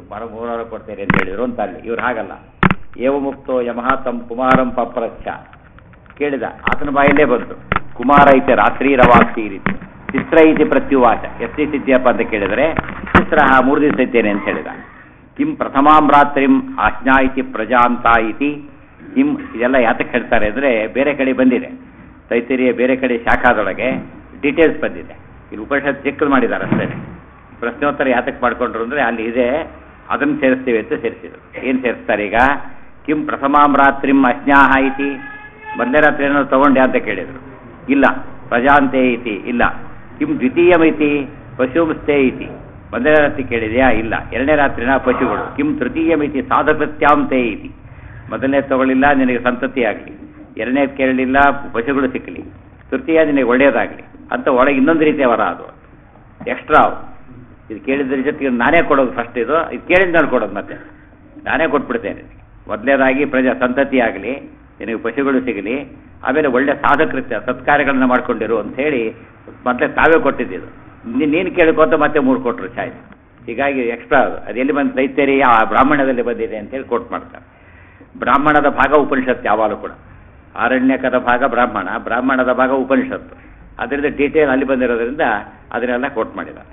ಮೂರವರ ಕೊಡ್ತೇನೆ ಅಂತ ಹೇಳಿದ್ರು ಅಂತ ಅಲ್ಲಿ. ಇವ್ರು ಹಾಗಲ್ಲ. ಏವ ಮುಕ್ತೋ ಯಮಃ ತಂ ಕುಮಾರಂ ಪಪ್ರಚ್ಛ ಕೇಳಿದ, ಆತನ ಬಾಯಲ್ಲೇ ಬಂತು. ಕುಮಾರ ಐತೆ ರಾತ್ರಿ ರವಾಕ್ತಿ ರೀತಿ ಚಿತ್ರ ಇತಿ ಪ್ರತ್ಯುವಾಚ. ಎಷ್ಟು ದಿವಸ ಇದ್ದೀಯಪ್ಪ ಅಂತ ಕೇಳಿದರೆ ಚಿತ್ರ 3 ದಿವಸ ಇದ್ದೇನೆ ಅಂತ ಹೇಳಿದ. ಕಿಂ ಪ್ರಥಮಾಂ ರಾತ್ರಿಂ ಆಜ್ಞಾ ಇತಿ ಪ್ರಜಾಂತ ಇತಿ ಕಿಂ. ಇದೆಲ್ಲ ಯಾತಕ್ಕೆ ಹೇಳ್ತಾರೆ ಅಂದರೆ ಬೇರೆ ಕಡೆ ಬಂದಿದೆ, ತೈತರಿಯ ಬೇರೆ ಕಡೆ ಶಾಖಾದೊಳಗೆ ಡೀಟೇಲ್ಸ್ ಬಂದಿದೆ. ಇಲ್ಲಿ ಉಪನಿಷತ್ ಚಿಕ್ಕದು ಮಾಡಿದ್ದಾರೆ ಅಷ್ಟೇ. ಪ್ರಶ್ನೋತ್ತರ ಯಾತಕ್ಕೆ ಮಾಡ್ಕೊಂಡ್ರು ಅಂದರೆ ಅಲ್ಲಿ ಇದೆ, ಅದನ್ನು ಸೇರಿಸ್ತೀವಿ ಅಂತ ಸೇರಿಸಿದ್ರು. ಏನು ಸೇರಿಸ್ತಾರೆ ಈಗ? ಕಿಂ ಪ್ರಥಮಾಂ ರಾತ್ರಿಂ ಅಜ್ಞಾಹ ಇತಿ, ಮೊದಲನೇ ರಾತ್ರಿ ಏನಾದ್ರು ತಗೊಂಡೆ ಅಂತ ಕೇಳಿದರು, ಇಲ್ಲ. ಪ್ರಜಾಂತೆ ಇತಿ, ಇಲ್ಲ. ಕಿಂ ದ್ವಿತೀಯಮಿತಿ ಪಶುಂಸ್ತೆ ಇತಿ, ಮೊದಲನೇ ರಾತ್ರಿ ಕೇಳಿದೆಯಾ? ಇಲ್ಲ. ಎರಡನೇ ರಾತ್ರಿನ ಪಶುಗಳು. ಕಿಂ ತೃತೀಯಮಿತಿ ಸಾಧಕೃತ್ಯಾಂತೆ ಇತಿ, ಮೊದಲನೇ ತಗೊಳ್ಳಿಲ್ಲ ನಿನಗೆ ಸಂತತಿ ಆಗಲಿ, ಎರಡನೇ ಕೇಳಲಿಲ್ಲ ಪಶುಗಳು ಸಿಕ್ಕಲಿ, ತೃತೀಯ ನಿನಗೆ ಒಳ್ಳೆಯದಾಗಲಿ ಅಂತ ಒಳಗೆ ಇನ್ನೊಂದು ರೀತಿಯ ವರ ಅದು ಎಕ್ಸ್ಟ್ರಾ. ಇದು ಕೇಳಿದ್ರ ಜೊತೆಗೆ ನಾನೇ ಕೊಡೋದು ಫಸ್ಟ್, ಇದು ಕೇಳಿದ ನಾನು ಕೊಡೋದು, ಮತ್ತೆ ನಾನೇ ಕೊಟ್ಬಿಡ್ತೇನೆ. ಮೊದಲನೇದಾಗಿ ಸಂತತಿ ಆಗಲಿ, ನಿನಗೆ ಪಶುಗಳು ಸಿಗಲಿ, ಆಮೇಲೆ ಒಳ್ಳೆ ಸಾಧಕೃತ್ಯ ಸತ್ಕಾರ್ಯಗಳನ್ನ ಮಾಡ್ಕೊಂಡಿರು ಅಂತ ಹೇಳಿ ಮತ್ತೆ ತಾವೇ ಕೊಟ್ಟಿದ್ದು. ನೀನು ಕೇಳ್ಕೊಂತ ಮತ್ತೆ 3 ಕೊಟ್ಟರು ಚಾಯ್ಸ್. ಹೀಗಾಗಿ ಎಕ್ಸ್ಟ್ರಾ ಅದು ಎಲ್ಲಿ ಬಂದು ತೈತೇರಿ ಆ ಬ್ರಾಹ್ಮಣದಲ್ಲಿ ಬಂದಿದೆ ಅಂತೇಳಿ ಕೋಟ್ ಮಾಡ್ತಾರೆ. ಬ್ರಾಹ್ಮಣದ ಭಾಗ ಉಪನಿಷತ್ತು ಯಾವಾಗಲೂ ಕೂಡ. ಆರಣ್ಯಕದ ಭಾಗ ಬ್ರಾಹ್ಮಣ, ಬ್ರಾಹ್ಮಣದ ಭಾಗ ಉಪನಿಷತ್ತು. ಅದರಿಂದ ಡೀಟೇಲ್ ಅಲ್ಲಿ ಬಂದಿರೋದ್ರಿಂದ ಅದನ್ನೆಲ್ಲ ಕೋಟ್ ಮಾಡಿದ್ದಾರೆ.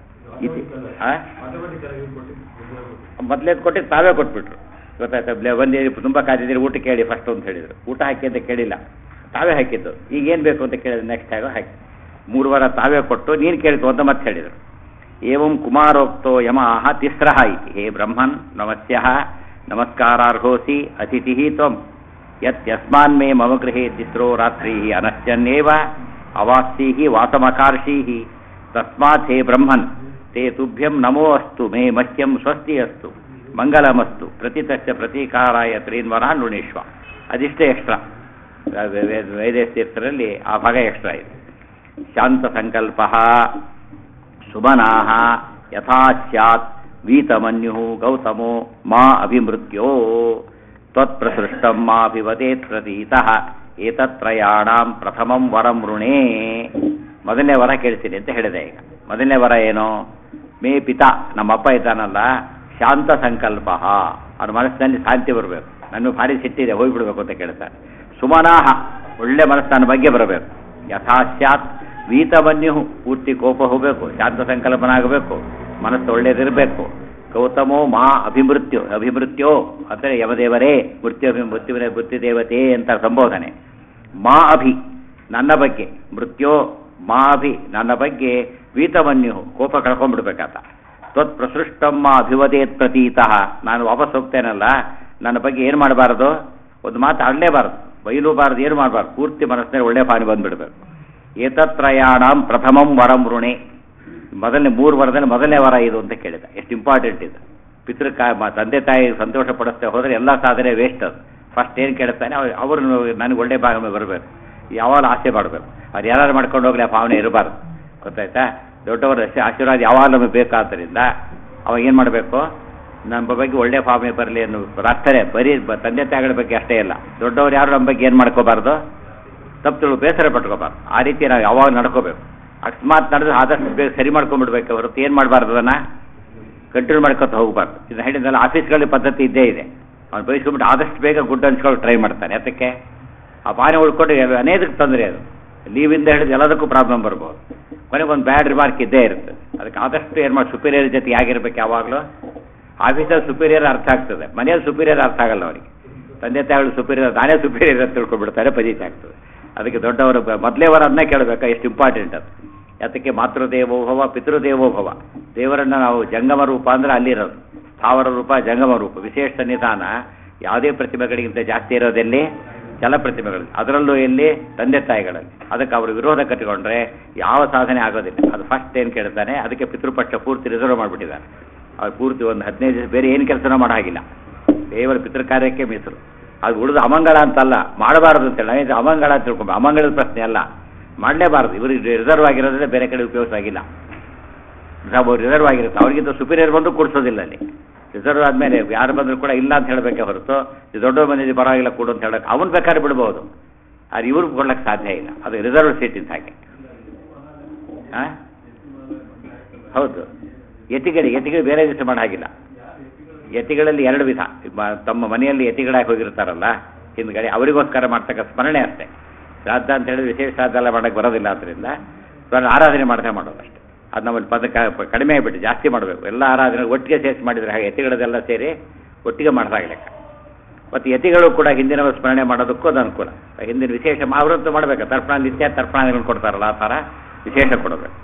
ಮೊದಲೇ ಕೊಟ್ಟಿದ್ದು ತಾವೇ ಕೊಟ್ಬಿಟ್ರು. ಗೊತ್ತಾಯ್ತಾ? ಬಂದು ತುಂಬ ಕಾದಿದ್ದೀರಿ ಊಟ ಕೇಳಿ ಫಸ್ಟ್ ಅಂತ ಹೇಳಿದರು. ಊಟ ಹಾಕಿ ಅಂತ ಕೇಳಿಲ್ಲ, ತಾವೇ ಹಾಕಿದ್ದು. ಈಗ ಏನು ಬೇಕು ಅಂತ ಕೇಳಿದ್ರು, ನೆಕ್ಸ್ಟ್ ಆಗೋ ಹಾಕಿ 3 ವಾರ ತಾವೇ ಕೊಟ್ಟು ನೀನು ಕೇಳಿತು ಅಂತ ಮತ್ತೆ ಹೇಳಿದರು. ಏವಂ ಕುಮಾರೋಕ್ತೋ ಯಮಃ ತಿಸ್ರಃ ಇತಿ. ಹೇ ಬ್ರಹ್ಮನ್ ನಮಸ್ಯಃ ನಮಸ್ಕಾರಾರ್ಹೋಸಿ ಅತಿಥಿ ತ್ವಂ ಯಸ್ಮಾನ್ ಮೇ ಮಮ ಗೃಹೇ ತಿಸ್ರೋ ರಾತ್ರಿ ಅನಶ್ಯನ್ನೇವ ಅವಾಸ್ತಿ ವಾಸಮಕಾರ್ಷಿ ತಸ್ಮಾತ್ ಹೇ ಬ್ರಹ್ಮನ್ ತೇ ತುಭ್ಯಂ ನಮೋ ಅಸ್ತು ಮೇ ಮಹ್ಯಂ ಸ್ವಸ್ತಿ ಅಸ್ತು ಮಂಗಲಮಸ್ತು ಪ್ರತಿತಶ್ಚ ಪ್ರತೀಕಾರಾಯ ತ್ರೀನ್ವರಾನ್ ಋಣೀಶ್ವ. ಅದಿಷ್ಟೇ ಎಕ್ಸ್ಟ್ರಾ. ವೇದತೀರ್ಥರಲ್ಲಿ ಆ ಭಾಗ ಎಕ್ಸ್ಟ್ರಾ ಇದೆ. ಶಾಂತ ಸಂಕಲ್ಪ ಸುಮನಾಹ ಯಥಾ ಸ್ಯಾತ್ ವೀತಮನ್ಯು ಗೌತಮೋ ಮಾ ಅಭಿಮೃತ್ಯೋ ತ್ವತ್ಪ್ರಸೃಷ್ಟಂ ಮಾಭಿವದೇತ್ ಪ್ರತೀತಃ ಏತತ್ರಯಾಣಾಂ ಪ್ರಥಮಂ ವರಂ ಋಣೇ. ಮೊದಲನೇ ವರ ಕೇಳ್ತೀನಿ ಅಂತ ಹೇಳಿದೆ. ಈಗ ಮೊದಲನೇ ವರ ಏನು? ಮೇ ಪಿತಾ, ನಮ್ಮಪ್ಪ ಇದ್ದಾನಲ್ಲ, ಶಾಂತ ಸಂಕಲ್ಪ, ಅವ್ರ ಮನಸ್ಸಿನಲ್ಲಿ ಶಾಂತಿ ಬರಬೇಕು. ನನ್ನ ಭಾರಿ ಸಿಟ್ಟಿದೆ ಹೋಗಿಬಿಡ್ಬೇಕು ಅಂತ ಕೇಳ್ತಾರೆ. ಸುಮನಾಹ, ಒಳ್ಳೆ ಮನಸ್ಸು ನನ್ನ ಬಗ್ಗೆ ಬರಬೇಕು. ಯಥಾ ಸ್ಯಾತ್ ವೀತಮನ್ಯು, ಪೂರ್ತಿ ಕೋಪ ಹೋಗಬೇಕು, ಶಾಂತ ಸಂಕಲ್ಪನಾಗಬೇಕು, ಮನಸ್ಸು ಒಳ್ಳೇದಿರಬೇಕು. ಗೌತಮೋ ಮಾ ಅಭಿಮೃತ್ಯು, ಅಭಿಮೃತ್ಯೋ ಅಂದರೆ ಯಮದೇವರೇ, ಮೃತ್ಯುವಿನ ಮೃತ್ಯುದೇವತೆ ಅಂತ ಸಂಬೋಧನೆ. ಮಾ ಅಭಿ, ನನ್ನ ಬಗ್ಗೆ, ಮೃತ್ಯೋ ಮಾ ಅಭಿ, ನನ್ನ ಬಗ್ಗೆ, ವೀತಮನ್ಯು, ಕೋಪ ಕಳ್ಕೊಂಡ್ಬಿಡ್ಬೇಕಾತ. ತ್ವತ್ ಪ್ರಸೃಷ್ಟಮ್ಮ ಅಭಿವದೇತ್ ಪ್ರತೀತಃ, ನಾನು ವಾಪಸ್ ಹೋಗ್ತೇನಲ್ಲ, ನನ್ನ ಬಗ್ಗೆ ಏನು ಮಾಡಬಾರ್ದು? ಒಂದು ಮಾತು ಆಡಲೇಬಾರ್ದು, ಬೈಲೂಬಾರ್ದು, ಏನು ಮಾಡಬಾರ್ದು, ಪೂರ್ತಿ ಮನಸ್ಸಿನಲ್ಲಿ ಒಳ್ಳೆ ಭಾವನೆ ಬಂದುಬಿಡಬೇಕು. ಏತತ್ರಯಾಣಾಂ ಪ್ರಥಮಂ ವರಂ ಋಣೆ. ಮೊದಲನೇ 3 ವರದಲ್ಲಿ ಮೊದಲನೇ ವರ ಇದು ಅಂತ ಕೇಳಿದ. ಎಷ್ಟು ಇಂಪಾರ್ಟೆಂಟ್ ಇದು. ತಂದೆ ತಾಯಿ ಸಂತೋಷ ಪಡಿಸ್ತಾ ಹೋದರೆ ಎಲ್ಲ ಸಾಧನೆ ವೇಸ್ಟ್. ಅದು ಫಸ್ಟ್ ಏನು ಕೇಳ್ತಾನೆ, ಅವರು ನನಗೆ ಒಳ್ಳೆ ಭಾವನೆ ಬರಬೇಕು, ಯಾವಾಗ ಆಸೆ ಮಾಡಬೇಕು. ಅವ್ರು ಯಾರು ಮಾಡ್ಕೊಂಡು ಹೋಗಲಿ ಆ ಭಾವನೆ ಇರಬಾರ್ದು. ಗೊತ್ತಾಯ್ತಾ? ದೊಡ್ಡವರ ಆಶೀರ್ವಾದ ಯಾವಾಗ ನಮಗೆ ಬೇಕಾದ್ದರಿಂದ ಅವಾಗ ಏನು ಮಾಡಬೇಕು, ನಮ್ಮ ಬಗ್ಗೆ ಒಳ್ಳೆ ಭಾವನೆ ಬರಲಿ ಅನ್ನೋ ಪ್ರಾರ್ಥನೆ. ಬರೀ ತಂದೆ ತಾಯಿಗಳ ಬಗ್ಗೆ ಅಷ್ಟೇ ಇಲ್ಲ, ದೊಡ್ಡವರು ಯಾರು ನಮ್ಮ ಬಗ್ಗೆ ಏನು ಮಾಡ್ಕೋಬಾರ್ದು, ತಪ್ಪು ಬೇಸರ ಪಟ್ಕೋಬಾರ್ದು. ಆ ರೀತಿ ನಾವು ಯಾವಾಗ ನಡ್ಕೋಬೇಕು. ಅಕಸ್ಮಾತ್ ನಡೆದು ಆದಷ್ಟು ಬೇಗ ಸರಿ ಮಾಡ್ಕೊಂಡ್ಬಿಡ್ಬೇಕು ಹೊರತು ಏನು ಮಾಡಬಾರ್ದು, ಅದನ್ನು ಕಂಟ್ರೋಲ್ ಮಾಡ್ಕೊತ ಹೋಗಬಾರ್ದು. ಇದನ್ನು ಹೇಳಿದ್ನಲ್ಲ, ಆಫೀಸ್ಗಳಲ್ಲಿ ಪದ್ಧತಿ ಇದ್ದೇ ಇದೆ. ಅವ್ನು ಬಯಸ್ಕೊಂಡ್ಬಿಟ್ಟು ಆದಷ್ಟು ಬೇಗ ಗುಡ್ ಅನ್ಸ್ಕೊಂಡು ಟ್ರೈ ಮಾಡ್ತಾನೆ. ಅದಕ್ಕೆ ಆ ಭಾವನೆ ಉಳ್ಕೊಂಡು ಅನೇಕಕ್ಕೆ ತೊಂದರೆ. ಅದು ಲೀವಿಂದ ಹಿಡಿದು ಎಲ್ಲದಕ್ಕೂ ಪ್ರಾಬ್ಲಮ್ ಬರ್ಬೋದು. ಕೊನೆಗೊಂದು ಬ್ಯಾಡ್ ರಿಮಾರ್ಕ್ ಇದ್ದೇ ಇರುತ್ತೆ. ಅದಕ್ಕೆ ಆದಷ್ಟು ಏನು ಮಾಡಿ, ಸುಪೀರಿಯರ್ ಜೊತೆ ಆಗಿರ್ಬೇಕು ಯಾವಾಗಲೂ. ಆಫೀಸಲ್ಲಿ ಸುಪೀರಿಯರ್ ಅರ್ಥ ಆಗ್ತದೆ, ಮನೆಯಲ್ಲಿ ಸುಪೀರಿಯರ್ ಅರ್ಥ ಆಗಲ್ಲ ಅವರಿಗೆ. ತಂದೆ ತಾಯಿಗಳು ಸುಪೀರಿಯರ್, ನಾನೇ ಸುಪೀರಿಯರ್ ಅಂತ ತಿಳ್ಕೊಂಡ್ಬಿಡ್ತಾರೆ, ಪದೀತಿ ಆಗ್ತದೆ. ಅದಕ್ಕೆ ದೊಡ್ಡವರು ಮೊದಲೇ ವರ ಅದನ್ನೇ ಕೇಳಬೇಕಾ, ಎಷ್ಟು ಇಂಪಾರ್ಟೆಂಟ್ ಅದು. ಯಾತಕ್ಕೆ ಮಾತೃದೇವೋಭವ ಪಿತೃದೇವೋಭವ. ದೇವರನ್ನು ನಾವು ಜಂಗಮ ರೂಪ ಅಂದರೆ ಅಲ್ಲಿರೋದು, ಸ್ಥಾವರ ರೂಪ ಜಂಗಮ ರೂಪ. ವಿಶೇಷ ಸನ್ನಿಧಾನ ಯಾವುದೇ ಪ್ರತಿಮೆಗಳಿಗಿಂತ ಜಾಸ್ತಿ ಇರೋದೆಲ್ಲಿ, ಜಲ ಪ್ರತಿಮೆಗಳಲ್ಲಿ, ಅದರಲ್ಲೂ ಎಲ್ಲಿ, ತಂದೆ ತಾಯಿಗಳಲ್ಲಿ. ಅದಕ್ಕೆ ಅವರು ವಿರೋಧ ಕಟ್ಟಿಕೊಂಡ್ರೆ ಯಾವ ಸಾಧನೆ ಆಗೋದಿಲ್ಲ. ಅದು ಫಸ್ಟ್ ಏನು ಕೇಳ್ತಾನೆ, ಅದಕ್ಕೆ ಪಿತೃಪಕ್ಷ ಪೂರ್ತಿ ರಿಸರ್ವ್ ಮಾಡಿಬಿಟ್ಟಿದ್ದಾರೆ. ಅವ್ರು ಪೂರ್ತಿ ಒಂದು 15 ದಿವಸ ಬೇರೆ ಏನು ಕೆಲಸನೂ ಮಾಡೋ ಹಾಗಿಲ್ಲ, ದೇವರ ಪಿತೃ ಕಾರ್ಯಕ್ಕೆ ಮೀಸಲು. ಅದು ಉಳಿದು ಅಮಂಗಳ ಅಂತಲ್ಲ, ಮಾಡಬಾರ್ದು ಅಂತೇಳಿ ನಾವೇನು ಅಮಂಗಳ ಅಂತ ತಿಳ್ಕೊಂಡು, ಅಮಂಗಳದ ಪ್ರಶ್ನೆ ಅಲ್ಲ, ಮಾಡಲೇಬಾರ್ದು. ಇವರಿಗೆ ರಿಸರ್ವ್ ಆಗಿರೋದ್ರೆ ಬೇರೆ ಕಡೆ ಉಪಯೋಗ ಆಗಿಲ್ಲ. ರಿಸರ್ವ್ ಆಗಿರುತ್ತೆ, ಅವ್ರಿಗಿಂತ ಸುಪೀರಿಯರ್ ಬಂದರೂ ಕೊಡಿಸೋದಿಲ್ಲ ಅಲ್ಲಿ. ರಿಸರ್ವ್ ಆದಮೇಲೆ ಯಾರು ಬಂದರೂ ಕೂಡ ಇಲ್ಲ ಅಂತ ಹೇಳಬೇಕೆ ಹೊರತು, ಇದು ದೊಡ್ಡ ಬಂದಿದ್ದು ಪರವಾಗಿಲ್ಲ ಕೊಡು ಅಂತ ಹೇಳಕ್ಕೆ ಅವನು ಬೇಕಾದ್ರೆ ಬಿಡ್ಬೋದು, ಅದು ಇವ್ರಿಗೆ ಕೊಡ್ಲಿಕ್ಕೆ ಸಾಧ್ಯ ಇಲ್ಲ. ಅದು ರಿಸರ್ವ್ ಸೀಟ್ ಇದ್ದ ಹಾಗೆ. ಹೌದು, ಎತ್ತಿಗಡಿ ಬೇರೆ ದಿವಸ ಮಾಡೋ ಹಾಗಿಲ್ಲ. ಯತಿಗಳಲ್ಲಿ ಎರಡು ವಿಧ. ತಮ್ಮ ಮನೆಯಲ್ಲಿ ಯತಿಗಳಾಗಿ ಹೋಗಿರ್ತಾರಲ್ಲ ಹಿಂದ್ಗಡೆ, ಅವರಿಗೋಸ್ಕರ ಮಾಡ್ತಕ್ಕ ಸ್ಮರಣೆ ಅಷ್ಟೇ. ಶ್ರಾದ್ದ ಅಂತ ಹೇಳಿದ್ರೆ ವಿಶೇಷ ಶ್ರಾದ್ದ ಎಲ್ಲ ಮಾಡೋಕ್ಕೆ ಬರೋದಿಲ್ಲ, ಆದ್ದರಿಂದ ಆರಾಧನೆ ಮಾಡೋದು ಅಷ್ಟೇ. ಅದು ನಮ್ಮಲ್ಲಿ ಕಡಿಮೆ ಆಗಿಬಿಟ್ಟು ಜಾಸ್ತಿ ಮಾಡಬೇಕು. ಎಲ್ಲ ಆರಾಧನೆ ಒಟ್ಟಿಗೆ ಸೇರಿಸಿ ಮಾಡಿದರೆ ಹಾಗೆ ಯತಿಗಳದೆಲ್ಲ ಸೇರಿ ಒಟ್ಟಿಗೆ ಮಾಡಿದಾಗ ಲೆಕ್ಕ. ಮತ್ತು ಯತಿಗಳು ಕೂಡ ಹಿಂದಿನ ಸ್ಮರಣೆ ಮಾಡೋದಕ್ಕೂ ಅದು ಅನುಕೂಲ. ಹಿಂದಿನ ವಿಶೇಷ ಅವರಂತೂ ಮಾಡಬೇಕು. ತರ್ಪಣ ನಿತ್ಯ ತರ್ಪಣಗಳು ಕೊಡ್ತಾರಲ್ಲ, ಆ ಥರ ವಿಶೇಷ ಕೊಡಬೇಕು.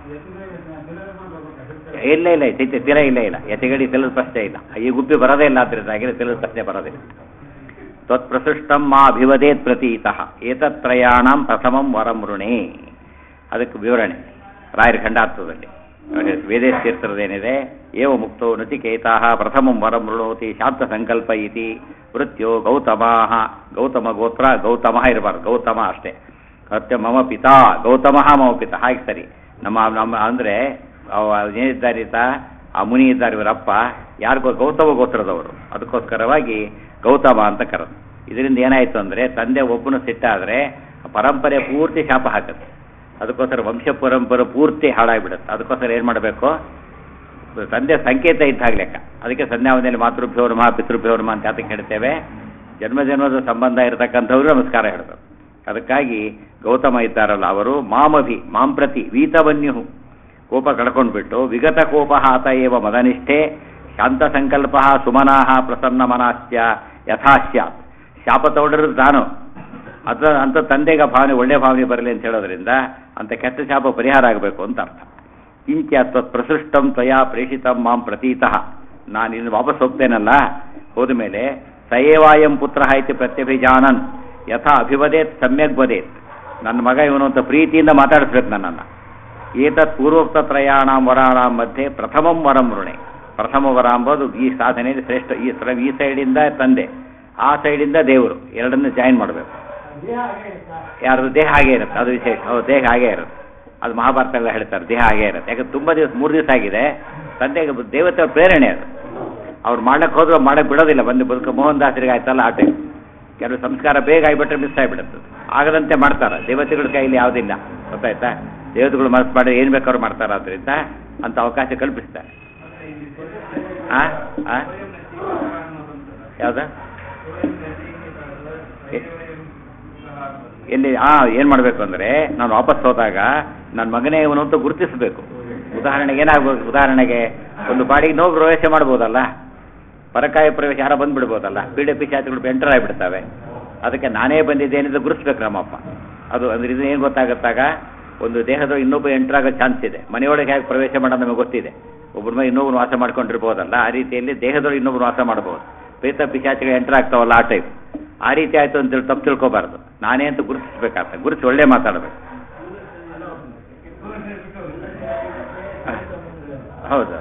ಇಲ್ಲ ಇಲ್ಲ ತಿಲ ಇಲ್ಲ ಯತಿಗಳಿಗೆ ತಿಳಿದ ಪ್ರಶ್ನೆ ಇಲ್ಲ. ಈ ಗುಬ್ಬಿ ಬರೋದೇ ಇಲ್ಲ, ಆದ್ರಿಂದಾಗಿ ತಿಳಿದ ಪ್ರಶ್ನೆ ಬರೋದಿಲ್ಲ. ತ್ವತ್ಪ್ರಸೃಷ್ಟಂ ಮಾ ಅಭಿವದೇತ್ ಪ್ರತೀತಃ ಏತತ್ರಯಾಣಂ ಪ್ರಥಮಂ ವರಂ ಋಣೇ. ಅದಕ್ಕೆ ವಿವರಣೆ ರಾಯರ ಖಂಡಾರ್ಥದಲ್ಲಿ ವೇದೇಶಿರ್ತಿರದೇನಿದೆ. ಏವ ಮುಕ್ತೋ ನಚಿಕೇತಃ ಪ್ರಥಮಂ ವರಂ ಋಣೋತಿ ಶಾಂತ ಸಂಕಲ್ಪ ಇತಿ ವೃತ್ಯೋ ಗೌತಮಃ. ಗೌತಮ ಗೋತ್ರ ಗೌತಮ ಇರಬಾರ್ದು, ಗೌತಮ ಅಷ್ಟೇ. ಸತ್ಯ ಮಮ ಪಿತಾ ಗೌತಮಃ ಮಮ ಪಿತಾ, ಹಾಗೆ ಸರಿ. ನಮ್ಮ ಅಂದರೆ ಏನಿದ್ದಾರೀತ ಆ ಮುನಿ ಇದ್ದಾರೆ ಇವರಪ್ಪ ಯಾರಿಗೋ ಗೌತಮ ಗೋತ್ರದವರು, ಅದಕ್ಕೋಸ್ಕರವಾಗಿ ಗೌತಮ ಅಂತ ಕರೆದು. ಇದರಿಂದ ಏನಾಯಿತು ಅಂದರೆ ತಂದೆ ಒಬ್ಬನು ಸಿಟ್ಟಾದರೆ ಪರಂಪರೆ ಪೂರ್ತಿ ಶಾಪ ಹಾಕುತ್ತೆ. ಅದಕ್ಕೋಸ್ಕರ ವಂಶ ಪರಂಪರೆ ಪೂರ್ತಿ ಹಾಳಾಗಿಬಿಡುತ್ತೆ. ಅದಕ್ಕೋಸ್ಕರ ಏನು ಮಾಡಬೇಕು, ತಂದೆ ಸಂಕೇತ ಇದ್ದಾಗ ಲೆಕ್ಕ. ಅದಕ್ಕೆ ಸಂಧ್ಯಾವಂದನೆಯಲ್ಲಿ ಮಾತೃಭ್ಯೋ ನಮಃ ಪಿತೃಭ್ಯೋ ನಮಃ ಅಂತ ಅದಕ್ಕೆ ಹೇಳ್ತೇವೆ. ಜನ್ಮದ ಸಂಬಂಧ ಇರತಕ್ಕಂಥವ್ರು ನಮಸ್ಕಾರ ಹೇಳಬೇಕು. ಅದಕ್ಕಾಗಿ ಗೌತಮ ಇದ್ದಾರಲ್ಲ ಅವರು ಮಾಂ ಪ್ರತಿ ವೀತವನ್ಯು, ಕೋಪ ಕಳ್ಕೊಂಡ್ಬಿಟ್ಟು ವಿಗತ ಕೋಪ ಆತ ಏವ ಮದನಿಷ್ಠೆ ಶಾಂತ ಸಂಕಲ್ಪ ಸುಮನಾಹ ಪ್ರಸನ್ನ ಮನಾಸ್ಯ ಯಥಾಸ್ಯಾತ್. ಶಾಪ ತಗೊಂಡಿರೋದು ತಾನು, ಅಂತ ತಂದೆಗೆ ಭಾವನೆ ಒಳ್ಳೆ ಭಾವನೆ ಬರಲಿ ಅಂತ ಹೇಳೋದ್ರಿಂದ ಅಂತ ಕೆಟ್ಟ ಶಾಪ ಪರಿಹಾರ ಆಗಬೇಕು ಅಂತ ಅರ್ಥ. ಕಿಂಚ ಪ್ರಸೃಷ್ಟಂ ತ್ವಯಾ ಪ್ರೇಷಿತಂ ಮಾಂ ಪ್ರತೀತಃ. ನಾನು ಇನ್ನು ವಾಪಸ್ ಹೋಗ್ತೇನಲ್ಲ, ಹೋದ ಮೇಲೆ ಸಯೇವಾಯಂ ಪುತ್ರ ಇತಿ ಪ್ರತ್ಯಭಿಜಾನನ್ ಯಥಾ ಅಭಿವದೇತ್ ಸಮ್ಯಕ್ ವದೇತ್. ನನ್ನ ಮಗ ಇವನು ಅಂತ ಪ್ರೀತಿಯಿಂದ ಮಾತಾಡಿಸ್ಬೇಕು ನನ್ನನ್ನು. ಏತತ್ ಪೂರ್ವೋಕ್ತ ತ್ರಯಾಣಾಂ ವರಾಣಾಂ ಮಧ್ಯೆ ಪ್ರಥಮಂ ವರಂ ಋಣೆ. ಪ್ರಥಮ ವರ ಎಂಬುದು ಈ ಸಾಧನೆಯಲ್ಲಿ ಶ್ರೇಷ್ಠ. ಈ ಸೈಡಿಂದ ತಂದೆ, ಆ ಸೈಡಿಂದ ದೇವರು, ಎರಡನ್ನು ಜಾಯಿನ್ ಮಾಡಬೇಕು. ಯಾರ್ದು ದೇಹ ಹಾಗೇ ಇರುತ್ತೆ, ಅದು ವಿಶೇಷ. ದೇಹ ಹಾಗೇ ಇರುತ್ತೆ, ಅದು ಮಹಾಭಾರತ ಎಲ್ಲ ಹೇಳ್ತಾರೆ, ದೇಹ ಹಾಗೇ ಇರುತ್ತೆ. ಯಾಕಂದ್ರೆ ತುಂಬ ದಿವಸ 3 ದಿವಸ ಆಗಿದೆ, ತಂದೆಗೆ ದೇವತೆ ಪ್ರೇರಣೆ ಅದು. ಅವ್ರು ಮಾಡಕ್ಕೆ ಹೋದ್ರು ಮಾಡಕ್ಕೆ ಬಿಡೋದಿಲ್ಲ. ಬಂದು ಮೋಹನ್ ದಾಸರಿಗೆ ಆಯ್ತಲ್ಲ ಆ ಟೈಮ್ ಕೆಲವು ಸಂಸ್ಕಾರ ಬೇಗ ಆಗಿಬಿಟ್ರೆ ಮಿಸ್ ಆಗಿಬಿಡುತ್ತೆ. ಆಗದಂತೆ ಮಾಡ್ತಾರೆ. ದೇವತೆಗಳ ಕೈಯಲ್ಲಿ ಯಾವುದಿಲ್ಲ, ಗೊತ್ತಾಯ್ತಾ. ದೇವತೆಗಳು ಮನಸ್ಸು ಮಾಡಿ ಏನು ಬೇಕಾದ್ರು ಮಾಡ್ತಾರೆ. ಆದ್ದರಿಂದ ಅಂತ ಅವಕಾಶ ಕಲ್ಪಿಸ್ತಾರೆ. ಯಾವ್ದ ಎಲ್ಲಿ ಏನು ಮಾಡಬೇಕು ಅಂದರೆ, ನಾನು ವಾಪಸ್ ಹೋದಾಗ ನನ್ನ ಮಗನೇ ಇವನು ಅಂತ ಗುರುತಿಸಬೇಕು. ಉದಾಹರಣೆಗೆ ಏನಾಗ್ಬೋದು, ಉದಾಹರಣೆಗೆ ಒಂದು ಬಾಡಿಗೆ ನೋವು ಪ್ರವೇಶ ಮಾಡ್ಬೋದಲ್ಲ, ಪರಕಾಯ ಪ್ರವೇಶ ಯಾರ ಬಂದುಬಿಡ್ಬೋದಲ್ಲ, ಪೀಡೆ ಪಿಶಾಚಿಗಳು ಎಂಟರ್ ಆಗಿಬಿಡ್ತವೆ. ಅದಕ್ಕೆ ನಾನೇ ಬಂದಿದ್ದೇನಿದ್ದು ಗುರುತಿಸ್ಬೇಕು ನಮ್ಮಪ್ಪ. ಅದು ಅಂದ್ರೆ ಇದು ಏನು ಗೊತ್ತಾಗುತ್ತಾಗ, ಒಂದು ದೇಹದ ಇನ್ನೊಬ್ಬ ಎಂಟರ್ ಆಗೋ ಚಾನ್ಸ್ ಇದೆ. ಮನೆಯೊಳಗೆ ಹೇಗೆ ಪ್ರವೇಶ ಮಾಡೋದು ನಮಗೆ ಗೊತ್ತಿದೆ. ಒಬ್ಬರ ಮೇಲೆ ಇನ್ನೊಬ್ಬರು ವಾಸ ಮಾಡ್ಕೊಂಡಿರ್ಬೋದಲ್ಲ, ಆ ರೀತಿಯಲ್ಲಿ ದೇಹದೊಳಗೆ ಇನ್ನೊಬ್ರು ವಾಸ ಮಾಡ್ಬೋದು. ಪ್ರೇತ ಪಿಶಾಚಿಗಳು ಎಂಟರ್ ಆಗ್ತಾವಲ್ಲ ಆ ಟೈಪ್. ಆ ರೀತಿ ಆಯಿತು ಅಂತೇಳಿ ತಪ್ಪು ತಿಳ್ಕೊಬಾರ್ದು. ನಾನೇ ಅಂತ ಗುರುತಿಸ್ಬೇಕಾಗ್ತದೆ. ಗುರುತಿಸಿ ಒಳ್ಳೆ ಮಾತಾಡಬೇಕು. ಹೌದು,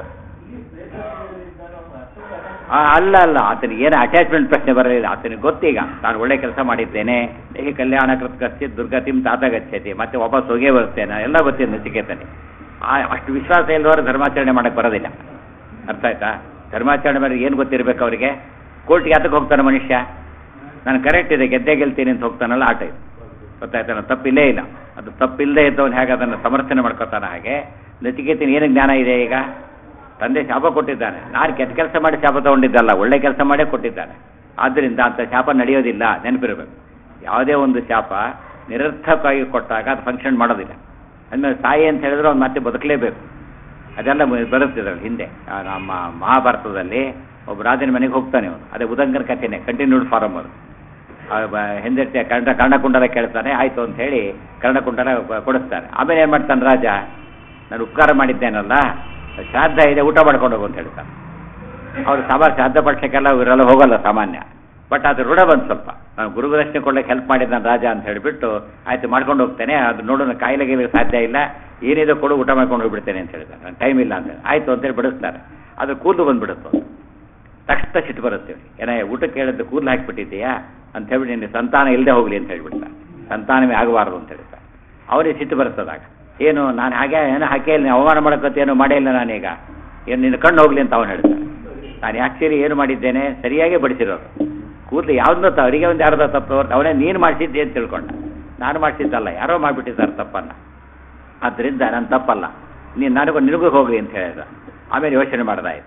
ಅಲ್ಲ ಆತನಿಗೆ ಏನು ಅಟ್ಯಾಚ್ಮೆಂಟ್ ಪ್ರಶ್ನೆ ಬರಲಿಲ್ಲ. ಆತನಿಗೆ ಗೊತ್ತೀಗ ನಾನು ಒಳ್ಳೆ ಕೆಲಸ ಮಾಡಿದ್ದೇನೆ, ಹೇಗೆ ಕಲ್ಯಾಣ ಕೃತ್ಕಸ್ತಿ ದುರ್ಗತಿಂ ತಾತ ಗಚ್ಚತಿ, ಮತ್ತೆ ವಾಪಸ್ ಹೋಗೇ ಬರ್ತೇನೆ, ಎಲ್ಲ ಗೊತ್ತಿದೆ ನಚಿಕೇತನಿಗೆ. ಅಷ್ಟು ವಿಶ್ವಾಸ ಇಲ್ಲದವರು ಧರ್ಮಾಚರಣೆ ಮಾಡೋಕ್ಕೆ ಬರೋದಿಲ್ಲ. ಅರ್ಥ ಆಯ್ತಾ. ಧರ್ಮಾಚರಣೆ ಮಾಡಿ ಏನು ಗೊತ್ತಿರಬೇಕು ಅವರಿಗೆ. ಕೋರ್ಟ್ಗೆ ಯಾತಕ್ಕೆ ಹೋಗ್ತಾನೆ ಮನುಷ್ಯ, ನಾನು ಕರೆಕ್ಟ್ ಇದೆ ಗೆದ್ದೇ ಗೆಲ್ತೀನಿ ಅಂತ ಹೋಗ್ತಾನಲ್ಲ ಆ ಟೈಪ್. ಗೊತ್ತಾಯ್ತಾ. ನಾನು ತಪ್ಪಿಲ್ಲೇ ಇಲ್ಲ. ಅದು ತಪ್ಪಿಲ್ಲದೆ ಇದ್ದವನು ಹೇಗೆ ಅದನ್ನು ಸಮರ್ಥನೆ ಮಾಡ್ಕೊತಾನೆ, ಹಾಗೆ ನಚಿಕೇತನ ಏನು ಜ್ಞಾನ ಇದೆ. ಈಗ ತಂದೆ ಶಾಪ ಕೊಟ್ಟಿದ್ದಾನೆ, ನಾನು ಕೆಟ್ಟ ಕೆಲಸ ಮಾಡಿ ಶಾಪ ತಗೊಂಡಿದ್ದಲ್ಲ, ಒಳ್ಳೆ ಕೆಲಸ ಮಾಡೇ ಕೊಟ್ಟಿದ್ದಾನೆ. ಆದ್ದರಿಂದ ಅಂಥ ಶಾಪ ನಡೆಯೋದಿಲ್ಲ, ನೆನಪಿರಬೇಕು. ಯಾವುದೇ ಒಂದು ಶಾಪ ನಿರರ್ಥಕವಾಗಿ ಕೊಟ್ಟಾಗ ಅದು ಫಂಕ್ಷನ್ ಮಾಡೋದಿಲ್ಲ. ಅಂದಮೇಲೆ ಸಾಯಿ ಅಂತ ಹೇಳಿದ್ರೆ ಅವ್ನು ಮತ್ತೆ ಬದುಕಲೇಬೇಕು. ಅದೆಲ್ಲ ಬರುತ್ತಿದ್ರಲ್ಲಿ ಹಿಂದೆ ನಮ್ಮ ಮಹಾಭಾರತದಲ್ಲಿ ಒಬ್ಬ ರಾಜನ ಮನೆಗೆ ಹೋಗ್ತಾನೆ ಅವನು. ಅದೇ ಉದಂಗನ ಕಥೆನೇ, ಕಂಟಿನ್ಯೂಡ್ ಫಾರಮ್ ಅದು. ಹೆಂಡತಿ ಕರ್ಣಕುಂಡಲ ಕೇಳ್ತಾನೆ, ಆಯಿತು ಅಂತ ಹೇಳಿ ಕರ್ಣಕುಂಡಲ ಕೊಡಿಸ್ತಾನೆ. ಆಮೇಲೆ ಏನು ಮಾಡ್ತಾನೆ ರಾಜ, ನಾನು ಉಪಕಾರ ಮಾಡಿದ್ದೇನಲ್ಲ, ಶ್ರಾದ್ದ ಇದೆ ಊಟ ಮಾಡ್ಕೊಂಡು ಹೋಗು ಅಂತ ಹೇಳ್ತಾನೆ. ಅವ್ರು ಶ್ರಾದ್ದ ಪಕ್ಷಕ್ಕೆಲ್ಲ ಇವರೆಲ್ಲ ಹೋಗಲ್ಲ ಸಾಮಾನ್ಯ. ಬಟ್ ಅದು ಋಣ ಬಂದು ಸ್ವಲ್ಪ, ನಾನು ಗುರುದಕ್ಷಿಣೆ ಕೊಡ್ಲಿಕ್ಕೆ ಹೆಲ್ಪ್ ಮಾಡಿದ್ದಾನೆ ರಾಜ ಅಂತ ಹೇಳಿಬಿಟ್ಟು ಆಯಿತು ಮಾಡ್ಕೊಂಡು ಹೋಗ್ತೇನೆ, ಅದು ನೋಡೋಣ ಕಾಯಿಲೆಗೆ ಸಾಧ್ಯ ಇಲ್ಲ, ಏನಿದೆ ಕೊಡು ಊಟ ಮಾಡ್ಕೊಂಡು ಹೋಗ್ಬಿಡ್ತೇನೆ ಅಂತ ಹೇಳ್ತಾರೆ. ನಾನು ಟೈಮ್ ಇಲ್ಲ ಅಂತ ಆಯಿತು ಅಂತೇಳಿ ಬಿಡಿಸ್ತಾರೆ. ಅದು ಕೂದಲು ಬಂದುಬಿಡುತ್ತೆ. ತಕ್ಷಣ ಸಿಟ್ಟು ಬರುತ್ತೆ. ಏನೇ ಊಟಕ್ಕೆ ಹೇಳಿದ್ದು ಕೂದಲು ಹಾಕಿಬಿಟ್ಟಿದ್ದೀಯಾ ಅಂತ ಹೇಳ್ಬಿಟ್ಟು ನಿನ್ನ ಸಂತಾನ ಇಲ್ಲದೆ ಹೋಗಲಿ ಅಂತ ಹೇಳ್ಬಿಡ್ತಾರೆ. ಸಂತಾನವೇ ಆಗಬಾರ್ದು ಅಂತ ಹೇಳ್ತಾರೆ. ಅವನಿಗೆ ಸಿಟ್ಟು ಬರ್ತದಾಗ, ಏನು ನಾನು ಹಾಗೆ ಏನೋ ಹಾಕಿ ಅವಮಾನ ಮಾಡೋಕ್ಕಂತ ಏನೋ ಮಾಡೇ ಇಲ್ಲ ನಾನೀಗ, ಏನು ನಿನ್ನ ಕಣ್ಣು ಹೋಗಲಿ ಅಂತ ಅವನು ಹೇಳ್ತಾನೆ. ನಾನು ಆ್ಯಕ್ಚುಲಿ ಏನು ಮಾಡಿದ್ದೇನೆ, ಸರಿಯಾಗೇ ಬಡಿಸಿರೋದು. ಕೂದಲು ಯಾವುದೋ ಅವರಿಗೆ ಒಂದು ಯಾರ್ದೋ ತಪ್ಪು, ಅವನೇ ನೀನು ಮಾಡಿಸಿದ್ದೆ ಅಂತ ತಿಳ್ಕೊಂಡ. ನಾನು ಮಾಡಿಸಿದ್ದಲ್ಲ, ಯಾರೋ ಮಾಡಿಬಿಟ್ಟಿದ್ದಾರೆ ತಪ್ಪನ್ನು. ಆದ್ದರಿಂದ ನಾನು ತಪ್ಪಲ್ಲ, ನಿನಗೂ ಹೋಗಲಿ ಅಂತ ಹೇಳಿದ. ಆಮೇಲೆ ಯೋಚನೆ ಮಾಡ್ದಾಯ್ತು,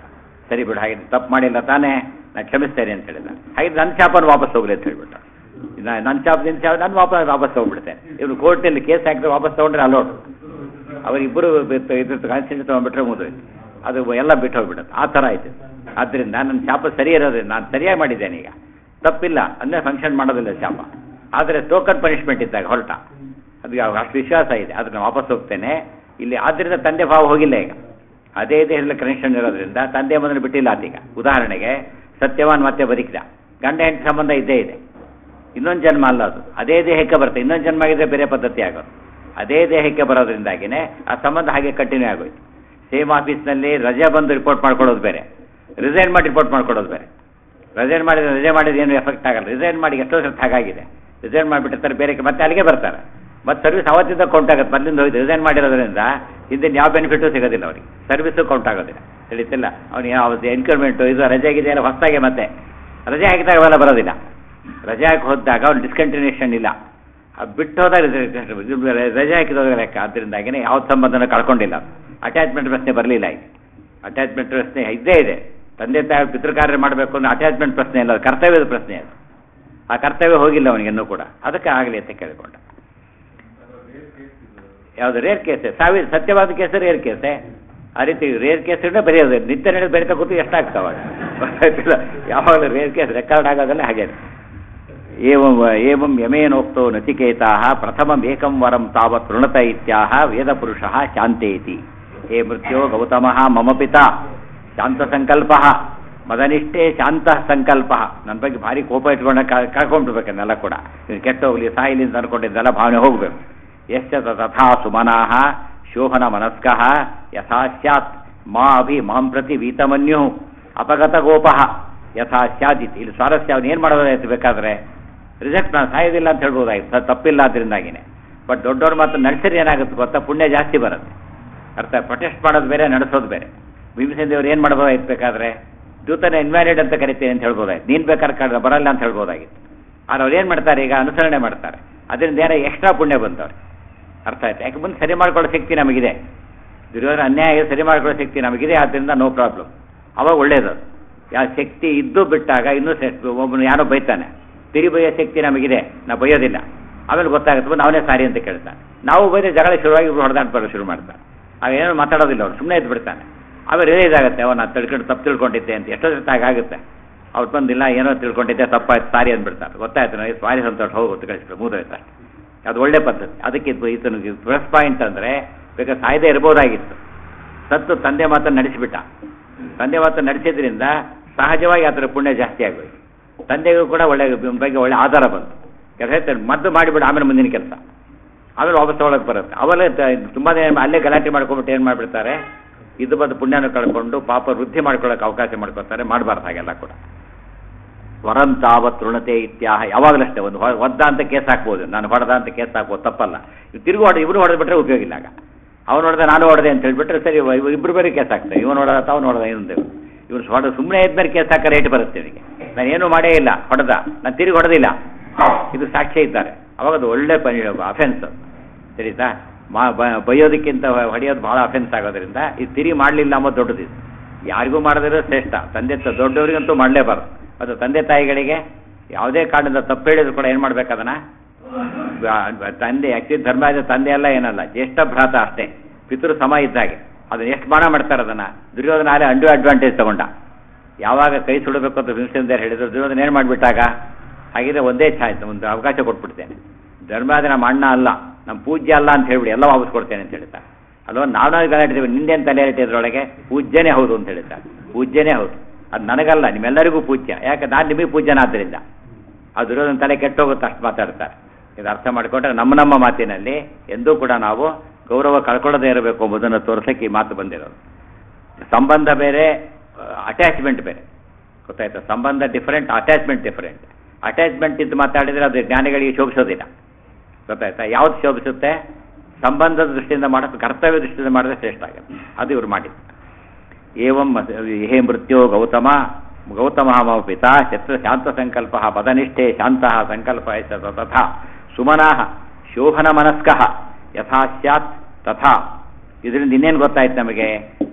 ಸರಿ ಬಿಡು, ಹಾಗೆ ತಪ್ಪು ಮಾಡಿಲ್ಲ ತಾನೇ, ನಾನು ಕ್ಷಮಿಸ್ತೇನೆ ಅಂತ ಹೇಳಿದ. ಹಾಗೆ ನನ್ನ ಶಾಪನ ವಾಪಸ್ ಹೋಗ್ಲಿ ಅಂತ ಹೇಳ್ಬಿಟ್ಟ. ನನ್ನ ಶಾಪ್ ನಿನ್ನ ಶಾಪ್ ನಾನು ವಾಪಸ್ ತೊಗೊಂಡ್ಬಿಡ್ತೇನೆ. ಇವರು ಕೋರ್ಟಲ್ಲಿ ಕೇಸ್ ಹಾಕಿದ್ರೆ ವಾಪಸ್ ತೊಗೊಂಡ್ರೆ ಅಲೋಡು. ಅವರಿಬ್ಬರು ಇದ್ರ ಕಾನ್ಸ್ಟೆಂಟ್ ತೊಗೊಂಡ್ಬಿಟ್ರೆ ಮುಗಿದೋಯ್ತು, ಅದು ಎಲ್ಲ ಬಿಟ್ಟು ಹೋಗ್ಬಿಡುತ್ತೆ. ಆ ಥರ ಆಯ್ತು. ಆದ್ದರಿಂದ ನನ್ನ ಶಾಪ ಸರಿ ಇರೋದ್ರಿಂದ ನಾನು ಸರಿಯಾಗಿ ಮಾಡಿದ್ದೇನೆ, ಈಗ ತಪ್ಪಿಲ್ಲ ಅಂದರೆ ಫಂಕ್ಷನ್ ಮಾಡೋದಿಲ್ಲ ಶಾಪ. ಆದರೆ ಟೋಕನ್ ಪನಿಷ್ಮೆಂಟ್ ಇದ್ದಾಗ ಹೊರಟ, ಅದಕ್ಕೆ ಅಷ್ಟು ವಿಶ್ವಾಸ ಇದೆ, ಅದಕ್ಕೆ ವಾಪಸ್ ಹೋಗ್ತೇನೆ ಇಲ್ಲಿ. ಆದ್ದರಿಂದ ತಂದೆ ಭಾವ ಹೋಗಿಲ್ಲ ಈಗ, ಅದೇ ದೇಹದಲ್ಲಿ ಕನೆಕ್ಷನ್ ಇರೋದ್ರಿಂದ ತಂದೆ ಮೊದಲು ಬಿಟ್ಟಿಲ್ಲ ಆತೀಗ. ಉದಾಹರಣೆಗೆ ಸತ್ಯವಾನ್ ಮತ್ತೆ ಬದುಕಿದ, ಗಂಡ ಹೆಂಡತಿ ಸಂಬಂಧ ಇದ್ದೇ ಇದೆ, ಇನ್ನೊಂದು ಜನ್ಮ ಅಲ್ಲ ಅದು, ಅದೇ ದೇಹಕ್ಕೆ ಬರುತ್ತೆ. ಇನ್ನೊಂದು ಜನ್ಮ ಆಗಿದ್ರೆ ಬೇರೆ ಪದ್ಧತಿ ಆಗೋದು, ಅದೇ ದೇಹಕ್ಕೆ ಬರೋದ್ರಿಂದಾಗಿನೇ ಆ ಸಂಬಂಧ ಹಾಗೆ ಕಂಟಿನ್ಯೂ ಆಗೋಯ್ತು. ಸೇಮ್ ಆಫೀಸ್ನಲ್ಲಿ ರಜೆ ಬಂದು ರಿಪೋರ್ಟ್ ಮಾಡ್ಕೊಳ್ಳೋದು ಬೇರೆ, ರಿಸೈನ್ ಮಾಡಿ ರಿಪೋರ್ಟ್ ಮಾಡ್ಕೊಳ್ಳೋದು ಬೇರೆ. ರಜೆ ಮಾಡಿದ್ರೆ ಏನು ಎಫೆಕ್ಟ್ ಆಗಲ್ಲ. ರಿಸೈನ್ ಮಾಡಿ ಎಷ್ಟೋ ಸರ್ತಿ ಹಾಗಾಗಿದೆ, ರಿಸೈನ್ ಮಾಡಿಬಿಟ್ಟಿರ್ತಾರೆ ಬೇರೆ, ಮತ್ತೆ ಅಲ್ಲಿಗೆ ಬರ್ತಾರೆ, ಮತ್ತು ಸರ್ವಿಸ್ ಅವತ್ತಿಂದ ಕೌಂಟ್ ಆಗುತ್ತೆ. ಮೊದಲಿಂದ ಹೋಯ್ತು ರಿಸೈನ್ ಮಾಡಿರೋದ್ರಿಂದ ಹಿಂದಿನ ಯಾವ ಬೆನಿಫಿಟು ಸಿಗೋದಿಲ್ಲ ಅವ್ರಿಗೆ, ಸರ್ವಿಸು ಕೌಂಟ್ ಆಗೋದಿಲ್ಲ. ತಿಳಿತಿಲ್ಲ ಅವ್ನಿಗೆ ಯಾವ್ದು ಇನ್ಕ್ರಿಮೆಂಟು ಇದು ರಜೆ ಆಗಿದೆ ಎಲ್ಲ ಹೊಸದಾಗೆ, ಮತ್ತೆ ರಜೆ ಹಾಕಿದಾಗ ಅವೆಲ್ಲ ಬರೋದಿಲ್ಲ. ರಜೆ ಹಾಕಿ ಹೋದಾಗ ಅವ್ನು ಡಿಸ್ಕಂಟಿನ್ಯೂಷನ್ ಇಲ್ಲ, ಅದು ಬಿಟ್ಟು ಹೋದಾಗ ರಜೆ ಹಾಕಿದೋಗ ಲೆಕ್ಕ. ಆದ್ದರಿಂದಾಗಿನೇ ಯಾವ ಸಂಬಂಧನ ಕಳ್ಕೊಂಡಿಲ್ಲ. ಅಟ್ಯಾಚ್ಮೆಂಟ್ ಪ್ರಶ್ನೆ ಬರಲಿಲ್ಲ. ಈಗ ಅಟ್ಯಾಚ್ಮೆಂಟ್ ಪ್ರಶ್ನೆ ಇದ್ದೇ ಇದೆ. ತಂದೆ ತಾಯಿ ಪಿತೃಕಾರ್ಯ ಮಾಡಬೇಕು ಅಂದ್ರೆ ಅಟ್ಯಾಚ್ಮೆಂಟ್ ಪ್ರಶ್ನೆ ಇಲ್ಲ, ಅದು ಕರ್ತವ್ಯದ ಪ್ರಶ್ನೆ ಅದು. ಆ ಕರ್ತವ್ಯ ಹೋಗಿಲ್ಲ ಅವನಿಗೆ ಇನ್ನೂ ಕೂಡ, ಅದಕ್ಕೆ ಆಗಲಿ ಅಂತ ಕೇಳಿಕೊಂಡ. ಯಾವುದು ರೇರ್ ಕೇಸೆ, ಸತ್ಯವಾದ ಕೇಸೆ ರೇರ್ ಕೇಸೆ. ಆ ರೀತಿ ರೇರ್ ಕೇಸೇ ಬರೆಯೋದು, ನಿತ್ಯ ನಡೆದು ಬರೀತಾ ಕೂತು ಎಷ್ಟಾಗ್ತಾವ ಗೊತ್ತಾಯ್ತಿಲ್ಲ. ಯಾವಾಗಲೂ ರೇರ್ ಕೇಸ್ ರೆಕಾರ್ಡ್ ಆಗೋದಲ್ಲ ಹಾಗೆ. ಏವಂ ಯಮೇನೋಕ್ತೋ ನಚಿಕೇತಾ ಪ್ರಥಮಂ ಏಕಂ ವರಂ ತಾವತ್ ಋಣತ ಇತ್ಯಾಹ ವೇದಪುರುಷಃ ಶಾಂತೇತಿ. ಹೇ ಮೃತ್ಯೋ ಗೌತಮಃ ಮಮ ಪಿತಾ ಶಾಂತ ಸಂಕಲ್ಪ ಮದನಿಷ್ಠೆ ಶಾಂತ ಸಂಕಲ್ಪ. ನನ್ನ ಬಗ್ಗೆ ಭಾರಿ ಕೋಪ ಇಟ್ಕೊಂಡ ಕಳ್ಕೊಂಡ್ಬಿಡ್ಬೇಕನ್ನೆಲ್ಲ ಕೂಡ, ಕೆಟ್ಟ ಹೋಗ್ಲಿ ಸಾಯಿಲಿ ಅಂತ ಅನ್ಕೊಂಡಿದ್ದೆಲ್ಲ ಭಾವನೆ ಹೋಗ್ಬೇಕು. ಯಶ್ಚ ತಥಾ ಸುಮನಾಃ ಶೋಭನ ಮನಸ್ಕಃ ಯಥಾ ಸ್ಯಾತ್ ಮಾಂ ಪ್ರತಿ ವೀತಮನ್ಯು ಅಪಗತ ಗೋಪಃ ಯಥಾ ಸ್ಯಾದಿತ್. ಇಲ್ಲಿ ಸ್ವಾರಸ್ಯ ಅವನು ಏನು ಮಾಡೋದಾಯ್ತು, ಬೇಕಾದ್ರೆ ರಿಜೆಕ್ಟ್ ನಾನು ಸಾಯೋದಿಲ್ಲ ಅಂತ ಹೇಳ್ಬೋದಾಗಿತ್ತು, ತಪ್ಪಿಲ್ಲ ಅದರಿಂದಾಗಿನೇ. ಬಟ್ ದೊಡ್ಡವ್ರ ಮಾತ್ರ ನಡೆಸಿದ್ರೆ ಏನಾಗುತ್ತೆ ಗೊತ್ತಾ, ಪುಣ್ಯ ಜಾಸ್ತಿ ಬರುತ್ತೆ. ಅರ್ಥ, ಪ್ರೊಟೆಸ್ಟ್ ಮಾಡೋದು ಬೇರೆ, ನಡೆಸೋದು ಬೇರೆ. ಭೀಮಸೇನ ದೇವ್ರು ಏನು ಮಾಡ್ಬೋದಾಯ್ತು, ಬೇಕಾದ್ರೆ ದೂತನ ಇನ್ವ್ಯಾಲಿಡ್ ಅಂತ ಕರಿತೀನಿ ಅಂತ ಹೇಳ್ಬೋದಾಯ್ತು, ನೀನು ಬೇಕಾದ್ರೆ ಬರಲ್ಲ ಅಂತ ಹೇಳ್ಬೋದಾಗಿತ್ತು. ಆದರೆ ಅವ್ರು ಏನು ಮಾಡ್ತಾರೆ, ಈಗ ಅನುಸರಣೆ ಮಾಡ್ತಾರೆ, ಅದರಿಂದ ಏನೋ ಎಕ್ಸ್ಟ್ರಾ ಪುಣ್ಯ ಬಂದವ್ರೆ. ಅರ್ಥ ಆಯ್ತು, ಯಾಕೆ ಮುಂದೆ ಸರಿ ಮಾಡ್ಕೊಳ್ಳೋ ಶಕ್ತಿ ನಮಗಿದೆ. ದುರ್ಯೋಧನ ಅನ್ಯಾಯ ಸರಿ ಮಾಡ್ಕೊಳ್ಳೋ ಶಕ್ತಿ ನಮಗಿದೆ, ಆದ್ದರಿಂದ ನೋ ಪ್ರಾಬ್ಲಮ್. ಅವಾಗ ಒಳ್ಳೇದು. ಯಾವ ಶಕ್ತಿ ಇದ್ದು ಬಿಟ್ಟಾಗ ಇನ್ನೂ ಒಬ್ಬನು ಯಾರೋ ಬೈತಾನೆ, ತಿರಿ ಬೈಯೋ ಶಕ್ತಿ ನಮಗಿದೆ, ನಾವು ಬೈಯೋದಿಲ್ಲ. ಆಮೇಲೆ ಗೊತ್ತಾಗುತ್ತೆ ಬಂದು ಅವನೇ ಸಾರಿ ಅಂತ ಕೇಳ್ತಾನೆ. ನಾವು ಬೈದ್ರೆ ಜಗಳ ಶುರುವಾಗಿ ಇಬ್ಬರು ಹೊಡೆದಾಟ ಬರೋ ಶುರು ಮಾಡ್ತಾರೆ. ಅವೇನೋ ಮಾತಾಡೋದಿಲ್ಲ, ಅವ್ರು ಸುಮ್ಮನೆ ಇದ್ದು ಬಿಡ್ತಾನೆ. ಆಮೇಲೆ ರಿಲೈಸ್ ಆಗುತ್ತೆ, ಅವನು ತಪ್ಪು ತಿಳ್ಕೊಂಡಿದ್ದೆ ಅಂತ. ಎಷ್ಟೋ ಜೊತೆ ಹಾಗಾಗುತ್ತೆ, ಅವ್ರು ಬಂದಿಲ್ಲ ಏನೋ ತಿಳ್ಕೊಂಡಿದ್ದೆ, ತಪ್ಪಾಯ್ತು ಸಾರಿ ಅಂದ್ಬಿಡ್ತಾರೆ. ಗೊತ್ತಾಯ್ತು ನನಗೆ ಸಾರಿ ಸಂತೋಷ ಹೋಗುತ್ತೆ, ಕಳಿಸ್ಬಿಟ್ಟು ಮೂದೋಯ್ತಾರೆ. ಅದು ಒಳ್ಳೆ ಪದ್ಧತಿ. ಅದಕ್ಕೆ ಈತನಿಗೆ ಪ್ಲಸ್ ಪಾಯಿಂಟ್ ಅಂದರೆ ಬೇಕಾದ್ರೆ ಸಾಯದೇ ಇರ್ಬೋದಾಗಿತ್ತು, ಸತ್ತು ತಂದೆ ಮಾತನ್ನು ನಡೆಸಿಬಿಟ್ಟ. ತಂದೆ ಮಾತನ್ನು ನಡೆಸಿದ್ರಿಂದ ಸಹಜವಾಗಿ ಆ ಥರ ಪುಣ್ಯ ಜಾಸ್ತಿ ಆಗೋಯ್ತು. ತಂದೆಗೂ ಕೂಡ ಬಗ್ಗೆ ಒಳ್ಳೆ ಆಧಾರ ಬಂತು. ಕೆಲಸ ಹೇಳ್ತಾರೆ ಮದ್ದು ಮಾಡಿಬಿಡು, ಆಮೇಲೆ ಮುಂದಿನ ಕೆಲಸ, ಆಮೇಲೆ ವಾಪಸ್ ತೊಗೊಳಕ್ಕೆ ಬರುತ್ತೆ. ಅವೆಲ್ಲ ತುಂಬ ದಿನ ಅಲ್ಲೇ ಗಲಾಟೆ ಮಾಡ್ಕೊಂಬಿಟ್ಟು ಏನು ಮಾಡಿಬಿಡ್ತಾರೆ, ಇದು ಬಂದು ಪುಣ್ಯನ ಕಳ್ಕೊಂಡು ಪಾಪ ವೃದ್ಧಿ ಮಾಡ್ಕೊಳ್ಳೋಕೆ ಅವಕಾಶ ಮಾಡ್ಕೊತಾರೆ. ಮಾಡಬಾರ್ದು ಹಾಗೆಲ್ಲ ಕೂಡ. ವರಂ ತಾವತ್ ಋಣತೆ ಇತ್ಯಾಹ. ಯಾವಾಗಲಷ್ಟೇ ಒಂದು ಒದ್ದ ಅಂತ ಕೇಸ್ ಹಾಕ್ಬೋದು, ನಾನು ಹೊಡೆದ ಅಂತ ಕೇಸ್ ಹಾಕ್ಬೋದು, ತಪ್ಪಲ್ಲ. ತಿರುಗಿ ಇಬ್ಬರು ಹೊಡೆದ್ಬಿಟ್ರೆ ಉಪಯೋಗ ಇಲ್ಲ. ಆಗ ಅವನು ಹೊಡೆದ ನಾನು ಹೊಡೆದೆ ಅಂತ ಹೇಳ್ಬಿಟ್ರೆ ಸರಿ, ಇಬ್ಬರು ಬೇರೆ ಕೇಸ್ ಹಾಕ್ತಾರೆ. ಇವನು ಹೊಡೆದ ತಾವು ಹೊಡೆದ ಇನ್ನೊಂದು, ಇವನು ಹೊಡೆದ ಸುಮ್ಮನೆ ಇದ್ಮೇಲೆ ಕೇಸ್ ಹಾಕೋ ರೇಟ್ ಬರುತ್ತೆ ಇವನಿಗೆ. ನಾನು ಏನೂ ಮಾಡೇ ಇಲ್ಲ, ಹೊಡೆದ, ನಾನು ತಿರುಗಿ ಹೊಡೆದಿಲ್ಲ, ಇದು ಸಾಕ್ಷ್ಯ ಇದ್ದಾರೆ. ಅವಾಗ ಅದು ಒಳ್ಳೆ ಅಫೆನ್ಸ್. ಸರಿತಾ, ಬೈಯೋದಕ್ಕಿಂತ ಹೊಡೆಯೋದು ಭಾಳ ಅಫೆನ್ಸ್ ಆಗೋದ್ರಿಂದ ಇದು ತಿರುಗಿ ಮಾಡಲಿಲ್ಲ ಅನ್ನೋದು ದೊಡ್ಡದಿದೆ. ಯಾರಿಗೂ ಮಾಡದಿರೋ ಶ್ರೇಷ್ಠ. ತಂದೆ ದೊಡ್ಡವರಿಗಂತೂ ಮಾಡಲೇಬಾರ್ದು. ಅದು ತಂದೆ ತಾಯಿಗಳಿಗೆ ಯಾವುದೇ ಕಾರಣದಿಂದ ತಪ್ಪು ಹೇಳಿದ್ರು ಕೂಡ ಏನು ಮಾಡ್ಬೇಕು, ಅದನ್ನು ತಂದೆ ಆ್ಯಕ್ಚುಲಿ ಧರ್ಮ ತಂದೆ ಎಲ್ಲ ಏನಲ್ಲ, ಜ್ಯೇಷ್ಠ ಭ್ರಾತ ಅಷ್ಟೇ, ಪಿತೃ ಸಮ ಇದ್ದಾಗೆ. ಅದನ್ನು ಎಷ್ಟು ಮಾನ ಮಾಡ್ತಾರೆ ಅದನ್ನು. ದುರ್ಯೋಧನ ಆಲೆ ಅಡ್ವಾಂಟೇಜ್ ತಗೊಂಡ. ಯಾವಾಗ ಕೈ ಸುಡಬೇಕು ಅಂತ ಭೀಮಸೇನ ಹೇಳಿದ್ರು, ದುರ್ಯೋಧನ ಏನು ಮಾಡಿಬಿಟ್ಟಾಗ, ಹಾಗಿದ್ರೆ ಒಂದೇ ಒಂದು ಅವಕಾಶ ಕೊಟ್ಬಿಡ್ತೇನೆ, ಧರ್ಮ ಆದರೆ ನಮ್ಮ ಅಣ್ಣ ಅಲ್ಲ, ನಮ್ಮ ಪೂಜ್ಯ ಅಲ್ಲ ಅಂತ ಹೇಳ್ಬಿಡಿ, ಎಲ್ಲ ವಾಪಸ್ ಕೊಡ್ತೇನೆ ಅಂತ ಹೇಳ್ತಾರೆ. ಅಲ್ವಾ, ನಾವು ಗಲಾಟಿದ್ದೀವಿ, ನಿಂದೇನು ತಲೆ ಇಟ್ಟಿದ್ರೊಳಗೆ ಪೂಜ್ಯನೇ ಹೌದು ಅಂತ ಹೇಳ್ತಾರೆ. ಪೂಜ್ಯನೇ ಹೌದು, ಅದು ನನಗಲ್ಲ, ನಿಮ್ಮೆಲ್ಲರಿಗೂ ಪೂಜ್ಯ, ಯಾಕೆ ನಾನು ನಿಮಗೆ ಪೂಜ್ಯನಾದ್ದರಿಂದ. ಆ ದುರ್ಯೋಧನ ತಲೆ ಕೆಟ್ಟೋಗುತ್ತೆ, ಅಷ್ಟು ಮಾತಾಡ್ತಾರೆ. ಇದು ಅರ್ಥ ಮಾಡಿಕೊಂಡ್ರೆ ನಮ್ಮ ಮಾತಿನಲ್ಲಿ ಎಂದೂ ಕೂಡ ನಾವು ಗೌರವ ಕಳ್ಕೊಳ್ಳೋದೇ ಇರಬೇಕು ಎಂಬುದನ್ನು ತೋರಿಸೋಕ್ಕೆ ಈ ಮಾತು ಬಂದಿರೋದು. ಸಂಬಂಧ ಬೇರೆ, ಅಟ್ಯಾಚ್ಮೆಂಟ್ ಬೇರೆ, ಗೊತ್ತಾಯ್ತಾ. ಸಂಬಂಧ ಡಿಫರೆಂಟ್, ಅಟ್ಯಾಚ್ಮೆಂಟ್ ಡಿಫರೆಂಟ್. ಅಟ್ಯಾಚ್ಮೆಂಟ್ ಇದ್ದು ಮಾತಾಡಿದರೆ ಅದು ಜ್ಞಾನಿಗಳಿಗೆ ಶೋಭಿಸೋದಿಲ್ಲ, ಗೊತ್ತಾಯ್ತಾ. ಯಾವ್ದು ಶೋಭಿಸುತ್ತೆ, ಸಂಬಂಧದ ದೃಷ್ಟಿಯಿಂದ ಮಾಡೋದು, ಕರ್ತವ್ಯ ದೃಷ್ಟಿಯಿಂದ ಮಾಡಿದ್ರೆ ಶ್ರೇಷ್ಠ ಆಗುತ್ತೆ. ಅದು ಇವರು ಮಾಡಿದ್ದು. ಏವಂ ಹೇ ಮೃತ್ಯೋ ಗೌತಮ ಮಮ ಪಿತಾ ಶತ್ರ ಶಾಂತ ಸಂಕಲ್ಪ ಪದನಿಷ್ಠೆ ಶಾಂತಃ ಸಂಕಲ್ಪ ತಥಾ ಸುಮನಾಃ ಶೋಭನ ಮನಸ್ಕಃ ಯಥಾ ಸ್ಯಾತ್ ತಥಾ. ಇದರಿಂದ ಇನ್ನೇನು ಗೊತ್ತಾಯ್ತು ನಮಗೆ,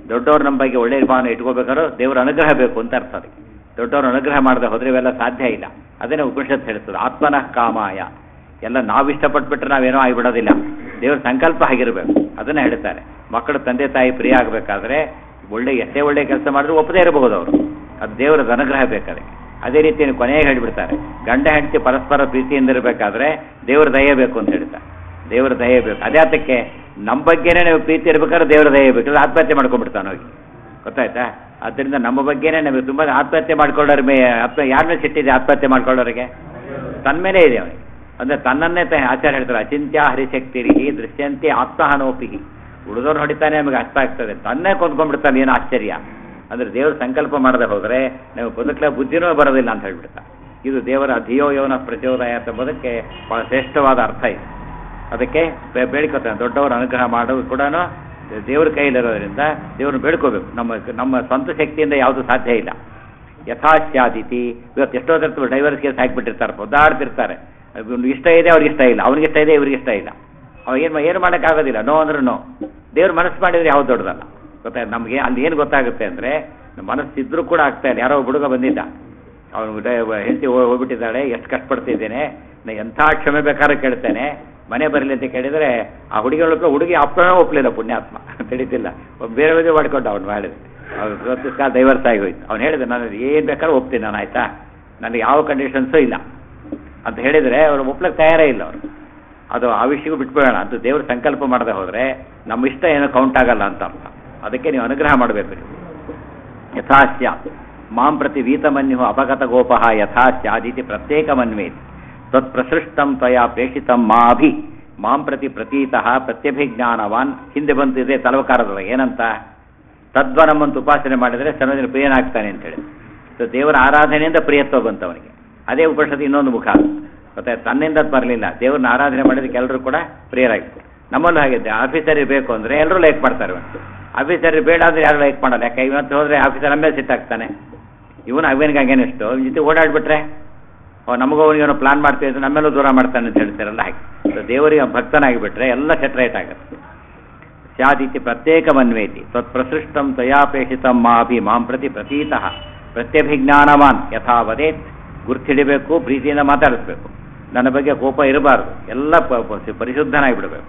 ದೊಡ್ಡವ್ರ ನಮ್ಮ ಬಗ್ಗೆ ಒಳ್ಳೆಯ ಭಾವನೆ ಇಟ್ಕೋಬೇಕಾದ್ರೂ ದೇವರ ಅನುಗ್ರಹ ಬೇಕು ಅಂತ ಅರ್ಥ ಅದಕ್ಕೆ. ದೊಡ್ಡವ್ರ ಅನುಗ್ರಹ ಮಾಡದೆ ಹೋದರೆ ಇವೆಲ್ಲ ಸಾಧ್ಯ ಇಲ್ಲ. ಅದನ್ನೇ ಉಪನಿಷತ್ ಹೇಳ್ತದೆ, ಆತ್ಮನಃ ಕಾಮಾಯ. ಎಲ್ಲ ನಾವು ಇಷ್ಟಪಟ್ಬಿಟ್ರೆ ನಾವೇನೋ ಆಗಿಬಿಡೋದಿಲ್ಲ, ದೇವ್ರ ಸಂಕಲ್ಪ ಆಗಿರಬೇಕು. ಅದನ್ನೇ ಹೇಳ್ತಾರೆ, ಮಕ್ಕಳು ತಂದೆ ತಾಯಿ ಪ್ರಿಯ ಆಗಬೇಕಾದ್ರೆ ಎಷ್ಟೇ ಒಳ್ಳೆ ಕೆಲಸ ಮಾಡಿದ್ರು ಒಪ್ಪದೇ ಇರಬಹುದು ಅವರು, ಅದು ದೇವರದ ಅನುಗ್ರಹ ಬೇಕಾದ್ರೆ. ಅದೇ ರೀತಿ ಕೊನೆಗೆ ಹೇಳಿಬಿಡ್ತಾರೆ, ಗಂಡ ಹೆಂಡತಿ ಪರಸ್ಪರ ಪ್ರೀತಿಯಿಂದ ಇರಬೇಕಾದ್ರೆ ದೇವರ ದಯೆ ಬೇಕು ಅಂತ ಹೇಳ್ತಾರೆ. ದೇವರ ದಯೆ ಬೇಕು. ಅದೇ ಅದಕ್ಕೆ ನಮ್ಮ ಬಗ್ಗೆನೇ ನಾವು ಪ್ರೀತಿ ಇರಬೇಕಾದ್ರೆ ದೇವರ ದಯೆ ಬೇಕು, ಆತ್ಮಹತ್ಯೆ ಮಾಡ್ಕೊಂಡ್ಬಿಡ್ತಾನೆ ಹೋಗಿ, ಗೊತ್ತಾಯ್ತಾ? ಆದ್ದರಿಂದ ನಮ್ಮ ಬಗ್ಗೆನೇ ನಮಗೆ ತುಂಬ ಆತ್ಮಹತ್ಯೆ ಮಾಡ್ಕೊಳ್ಳೋರ ಯಾರ ಮೇಲೆ ಸಿಟ್ಟಿದೆ ಆತ್ಮಹತ್ಯೆ ಮಾಡ್ಕೊಳ್ಳೋರಿಗೆ? ತನ್ನ ಮೇಲೆ ಇದೆ ಅವನಿಗೆ. ಅಂದರೆ ತನ್ನನ್ನೇ ಆಚಾರ್ಯ ಹೇಳ್ತಾರೆ, ಅಚಿಂತ್ಯ ಹರಿಶಕ್ತಿರಿಹಿ ದೃಶ್ಯಂತೆ ಆತ್ಮಹನೋಪಿಹಿ. ಉಳಿದವ್ರು ಹೊಡಿತಾನೆ ನಮಗೆ ಅರ್ಥ ಆಗ್ತದೆ, ತನ್ನೇ ಕೊಂದ್ಕೊಂಡ್ಬಿಡ್ತಾನೆ, ಏನು ಆಶ್ಚರ್ಯ. ಅಂದರೆ ದೇವರು ಸಂಕಲ್ಪ ಮಾಡದೆ ಹೋದರೆ ನಾವು ಬದುಕಲ ಬುದ್ಧಿನೂ ಬರೋದಿಲ್ಲ ಅಂತ ಹೇಳ್ಬಿಡ್ತಾರೆ. ಇದು ದೇವರ ಧಿಯೋ ಯೋನ ಪ್ರಚೋದಯ ಎಂಬುದಕ್ಕೆ ಭಾಳ ಶ್ರೇಷ್ಠವಾದ ಅರ್ಥ ಇದೆ. ಅದಕ್ಕೆ ಬೇಡ್ಕೋತಾನೆ, ದೊಡ್ಡವರ ಅನುಗ್ರಹ ಮಾಡೋದು ಕೂಡ ದೇವ್ರ ಕೈಲಿರೋದ್ರಿಂದ ದೇವ್ರನ್ನ ಬೇಡ್ಕೋಬೇಕು. ನಮ್ಮ ಸ್ವಂತ ಶಕ್ತಿಯಿಂದ ಯಾವುದು ಸಾಧ್ಯ ಇಲ್ಲ. ಯಥಾಶ್ಯಾದಿತಿ. ಇವತ್ತು ಎಷ್ಟೋ ತರ್ತೀವಿ ಡೈವರ್ಸ್ ಕೇಸ್ ಹಾಕಿಬಿಟ್ಟಿರ್ತಾರೆ, ಒದ್ದಾಡ್ತಿರ್ತಾರೆ. ಇಷ್ಟ ಇದೆ ಅವ್ರಿಗೆ ಇಷ್ಟ ಇಲ್ಲ, ಅವ್ನಿಗೆ ಇಷ್ಟ ಇದೆ ಇವ್ರಿಗೆ ಇಷ್ಟ ಇಲ್ಲ. ಅವ ಏನು ಮಾಡೋಕ್ಕಾಗೋದಿಲ್ಲ. ನೋ ಅಂದ್ರೆ ನೋ. ದೇವ್ರ ಮನಸ್ಸು ಮಾಡಿದರೆ ಯಾವ್ದು ದೊಡ್ಡದಲ್ಲ, ಗೊತ್ತಾಯ್ತು ನಮಗೆ. ಅಲ್ಲಿ ಏನು ಗೊತ್ತಾಗುತ್ತೆ ಅಂದರೆ, ಮನಸ್ಸಿದ್ರೂ ಕೂಡ ಆಗ್ತಾ ಇಲ್ಲ. ಯಾರೋ ಹುಡುಗ ಬಂದಿದ್ದ, ಅವನು ಹೆಂಡತಿ ಹೋಗ್ಬಿಟ್ಟಿದ್ದಾಳೆ, ಎಷ್ಟು ಕಷ್ಟಪಡ್ತಿದ್ದೇನೆ, ನಾನು ಎಂಥ ಕ್ಷಮೆ ಬೇಕಾದ್ರೂ ಕೇಳ್ತೇನೆ, ಮನೆ ಬರಲಿ ಅಂತ ಕೇಳಿದರೆ ಆ ಹುಡುಗಿ ಅಪ್ಪನೇ ಒಪ್ಪಲಿಲ್ಲ, ಪುಣ್ಯಾತ್ಮ ತಿಳಿತಿಲ್ಲ, ಬೇರೆ ಬೇರೆ ಮಾಡ್ಕೊಂಡು ಅವ್ನು ಮಾಡಿದೆ. ಅವ್ರು ಇವತ್ತು ಕಾಲ ಡೈವರ್ಸ್ ಆಗಿ ಹೋಯ್ತು. ಅವ್ನು ಹೇಳಿದೆ, ನಾನು ಏನು ಬೇಕಾದ್ರೂ ಒಪ್ತೀನಿ ನಾನು, ಆಯಿತಾ, ನನಗೆ ಯಾವ ಕಂಡೀಷನ್ಸು ಇಲ್ಲ ಅಂತ ಹೇಳಿದರೆ ಅವರು ಒಪ್ಲಕ್ಕೆ ತಯಾರೇ ಇಲ್ಲ ಅವರು. ಅದು ಆ ವಿಷಯಕ್ಕೂ ಬಿಟ್ಬಿಡೋಣ. ಅದು ದೇವ್ರ ಸಂಕಲ್ಪ ಮಾಡದೆ ಹೋದರೆ ನಮ್ಮ ಇಷ್ಟ ಏನೋ ಕೌಂಟ್ ಆಗಲ್ಲ ಅಂತ ಅರ್ಥ. ಅದಕ್ಕೆ ನೀವು ಅನುಗ್ರಹ ಮಾಡಬೇಕು. ಯಥಾಸ್ಯ ಮಾಂ ಪ್ರತಿ ವೀತಮನ್ಯು ಅಪಗತ ಗೋಪಃ ಯಥಾಸ್ಯಾದಿತಿ ಪ್ರತ್ಯೇಕಮನ್ವೇತಿ ತತ್ಪ್ರಸೃಷ್ಟಂ ತ್ವಯಾ ಪ್ರೇಷಿತಂ ಮಾಭಿ ಮಾಂ ಪ್ರತಿ ಪ್ರತೀತಃ ಪ್ರತ್ಯಭಿಜ್ಞಾನವಾನ್. ಹಿಂದೆ ಬಂತಿದೆ ತಲವಕಾರದೊಳಗೆ ಏನಂತ, ತದ್ವನಮ್ಮಂತ ಉಪಾಸನೆ ಮಾಡಿದರೆ ಸರ್ವಜನ ಪ್ರಿಯನಾಗ್ತಾನೆ ಅಂತೇಳಿ. ಸೊ ದೇವರ ಆರಾಧನೆಯಿಂದ ಪ್ರಿಯತ್ವ ಬಂತವನಿಗೆ. ಅದೇ ಉಪನಿಷತ್ತು ಇನ್ನೊಂದು ಮುಖ, ಮತ್ತೆ ತನ್ನಿಂದ ಬರಲಿಲ್ಲ, ದೇವ್ರನ್ನ ಆರಾಧನೆ ಮಾಡಿದಕ್ಕೆ ಎಲ್ಲರೂ ಕೂಡ ಪ್ರಿಯರಾಗಿತ್ತು. ನಮ್ಮಲ್ಲೂ ಹಾಗಿದ್ದೆ, ಆಫೀಸರಿಗೆ ಬೇಕು ಅಂದರೆ ಎಲ್ಲರೂ ಲೈಕ್ ಮಾಡ್ತಾರೆ. ಆಫೀಸರಿಗೆ ಬೇಡ ಅಂದರೆ ಯಾರು ಲೈಕ್ ಮಾಡಲ್ಲ. ಯಾಕೆ ಇವತ್ತು ಹೋದರೆ ಆಫೀಸರ್ ನಮ್ಮ ಮೇಲೆ ಸಿಟ್ಟಾಗ್ತಾನೆ. ಇವನು ಅವನಿಗೆ ಹಂಗೇನಿಷ್ಟು ಇವನ ಜೊತೆ ಓಡಾಡ್ಬಿಟ್ರೆ ನಮಗೂ ಅವನಿಗೇನೋ ಪ್ಲಾನ್ ಮಾಡ್ತೀವಿ ಅಂದರೆ ನಮ್ಮೆಲ್ಲೂ ದೂರ ಮಾಡ್ತಾನೆ ಅಂತ ಹೇಳ್ತಾರಲ್ಲ ಹಾಗೆ. ಸೊ ದೇವರಿಗೆ ಭಕ್ತನಾಗಿಬಿಟ್ರೆ ಎಲ್ಲ ಸೆಟ್ರೈಟ್ ಆಗುತ್ತೆ. ಸ್ಯಾದಿತಿ ಪ್ರತ್ಯೇಕಮನ್ವೇತಿ ತತ್ಪ್ರಸೃಷ್ಟಂ ತ್ವಯಾಪೇಕ್ಷಿತಂ ಮಾಭಿ ಮಾಂ ಪ್ರತಿ ಪ್ರತೀತಃ ಪ್ರತ್ಯಭಿಜ್ಞಾನವಾನ್ ಯಥಾ ವದೇತ್. ಗುರ್ತಿಡಿಬೇಕು, ಪ್ರೀತಿಯಿಂದ ಮಾತಾಡಿಸ್ಬೇಕು, ನನ್ನ ಬಗ್ಗೆ ಕೋಪ ಇರಬಾರ್ದು, ಎಲ್ಲ ಪರಿಶುದ್ಧನಾಗಿಬಿಡಬೇಕು.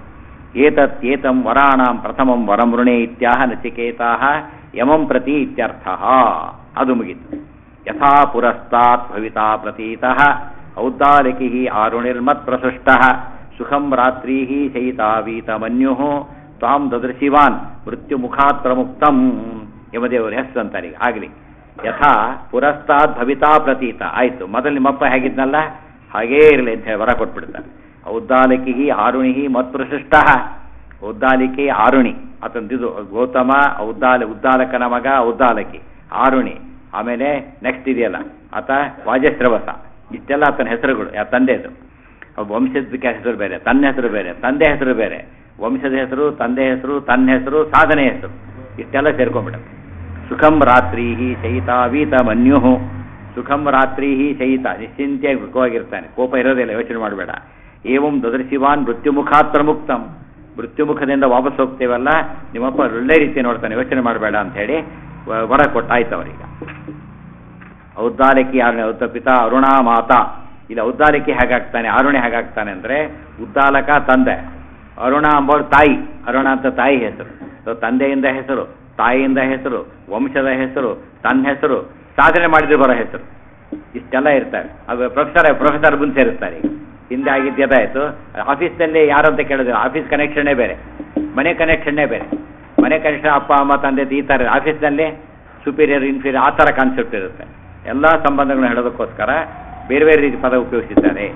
ಏತಂ ವರಾಣಾಂ ಪ್ರಥಮಂ ವರಂ ಋಣೆ ಇತ್ಯಾಹ ನಚಿಕೇತಾಃ ಯಮಂ ಪ್ರತಿ ಇತ್ಯರ್ಥ. ಅದು ಮುಗಿತು. ಯಥಾ ಪುರಸ್ತಾತ್ ಭವಿತಾ ಪ್ರತೀತಃ ಔದ್ದಾಲಿಕಿ ಆರುಣಿರ್ಮತ್ ಪ್ರಸೃಷ್ಟಃ ಸುಖಂ ರಾತ್ರೀ ಶಯಿತಾವೀತಮನ್ಯುಃ ತ್ವಾಂ ದದೃಶಿವಾನ್ ಮೃತ್ಯು ಮುಖಾತ್ ಪ್ರಮುಕ್ತಂ. ಯಮದೇವರು ಹೆಸರು ಅಂತಾರೆ. ಆಗಲಿ ಯಥಾ ಪುರಸ್ತಾತ್ ಭವಿತಾ ಪ್ರತೀತ ಆಯಿತು. ಮೊದಲು ನಿಮ್ಮಪ್ಪ ಹೇಗಿದ್ನಲ್ಲ ಹಾಗೇ ಇರಲಿ ಅಂತ ಹೇಳಿ ವರ ಕೊಟ್ಬಿಡ್ತಾರೆ. ಔದ್ದಾಲಿಕಿ ಆರುಣಿ ಮತ್ಪ್ರಸೃಷ್ಟ. ಔದ್ದಾಲಿಕೆ ಆರುಣಿ ಆತಂದಿದು ಗೌತಮ, ಉದ್ದಾಲಕನ ಮಗ ಔದ್ದಾಲಕಿ, ಆರುಣಿ, ಆಮೇಲೆ ನೆಕ್ಸ್ಟ್ ಇದೆಯಲ್ಲ ಆತ ವಾಜಶ್ರವಸ. ಇಷ್ಟೆಲ್ಲ ಆತನ ಹೆಸರುಗಳು. ತಂದೆದು ವಂಶದ ಹೆಸರು ಬೇರೆ, ತನ್ನ ಹೆಸರು ಬೇರೆ, ತಂದೆ ಹೆಸರು ಬೇರೆ, ವಂಶದ ಹೆಸರು, ತಂದೆ ಹೆಸರು, ತನ್ನ ಹೆಸರು, ಸಾಧನೆ ಹೆಸರು, ಇಷ್ಟೆಲ್ಲ ಸೇರ್ಕೊಂಡ್ಬಿಡುತ್ತೆ. ಸುಖಂ ರಾತ್ರಿ ಶಯಿತಾವೀತ ಮನ್ಯು. ಸುಖಂ ರಾತ್ರಿ ಶಯಿತ, ನಿಶ್ಚಿಂತೆಯಾಗಿ ಸುಖವಾಗಿರ್ತಾನೆ, ಕೋಪ ಇರೋದಿಲ್ಲ, ಯೋಚನೆ ಮಾಡಬೇಡ. ಏವಂ ದದರ್ಶಿವಾನ್ ಮೃತ್ಯುಮುಖಾತ್ ಪ್ರಮುಕ್ತಂ. ಮೃತ್ಯುಮುಖದಿಂದ ವಾಪಸ್ ಹೋಗ್ತೇವಲ್ಲ, ನಿಮ್ಮಪ್ಪ ಒಳ್ಳೆ ರೀತಿ ನೋಡ್ತಾನೆ, ಯೋಚನೆ ಮಾಡಬೇಡ ಅಂತ ಹೇಳಿ ವರ ಕೊಟ್ಟಾಯ್ತು ಅವರೀಗ. ಔದ್ದಾಲಿಕಿ ಪಿತಾ ಅರುಣಾ ಮಾತಾ. ಇಲ್ಲಿ ಔದ್ದಾಲಿಕಿ ಹೇಗಾಗ್ತಾನೆ, ಆರುಣಿ ಹೇಗಾಗ್ತಾನೆ ಅಂದರೆ, ಉದ್ದಾಲಕ ತಂದೆ, ಅರುಣ ಅಂಬೋಳು ತಾಯಿ. ಅರುಣ ಅಂತ ತಾಯಿ ಹೆಸರು. ತಂದೆಯಿಂದ ಹೆಸರು, ತಾಯಿಯಿಂದ ಹೆಸರು, ವಂಶದ ಹೆಸರು, ತನ್ನ ಹೆಸರು, ಸಾಧನೆ ಮಾಡಿದ್ರೆ ಬರೋ ಹೆಸರು, ಇಷ್ಟೆಲ್ಲ ಇರ್ತಾರೆ. ಅದು ಪ್ರೊಫೆಸರ್ ಬಂದು ಸೇರಿಸ್ತಾರೆ. ಹಿಂದೆ ಆಗಿದ್ದದಾಯಿತು. ಆಫೀಸ್ನಲ್ಲಿ ಯಾರು ಅಂತ ಕೇಳಿದ್ರೆ ಆಫೀಸ್ ಕನೆಕ್ಷನ್ನೇ ಬೇರೆ, ಮನೆ ಕನೆಕ್ಷನ್ನೇ ಬೇರೆ. ಮನೆ ಕನೆಕ್ಷನ್ ಅಪ್ಪ ಅಮ್ಮ ತಂದೆ ಈ ಥರ, ಆಫೀಸ್ನಲ್ಲಿ ಸುಪೀರಿಯರ್ ಇನ್ಫೀರಿಯರ್ ಆ ಥರ ಕಾನ್ಸೆಪ್ಟ್ ಇರುತ್ತೆ. ಎಲ್ಲ ಸಂಬಂಧಗಳನ್ನ ಹೇಳೋದಕ್ಕೋಸ್ಕರ ಬೇರೆ ಬೇರೆ ರೀತಿ ಪದ ಉಪಯೋಗಿಸಿದ್ದಾರೆ.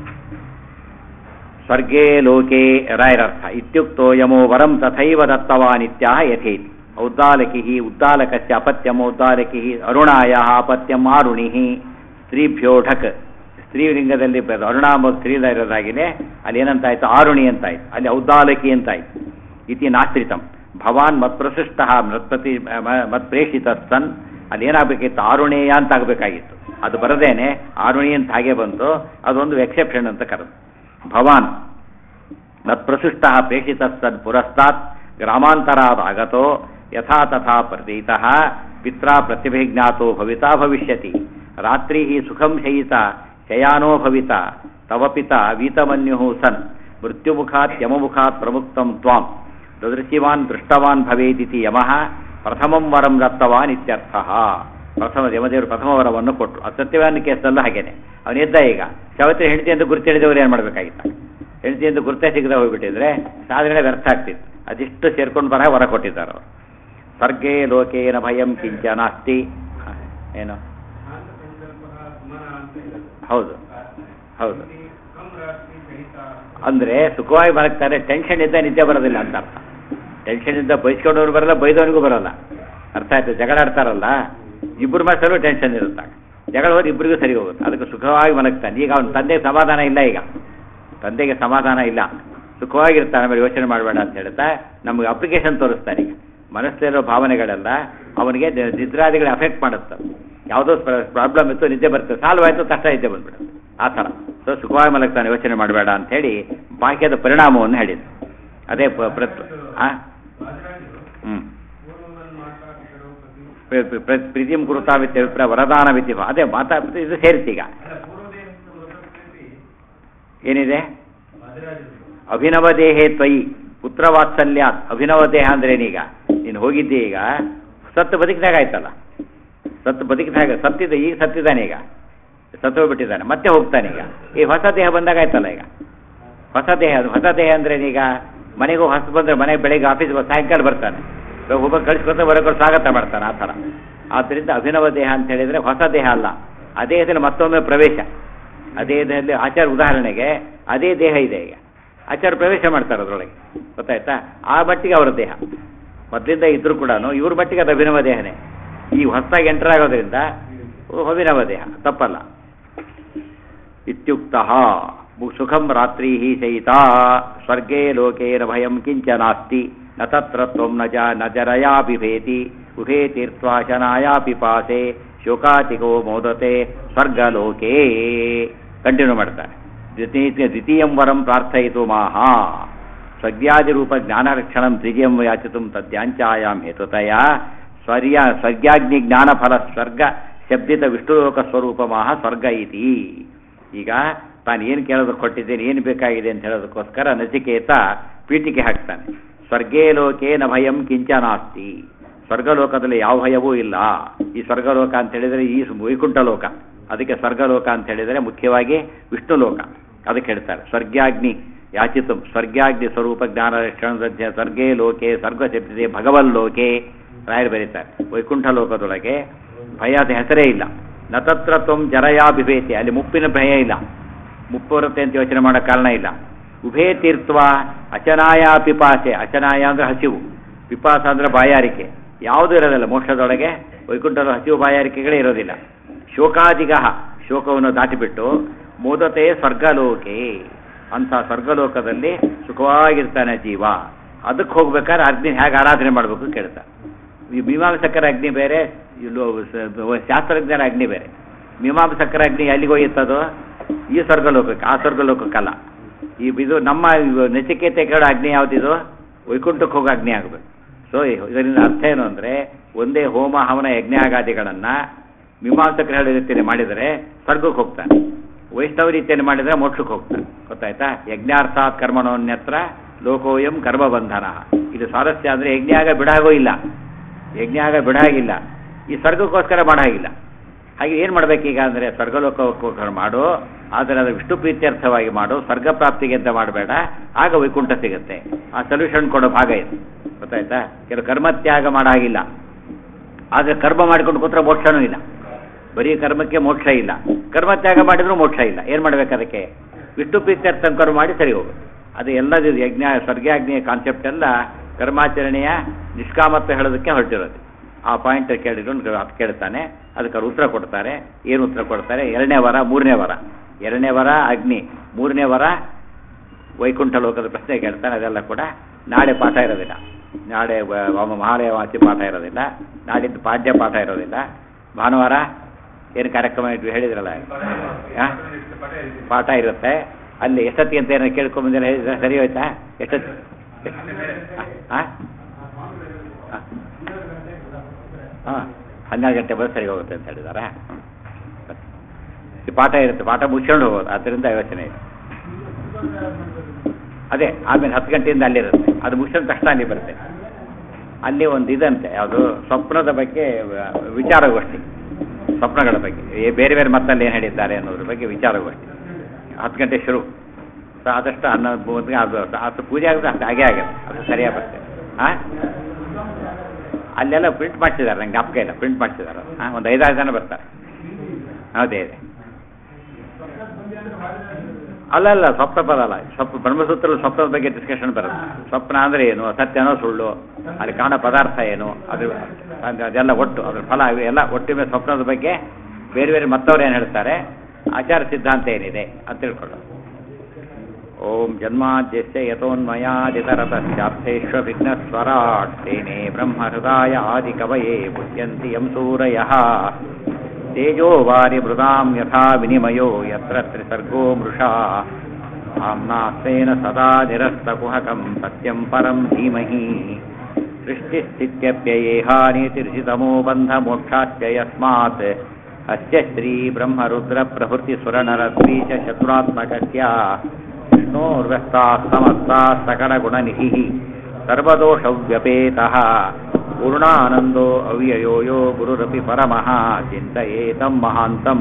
ಸ್ವರ್ಗೇ ಲೋಕೆ ರಾಯರರ್ಥ ಇತ್ಯುಕ್ತೋ ಯಮೋ ವರಂ ತಥೈವ ದತ್ತವಾನಿತ್ಯಾಹ ಯಥೇತಿ. ಔದ್ದಾಲಕಿ ಉದ್ದಾಲಕಸ್ಯ ಅಪತ್ಯಮೋದ್ದಾಲಕಿ ಅರುಣಾಯ ಅಪತ್ಯಂ ಆರುಣಿ. ಸ್ತ್ರೀಭ್ಯೋ ಢಕ್, ಸ್ತ್ರೀಲಿಂಗದಲ್ಲಿ ಅರುಣ ಎಂಬುದು ಸ್ತ್ರೀಲ ಇರೋದಾಗಿದೆ. ಅಲ್ಲಿ ಏನಂತಾಯ್ತು, ಆರುಣಿ ಅಂತಾಯ್ತು. ಅಲ್ಲಿ ಔದ್ದಾಲಕಿ ಅಂತಾಯ್ತು. ಇತಿ ನಾಶ್ರಿತಂ ಭವಾನ್ ಮತ್ಪ್ರಸೃಷ್ಟ ಮತ್ಪ್ರೇಷಿತ ಸನ್. ಅಲ್ಲಿ ಏನಾಗಬೇಕಿತ್ತು, ಆರುಣೇಯ ಅಂತ ಆಗಬೇಕಾಗಿತ್ತು. ಅದು ಬರದೇನೆ ಆರುಣಿ ಅಂತ ಹಾಗೆ ಬಂತು. ಅದೊಂದು ಎಕ್ಸೆಪ್ಷನ್ ಅಂತ ಕರೆದು. ಭವಾನ್ ಮತ್ಪ್ರಸೃಷ್ಟ ಪ್ರೇಷಿತ ಸನ್ ಪುರಸ್ತಾತ್ ಗ್ರಾಮಾಂತರಾದ ಆಗತೋ ಯಥಾ ತಥಾ ಪ್ರತೀತಃ ಪಿತ್ರಾ ಪ್ರತಿಭಿಜ್ಞಾತೋ ಭವಿತಾ ಭವಿಷ್ಯತಿ ರಾತ್ರಿ ಸುಖಂ ಶಯಿತ ಶಯಾನೋ ಭವಿತ ತವ ಪಿತ ವೀತಮನ್ಯು ಸನ್ ಮೃತ್ಯುಮುಖಾತ್ ಯಮಮುಖಾತ್ ಪ್ರಮುಕ್ತಂ ತ್ವಾಂ ದೃಶ್ಯವಾನ್ ದೃಷ್ಟವಾನ್ ಭವೇದಿತಿ ಯಮಃ ಪ್ರಥಮಂ ವರಂ ದತ್ತವಾನ್ ಇತ್ಯರ್ಥಃ. ಯಮದೇವರು ಪ್ರಥಮ ವರವನ್ನು ಕೊಟ್ಟರು. ಅದು ಸತ್ಯವಾನ್ ಕೇಸಲ್ಲೂ ಹಾಗೇನೆ. ಅವನಿದ್ದ ಈಗ ಸವತಿ ಹೆಂಡತಿ ಅಂತ ಗುರುತು ಹಿಡಿದವರು ಏನು ಮಾಡಬೇಕಾಗಿತ್ತ? ಹೆಂಡತಿ ಅಂತ ಗುರುತೇ ಸಿಗದೆ ಹೋಗ್ಬಿಟ್ಟಿದ್ರೆ ಸಾಧನೆ ವ್ಯರ್ಥ ಆಗ್ತಿತ್ತು. ಅದಿಷ್ಟು ಸೇರ್ಕೊಂಡು ಬರ ವರ ಕೊಟ್ಟಿದ್ದಾರೆ ಅವರು. ಸ್ವರ್ಗೇ ಲೋಕೇನ ಭಯಂ ಕಿಂಚ ನಾಸ್ತಿ. ಏನು? ಹೌದು ಹೌದು. ಅಂದರೆ ಸುಖವಾಗಿ ಬರಕ್ತಾರೆ. ಟೆನ್ಷನ್ ಇದ್ದ ನಿದ್ದೆ ಬರೋದಿಲ್ಲ ಅಂತ ಅರ್ಥ. ಟೆನ್ಷನ್ ಇದ್ದ ಬೈಸ್ಕೊಂಡವ್ರು ಬರಲ್ಲ, ಬೈದವನಿಗೂ ಬರೋಲ್ಲ. ಅರ್ಥ ಆಯ್ತು? ಜಗಳ ಆಡ್ತಾರಲ್ಲ, ಇಬ್ಬರು ಮಾತ್ರಲ್ಲೂ ಟೆನ್ಷನ್ ಇರುತ್ತೆ. ಜಗಳ ಹೋದ್ರೆ ಇಬ್ಬರಿಗೂ ಸರಿ ಹೋಗುತ್ತೆ. ಅದಕ್ಕೆ ಸುಖವಾಗಿ ಮಲಗ್ತಾನೆ. ಈಗ ಅವನ ತಂದೆಗೆ ಸಮಾಧಾನ ಇಲ್ಲ. ಈಗ ತಂದೆಗೆ ಸಮಾಧಾನ ಇಲ್ಲ, ಸುಖವಾಗಿರ್ತಾನೆ. ಆಮೇಲೆ ಯೋಚನೆ ಮಾಡಬೇಡ ಅಂತ ಹೇಳ್ತಾ ನಮಗೆ ಅಪ್ಲಿಕೇಶನ್ ತೋರಿಸ್ತಾನೆ. ಈಗ ಮನಸ್ಸಲ್ಲಿರೋ ಭಾವನೆಗಳೆಲ್ಲ ಅವನಿಗೆ ನಿದ್ರಾದಿಗಳು ಅಫೆಕ್ಟ್ ಮಾಡುತ್ತೆ. ಯಾವುದೋ ಪ್ರಾಬ್ಲಮ್ ಇತ್ತು, ನಿದ್ದೆ ಬರ್ತದೆ, ಸಾಲ್ವ್ ಆಯಿತು, ಕಷ್ಟ ನಿದ್ದೆ ಬಂದ್ಬಿಡುತ್ತೆ. ಆ ಥರ. ಸೊ ಸುಖವಾಗಿ ಮಲಗ್ತಾನೆ, ಯೋಚನೆ ಮಾಡಬೇಡ ಅಂಥೇಳಿ ಬಾಕ್ಯದ ಪರಿಣಾಮವನ್ನು ಹೇಳಿದ್ರು. ಅದೇ ಪ್ರೀತಿಂ ಕುರುತಾವಿತ್ಯ ವರದಾನವಿತ್ಯ. ಅದೇ ಇದು ಸೇರಿಸಿ. ಈಗ ಏನಿದೆ? ಅಭಿನವ ದೇಹೇ ತ್ವಯಿ ಪುತ್ರವಾತ್ಸಲ್ಯಾತ್. ಅಭಿನವ ದೇಹ ಅಂದ್ರೇನೀಗ? ನೀನು ಹೋಗಿದ್ದೆ, ಈಗ ಸತ್ತು ಬದುಕಿದಾಗ ಆಯ್ತಲ್ಲ. ಸತ್ತು ಬದುಕಿದಾಗ ಸತ್ತಿದ್ದ, ಈಗ ಸತ್ತಿದ್ದಾನೆ, ಈಗ ಸತ್ತು ಹೋಗ್ಬಿಟ್ಟಿದ್ದಾನೆ, ಮತ್ತೆ ಹೋಗ್ತಾನೀಗ. ಈ ಹೊಸ ದೇಹ ಬಂದಾಗ ಆಯ್ತಲ್ಲ. ಈಗ ಹೊಸ ದೇಹ ಅಂದ್ರೇನೀಗ? ಮನೆಗೂ ಹೊಸ ಬಂದರೆ ಮನೆಗೆ ಬೆಳಗ್ಗೆ ಆಫೀಸ್ ಸಾಯಂಕಾಲ ಬರ್ತಾನೆ, ಒಬ್ಬ ಕಳಿಸ್ಕೊತ ಬರೋಕೊಂಡು ಸ್ವಾಗತ ಮಾಡ್ತಾನೆ. ಆ ಥರ. ಆದ್ದರಿಂದ ಅಭಿನವ ದೇಹ ಅಂತ ಹೇಳಿದರೆ ಹೊಸ ದೇಹ ಅಲ್ಲ, ಆ ದೇಹದಲ್ಲಿ ಮತ್ತೊಮ್ಮೆ ಪ್ರವೇಶ. ಅದೇ ದೇಹದಲ್ಲಿ ಆಚಾರ, ಉದಾಹರಣೆಗೆ ಅದೇ ದೇಹ ಇದೆ, ಈಗ ಆಚಾರ ಪ್ರವೇಶ ಮಾಡ್ತಾರೆ ಅದರೊಳಗೆ. ಗೊತ್ತಾಯ್ತಾ? ಆ ಮಟ್ಟಿಗೆ ಅವರ ದೇಹ ಮೊದಲಿಂದ ಇದ್ರೂ ಕೂಡ ಇವ್ರ ಮಟ್ಟಿಗೆ ಅದು ಅಭಿನವ ದೇಹನೇ. ಈ ಹೊಸದಾಗಿ ಎಂಟರ್ ಆಗೋದ್ರಿಂದ ಅಭಿನವ ದೇಹ, ತಪ್ಪಲ್ಲ. ಇತ್ಯುಕ್ತಃ ಸುಖಂ ರಾತ್ರಿ ಶಯಿತಾ ಸ್ವರ್ಗೇ ಲೋಕೇನ ಭಯಂ ಕಿಂಚ ನಾಸ್ತಿ ನ ತತ್ರ ತ್ವಂ ನ ಜರಯಾ ಬಿಭೇತಿ ಉಭೇ ತೀರ್ಥ್ವಾಶನಾಯಾ ಪಿಪಾಸೆ ಶೋಕಾತಿಗೋ ಮೋದತೆ ಸ್ವರ್ಗಲೋಕೇ. ಕಂಟಿನ್ಯೂ ಮಾಡ್ತಾರೆ. ದ್ವಿತೀಯಂ ವರಂ ಪ್ರಾರ್ಥಯಿತು ಮಾಹ ಸ್ವರ್ಗ್ಯಾದಿರೂಪ ಜ್ಞಾನರಕ್ಷಣಂ ತ್ರಿಜಯಂ ಯಾಚಿತುಂ ತದ್ಯಾಂಚಾಯಾಂ ಹೇತುತಯ ಸ್ವರ್ಗ್ಯಾಗ್ನಿ ಜ್ಞಾನಫಲ ಸ್ವರ್ಗ ಶಬ್ದಿತ ವಿಷ್ಣುಲೋಕ ಸ್ವರೂಪ ಮಾಹ ಸ್ವರ್ಗ ಇತಿ. ಈಗ ತಾನು ಏನು ಕೇಳೋದಕ್ಕೆ ಕೊಟ್ಟಿದ್ದೇನೆ, ಏನು ಬೇಕಾಗಿದೆ ಅಂತ ಹೇಳೋದಕ್ಕೋಸ್ಕರ ನಚಿಕೇತ ಪೀಠಿಕೆ ಹಾಕ್ತಾನೆ. ಸ್ವರ್ಗೇ ಲೋಕೇನ ಭಯಂ ಕಿಂಚ ನಾಸ್ತಿ. ಸ್ವರ್ಗಲೋಕದಲ್ಲಿ ಯಾವ ಭಯವೂ ಇಲ್ಲ. ಈ ಸ್ವರ್ಗಲೋಕ ಅಂತ ಹೇಳಿದರೆ ಈ ವೈಕುಂಠ ಲೋಕ. ಅದಕ್ಕೆ ಸ್ವರ್ಗಲೋಕ ಅಂತ ಹೇಳಿದರೆ ಮುಖ್ಯವಾಗಿ ವಿಷ್ಣು ಲೋಕ. ಅದಕ್ಕೆ ಹೇಳ್ತಾರೆ ಸ್ವರ್ಗ್ಯಾಗ್ನಿ ಯಾಚಿತು. ಸ್ವರ್ಗ್ಯಾಗ್ನಿ ಸ್ವರೂಪ ಜ್ಞಾನ ರಕ್ಷಣ ಸ್ವರ್ಗೇ ಲೋಕೆ ಸ್ವರ್ಗ ಶಬ್ದಿದೆ ಭಗವಲ್ಲೋಕೆ ರಾಯರು ಬರೀತಾರೆ. ವೈಕುಂಠ ಲೋಕದೊಳಗೆ ಭಯದ ಹೆಸರೇ ಇಲ್ಲ. ನ ತತ್ರ ತ್ವಂ ಜರಯಾ ಬಿಭೇತಿ. ಅಲ್ಲಿ ಮುಪ್ಪಿನ ಭಯ ಇಲ್ಲ, ಮುಪ್ಪು ಬರುತ್ತೆ ಅಂತ ಯೋಚನೆ ಮಾಡೋ ಕಾರಣ ಇಲ್ಲ. ಉಭೇ ತೀರ್ಥ್ವ ಅಚನಾಯ ಪಿಪಾಸೆ. ಅಚನಾಯ ಅಂದರೆ ಹಸಿವು, ಪಿಪಾಸ ಅಂದರೆ ಬಾಯಾರಿಕೆ. ಯಾವುದೂ ಇರೋದಿಲ್ಲ ಮೋಕ್ಷದೊಳಗೆ. ವೈಕುಂಠದ ಹಸಿವು ಬಾಯಾರಿಕೆಗಳೇ ಇರೋದಿಲ್ಲ. ಶೋಕಾದಿಗ, ಶೋಕವನ್ನು ದಾಟಿಬಿಟ್ಟು ಮೋದತೆ ಸ್ವರ್ಗಲೋಕೆ. ಅಂಥ ಸ್ವರ್ಗಲೋಕದಲ್ಲಿ ಸುಖವಾಗಿರ್ತಾನೆ ಜೀವ. ಅದಕ್ಕೆ ಹೋಗ್ಬೇಕಾದ್ರೆ ಅಗ್ನಿ ಹೇಗೆ ಆರಾಧನೆ ಮಾಡಬೇಕು ಕೇಳ್ತಾರೆ. ಈ ಮೀಮಾಂಸಕರ ಅಗ್ನಿ ಬೇರೆ, ಶಾಸ್ತ್ರಜ್ಞರ ಅಗ್ನಿ ಬೇರೆ. ಮೀಮಾಂಸಕರ ಅಗ್ನಿ ಎಲ್ಲಿಗೆ ಹೋಗಿತ್ತದು? ಈ ಸ್ವರ್ಗಲೋಕಕ್ಕೆ, ಆ ಸ್ವರ್ಗಲೋಕಕ್ಕಲ್ಲ. ಇದು ನಮ್ಮ ನಚಿಕೇತ ಕೇಳೋ ಅಗ್ನಿ ಯಾವುದಿದು? ವೈಕುಂಠಕ್ಕೆ ಹೋಗೋ ಅಗ್ನಿ ಆಗಬೇಕು. ಸೊ ಇದರಿಂದ ಅರ್ಥ ಏನು ಅಂದರೆ, ಒಂದೇ ಹೋಮ ಹವನ ಯಜ್ಞಾಗಾದಿಗಳನ್ನು ಮೀಮಾಂಸಕರು ಹೇಳೋ ರೀತಿಯಲ್ಲಿ ಮಾಡಿದರೆ ಸ್ವರ್ಗಕ್ಕೆ ಹೋಗ್ತಾನೆ, ವೈಷ್ಣವ ರೀತಿಯಲ್ಲಿ ಮಾಡಿದರೆ ಮೋಕ್ಷಕ್ಕೆ ಹೋಗ್ತಾನೆ. ಗೊತ್ತಾಯ್ತಾ? ಯಜ್ಞಾರ್ಥಾತ್ ಕರ್ಮಣೋನ್ಯತ್ರ ಲೋಕೋಯಂ ಕರ್ಮಬಂಧನ. ಇದು ಸ್ವಾರಸ್ಯ ಅಂದರೆ ಯಜ್ಞಾಗ ಬಿಡಾಗೋ ಇಲ್ಲ, ಯಜ್ಞಾಗ ಬಿಡಾಗಿಲ್ಲ, ಈ ಸ್ವರ್ಗಕ್ಕೋಸ್ಕರ ಮಾಡಾಗಿಲ್ಲ. ಹಾಗೆ ಏನು ಮಾಡಬೇಕೀಗ ಅಂದರೆ ಸ್ವರ್ಗಲೋಕಕ್ಕೋಸ್ಕರ ಮಾಡು, ಆದರೆ ಅದು ವಿಷ್ಣು ಪ್ರೀತ್ಯರ್ಥವಾಗಿ ಮಾಡು. ಸ್ವರ್ಗ ಪ್ರಾಪ್ತಿಗೆ ಅಂತ ಮಾಡಬೇಡ, ಆಗ ವೈಕುಂಠ ಸಿಗುತ್ತೆ. ಆ ಸೊಲ್ಯೂಷನ್ ಕೊಡೋ ಭಾಗ ಇದು. ಗೊತ್ತಾಯ್ತಾ? ಕೆಲವು ಕರ್ಮತ್ಯಾಗ ಮಾಡಾಗಿಲ್ಲ, ಆದರೆ ಕರ್ಮ ಮಾಡಿಕೊಂಡು ಕೂತ್ರೆ ಮೋಕ್ಷನೂ ಇಲ್ಲ. ಬರೀ ಕರ್ಮಕ್ಕೆ ಮೋಕ್ಷ ಇಲ್ಲ, ಕರ್ಮತ್ಯಾಗ ಮಾಡಿದ್ರೂ ಮೋಕ್ಷ ಇಲ್ಲ. ಏನು ಮಾಡಬೇಕು? ಅದಕ್ಕೆ ವಿಷ್ಣು ಪ್ರೀತ್ಯರ್ಥ ಕರ್ಮ ಮಾಡಿ ಸರಿ ಹೋಗು. ಅದು ಎಲ್ಲದು ಯಜ್ಞ ಸ್ವರ್ಗಾಗ್ನಿಯ ಕಾನ್ಸೆಪ್ಟ್ ಎಲ್ಲ ಕರ್ಮಾಚರಣೆಯ ನಿಷ್ಕಾಮತ್ವ ಹೇಳೋದಕ್ಕೆ ಹೊರಟಿರೋದು. ಆ ಪಾಯಿಂಟ್ ಕೇಳಿದ್ರು ಅದು ಕೇಳ್ತಾನೆ. ಅದಕ್ಕೆ ಅವ್ರು ಉತ್ತರ ಕೊಡ್ತಾರೆ. ಏನು ಉತ್ತರ ಕೊಡ್ತಾರೆ? 2ನೇ ವರ, 3ನೇ ವರ. 2ನೇ ವರ ಅಗ್ನಿ, 3ನೇ ವರ ವೈಕುಂಠ ಲೋಕದ ಪ್ರಶ್ನೆ ಕೇಳ್ತಾನೆ. ಅದೆಲ್ಲ ಕೂಡ ನಾಳೆ ಪಾಠ ಇರೋದಿಲ್ಲ. ನಾಳೆ ಮಹಾಲಯವಾಸಿ ಪಾಠ ಇರೋದಿಲ್ಲ, ನಾಡಿದ್ದು ಪಾಠ್ಯ ಪಾಠ ಇರೋದಿಲ್ಲ. ಭಾನುವಾರ ಏನು ಕಾರ್ಯಕ್ರಮ ಇದ್ವಿ ಹೇಳಿದ್ರಲ್ಲ, ಪಾಠ ಇರುತ್ತೆ. ಅಲ್ಲಿ ಎಷ್ಟೊತ್ತಿಗೆ ಅಂತ ಏನೋ ಕೇಳ್ಕೊಂಬಂದಿಲ್ಲ ಹೇಳಿದ್ರೆ ಸರಿ ಹೋಯ್ತಾ? ಎಷ್ಟೊತ್ತು? ಹಾಂ 12 ಗಂಟೆ ಬಸ್ ಸರಿ ಹೋಗುತ್ತೆ ಅಂತ ಹೇಳಿದ್ದಾರೆ. ಈ ಪಾಠ ಇರುತ್ತೆ, ಪಾಠ ಮುಗಿಸ್ಕೊಂಡು ಹೋಗೋದು, ಆದ್ದರಿಂದ ಯೋಚನೆ ಇದೆ. ಅದೇ ಆಮೇಲೆ 10 ಗಂಟೆಯಿಂದ ಅಲ್ಲಿರುತ್ತೆ, ಅದು ಮುಗಿಸಿದ ತಕ್ಷಣ ಅಲ್ಲಿ ಬರುತ್ತೆ. ಅಲ್ಲಿ ಒಂದು ಇದಂತೆ, ಯಾವುದು ಸ್ವಪ್ನದ ಬಗ್ಗೆ ವಿಚಾರಗೋಷ್ಠಿ, ಸ್ವಪ್ನಗಳ ಬಗ್ಗೆ ಬೇರೆ ಬೇರೆ ಮತ್ತಲ್ಲಿ ಏನು ಹೇಳಿದ್ದಾರೆ ಅನ್ನೋದ್ರ ಬಗ್ಗೆ ವಿಚಾರಗೋಷ್ಠಿ 10 ಗಂಟೆ ಶುರು. ಸೊ ಆದಷ್ಟು 11 ಅದು ಪೂಜೆ ಆಗುತ್ತೆ, ಅಷ್ಟು ಹಾಗೆ ಆಗುತ್ತೆ, ಅದು ಸರಿಯಾಗಿ ಬರ್ತದೆ. ಹಾಂ, ಅಲ್ಲೆಲ್ಲ ಪ್ರಿಂಟ್ ಮಾಡಿಸಿದ್ದಾರೆ, ನಂಗೆ ಜ್ಞಾಪಕ ಇಲ್ಲ, ಪ್ರಿಂಟ್ ಮಾಡಿಸಿದ್ದಾರೆ. ಹಾಂ, ಒಂದು 5-6 ಜನ ಬರ್ತಾರೆ. ಹೌದೇ ಇದೆ. ಅಲ್ಲ ಸ್ವಪ್ನ ಪದ ಅಲ್ಲ, ಬ್ರಹ್ಮಸೂತ್ರ ಸ್ವಪ್ನದ ಬಗ್ಗೆ ಡಿಸ್ಕಷನ್ ಬರುತ್ತೆ. ಸ್ವಪ್ನ ಅಂದರೆ ಏನು, ಸತ್ಯನೋ ಸುಳ್ಳು, ಅಲ್ಲಿ ಕಾಣೋ ಪದಾರ್ಥ ಏನು, ಅದೆಲ್ಲ ಒಟ್ಟು ಅದ್ರ ಫಲ ಎಲ್ಲ ಒಟ್ಟಿಗೆ ಸ್ವಪ್ನದ ಬಗ್ಗೆ ಬೇರೆ ಬೇರೆ ಮತ್ತವ್ರು ಏನು ಹೇಳ್ತಾರೆ, ಆಚಾರ ಸಿದ್ಧಾಂತ ಏನಿದೆ ಅಂತ ತಿಳ್ಕೊಳ್ಳೋದು. ಓಂ ಜನ್ಮಾದ್ಯಸ್ಯ ಯತೋನ್ಮಯಾದಿತರತಶ್ಚಾರ್ಥೇಶ್ವ ವಿಘ್ನಸ್ವರಾಟ್ ತೇನೇ ಬ್ರಹ್ಮಹೃದಾಯ ಆದಿಕವಯೇ ಮುಚ್ಯಂತಿ ಯಂ ಸೂರಯಃ ತೇಜೋ ವಾರಿ ಮೃದಾಂ ಯಥಾ ವಿನಿಮಯೋ ಯತ್ರ ತ್ರಿಸರ್ಗೋ ಮೃಷಾ ಆಮ್ನಾಸ್ತೆನ ಸದಾ ನಿರಸ್ತಕುಹಕಂ ಸತ್ಯಂ ಪರಂ ಧೀಮಹಿ ಸೃಷ್ಟಿಸ್ಥಿತ್ಯಪ್ಯಯೇಹಾನಿತಿರ್ಷಿತಮೋ ಬಂಧಮೋಕ್ಷಾಶ್ಚ ಯಸ್ಮಾತ್ ಅಸ್ಯ ಶ್ರೀ ಬ್ರಹ್ಮರುದ್ರ ಪ್ರಭೃತಿ ಸುರನರದ್ವೀಶ ಶತ್ರುರಾತ್ಮಕಸ್ಯ ವಿಷ್ಣೋರ್ವ್ಯಸ್ತಾಃ ಸಮಸ್ತಾಃ ಸಕಲಗುಣನಿಧಿಃ ಸರ್ವದೋಷವ್ಯಪೇತಃ ಪೂರ್ಣಾನಂದೋ ಅವ್ಯಯೋ ಯೋ ಗುರುರಪಿ ಪರಮಃ ಚಿಂತಯೇತಂ ಮಹಾಂತಂ.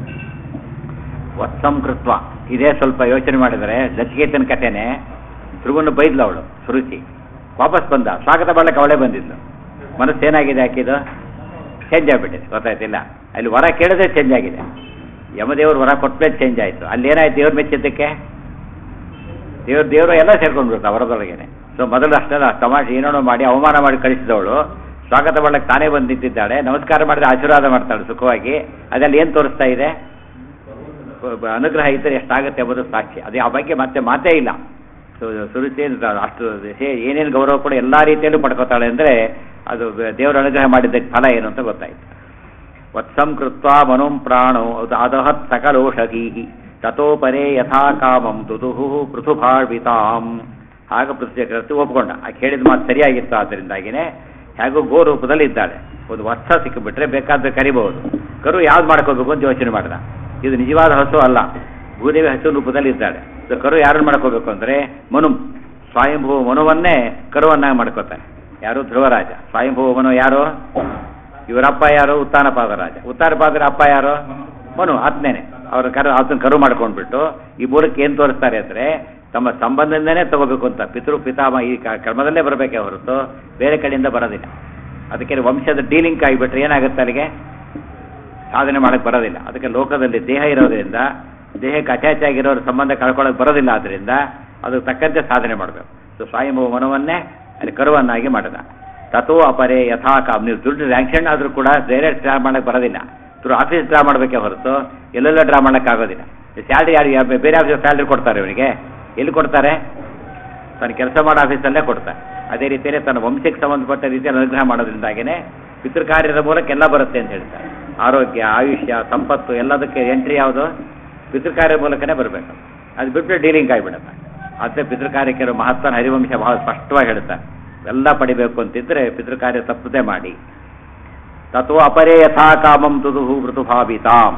ವತ್ಸಂ ಕೃತ್ವ, ಇದೇ ಸ್ವಲ್ಪ ಯೋಚನೆ ಮಾಡಿದರೆ ನಚಿಕೇತನ ಕಥೆನೇ. ಧ್ರುವನು ಬೈದ್ಲು ಅವಳು ಸುರುಚಿ, ವಾಪಸ್ ಬಂದ, ಸ್ವಾಗತ ಮಾಡಲಿಕ್ಕೆ ಅವಳೇ ಬಂದಿದ್ಲು. ಮನಸ್ಸೇನಾಗಿದೆ ಆಕಿದು, ಚೇಂಜ್ ಆಗಿಬಿಟ್ಟಿದೆ, ಗೊತ್ತಾಯ್ತಿಲ್ಲ. ಅಲ್ಲಿ ವರ ಕೇಳಿದ್ರೆ ಚೇಂಜ್ ಆಗಿದೆ, ಯಮದೇವರು ವರ ಕೊಟ್ಟಮೇಲೆ ಚೇಂಜ್ ಆಯಿತು. ಅಲ್ಲಿ ಏನಾಯ್ತು, ದೇವ್ರ ಮೆಚ್ಚಿದ್ದಕ್ಕೆ ದೇವರು ಎಲ್ಲ ಸೇರ್ಕೊಂಡ್ಬಿಡ್ತು ವರದೊಳಗೇನೆ. ಸೊ ಮೊದಲು ಅಷ್ಟೆಲ್ಲ ತಮಾಷೆ ಏನೇನೋ ಮಾಡಿ ಅವಮಾನ ಮಾಡಿ ಕಳಿಸಿದವಳು ಸ್ವಾಗತ ಮಾಡಕ್ಕೆ ತಾನೇ ಬಂದು ನಿಂತಿದ್ದಾಳೆ, ನಮಸ್ಕಾರ ಮಾಡಿದ್ರೆ ಆಶೀರ್ವಾದ ಮಾಡ್ತಾಳೆ ಸುಖವಾಗಿ. ಅದರಲ್ಲಿ ಏನು ತೋರಿಸ್ತಾ ಇದೆ, ಅನುಗ್ರಹ ಇದ್ದರೆ ಎಷ್ಟಾಗುತ್ತೆ ಎಂಬುದು ಸಾಕ್ಷಿ. ಅದೇ ಆ ಬಗ್ಗೆ ಮತ್ತೆ ಮಾತೇ ಇಲ್ಲ. ಸುರುಚಿ ಅಷ್ಟು ಏನೇನು ಗೌರವ ಕೂಡ ಎಲ್ಲ ರೀತಿಯಲ್ಲೂ ಪಡ್ಕೋತಾಳೆ ಅಂದರೆ ಅದು ದೇವರ ಅನುಗ್ರಹ ಮಾಡಿದ್ದಕ್ಕೆ ಫಲ ಏನು ಅಂತ ಗೊತ್ತಾಯಿತು. ವತ್ಸಂ ಕೃತ್ವಾ ಮನುಂ ಪ್ರಾಣೋ ಅದಹತ್ ಸಕಲೋಷಧೀ ತಥೋ ಪರೇ ಯಥಾ ಕಾಮಂ ತುದುಹು ಪೃಥುಭಾಳ್ವಿತಾಂ. ಆಗ ಪೃಥ್ವಿ ಒಪ್ಕೊಂಡ, ಆ ಕೇಳಿದ ಮಾತು ಸರಿಯಾಗಿತ್ತು. ಆದ್ದರಿಂದಾಗಿನೇ ಹೇಗೂ ಗೋ ರೂಪದಲ್ಲಿ ಇದ್ದಾಳೆ, ಒಂದು ವತ್ಸ ಸಿಕ್ಕಿಬಿಟ್ರೆ ಬೇಕಾದ್ರೆ ಕರಿಬಹುದು. ಕರು ಯಾವ್ದು ಮಾಡ್ಕೋಬೇಕು ಅಂತ ಯೋಚನೆ ಮಾಡಿದ. ಇದು ನಿಜವಾದ ಹಸು ಅಲ್ಲ, ಭೂದೇವಿ ಹಸು ರೂಪದಲ್ಲಿ ಇದ್ದಾಳೆ. ಕರು ಯಾರನ್ನು ಮಾಡ್ಕೋಬೇಕು ಅಂದರೆ ಮನು, ಸ್ವಯಂಭೂ ಮನುವನ್ನೇ ಕರುವನ್ನಾಗಿ ಮಾಡ್ಕೋತಾನೆ. ಯಾರು, ಧ್ರುವರಾಜ. ಸ್ವಯಂಭೂ ಮನು ಯಾರು, ಇವರಪ್ಪ ಯಾರು, ಉತ್ತಾನಪಾದ ರಾಜ. ಉತ್ತಾನಪಾದರ ಅಪ್ಪ ಯಾರು, ಮನು, ಆತ್ನೇನೆ. ಅವ್ರ ಅದನ್ನ ಕರು ಮಾಡ್ಕೊಂಡ್ಬಿಟ್ಟು ಈ ಮೂಲಕ್ಕೆ ಏನು ತೋರಿಸ್ತಾರೆ ಅಂದರೆ ತಮ್ಮ ಸಂಬಂಧದಿಂದನೇ ತಗೋಬೇಕು ಅಂತ. ಪಿತಾಮ ಈ ಕ್ರಮದಲ್ಲೇ ಬರಬೇಕೇ ಹೊರತು ಬೇರೆ ಕಡೆಯಿಂದ ಬರೋದಿಲ್ಲ. ಅದಕ್ಕೆ ವಂಶದ ಡೀಲಿಂಕ್ ಆಗಿಬಿಟ್ರೆ ಏನಾಗುತ್ತೆ, ಅಲ್ಲಿಗೆ ಸಾಧನೆ ಮಾಡೋಕ್ಕೆ ಬರೋದಿಲ್ಲ. ಅದಕ್ಕೆ ಲೋಕದಲ್ಲಿ ದೇಹ ಇರೋದ್ರಿಂದ ದೇಹಕ್ಕೆ ಅಟ್ಯಾಚ್ ಆಗಿರೋರ ಸಂಬಂಧ ಕಳ್ಕೊಳ್ಳೋಕೆ ಬರೋದಿಲ್ಲ. ಆದ್ದರಿಂದ ಅದು ತಕ್ಕಂತೆ ಸಾಧನೆ ಮಾಡಬೇಕು. ಸೊ ಸ್ವಯಂಭೂ ಮನವನ್ನೇ ಅಲ್ಲಿ ಕರುವನ್ನಾಗಿ ಮಾಡಿದ. ತಥೋ ಅಪರೇ ಯಥಾ ಕಾಮ್. ನೀವು ದುಡ್ಡು ಸ್ಯಾಂಕ್ಷನ್ ಆದರೂ ಕೂಡ ಡೈರೆಕ್ಟ್ ಡ್ರಾ ಮಾಡೋಕ್ಕೆ ಬರೋದಿಲ್ಲ, ಥ್ರೂ ಆಫೀಸ್ ಡ್ರಾ ಮಾಡಬೇಕೇ ಹೊರತು ಎಲ್ಲೆಲ್ಲ ಡ್ರಾ ಮಾಡೋಕ್ಕಾಗೋದಿಲ್ಲ. ಸ್ಯಾಲ್ರಿ ಯಾರು ಬೇರೆ ಆಫೀಸ್ ಸ್ಯಾಲ್ರಿ ಕೊಡ್ತಾರೆ ಇವನಿಗೆ, ಎಲ್ಲಿ ಕೊಡ್ತಾರೆ, ತನ್ನ ಕೆಲಸ ಮಾಡೋ ಆಫೀಸಲ್ಲೇ ಕೊಡ್ತಾರೆ. ಅದೇ ರೀತಿಯೇ ತನ್ನ ವಂಶಕ್ಕೆ ಸಂಬಂಧಪಟ್ಟ ರೀತಿಯಲ್ಲಿ ಅನುಗ್ರಹ ಮಾಡೋದ್ರಿಂದಾಗೇ ಪಿತೃಕಾರ್ಯದ ಮೂಲಕ ಎಲ್ಲ ಬರುತ್ತೆ ಅಂತ ಹೇಳ್ತಾರೆ. ಆರೋಗ್ಯ, ಆಯುಷ್ಯ, ಸಂಪತ್ತು ಎಲ್ಲದಕ್ಕೆ ಎಂಟ್ರಿ ಯಾವುದು, ಪಿತೃಕಾರ್ಯದ ಮೂಲಕನೇ ಬರಬೇಕು. ಅದು ಬಿಟ್ಟರೆ ಡೀಲಿಂಗ್ ಆಗಿಬಿಡುತ್ತೆ. ಆದರೆ ಪಿತೃಕಾರ್ಯಕ್ಕೆ ಮಹತ್ವನ ಹರಿವಂಶ ಬಹಳ ಸ್ಪಷ್ಟವಾಗಿ ಹೇಳ್ತಾರೆ. ಎಲ್ಲ ಪಡಿಬೇಕು ಅಂತಿದ್ರೆ ಪಿತೃಕಾರ್ಯ ತಪ್ಪದೆ ಮಾಡಿ. ತಥೋ ಅಪರೇ ಯಥಾ ಕಾಮಂ ತುದುಹು ಮೃತುಭಾವಿತಾಂ.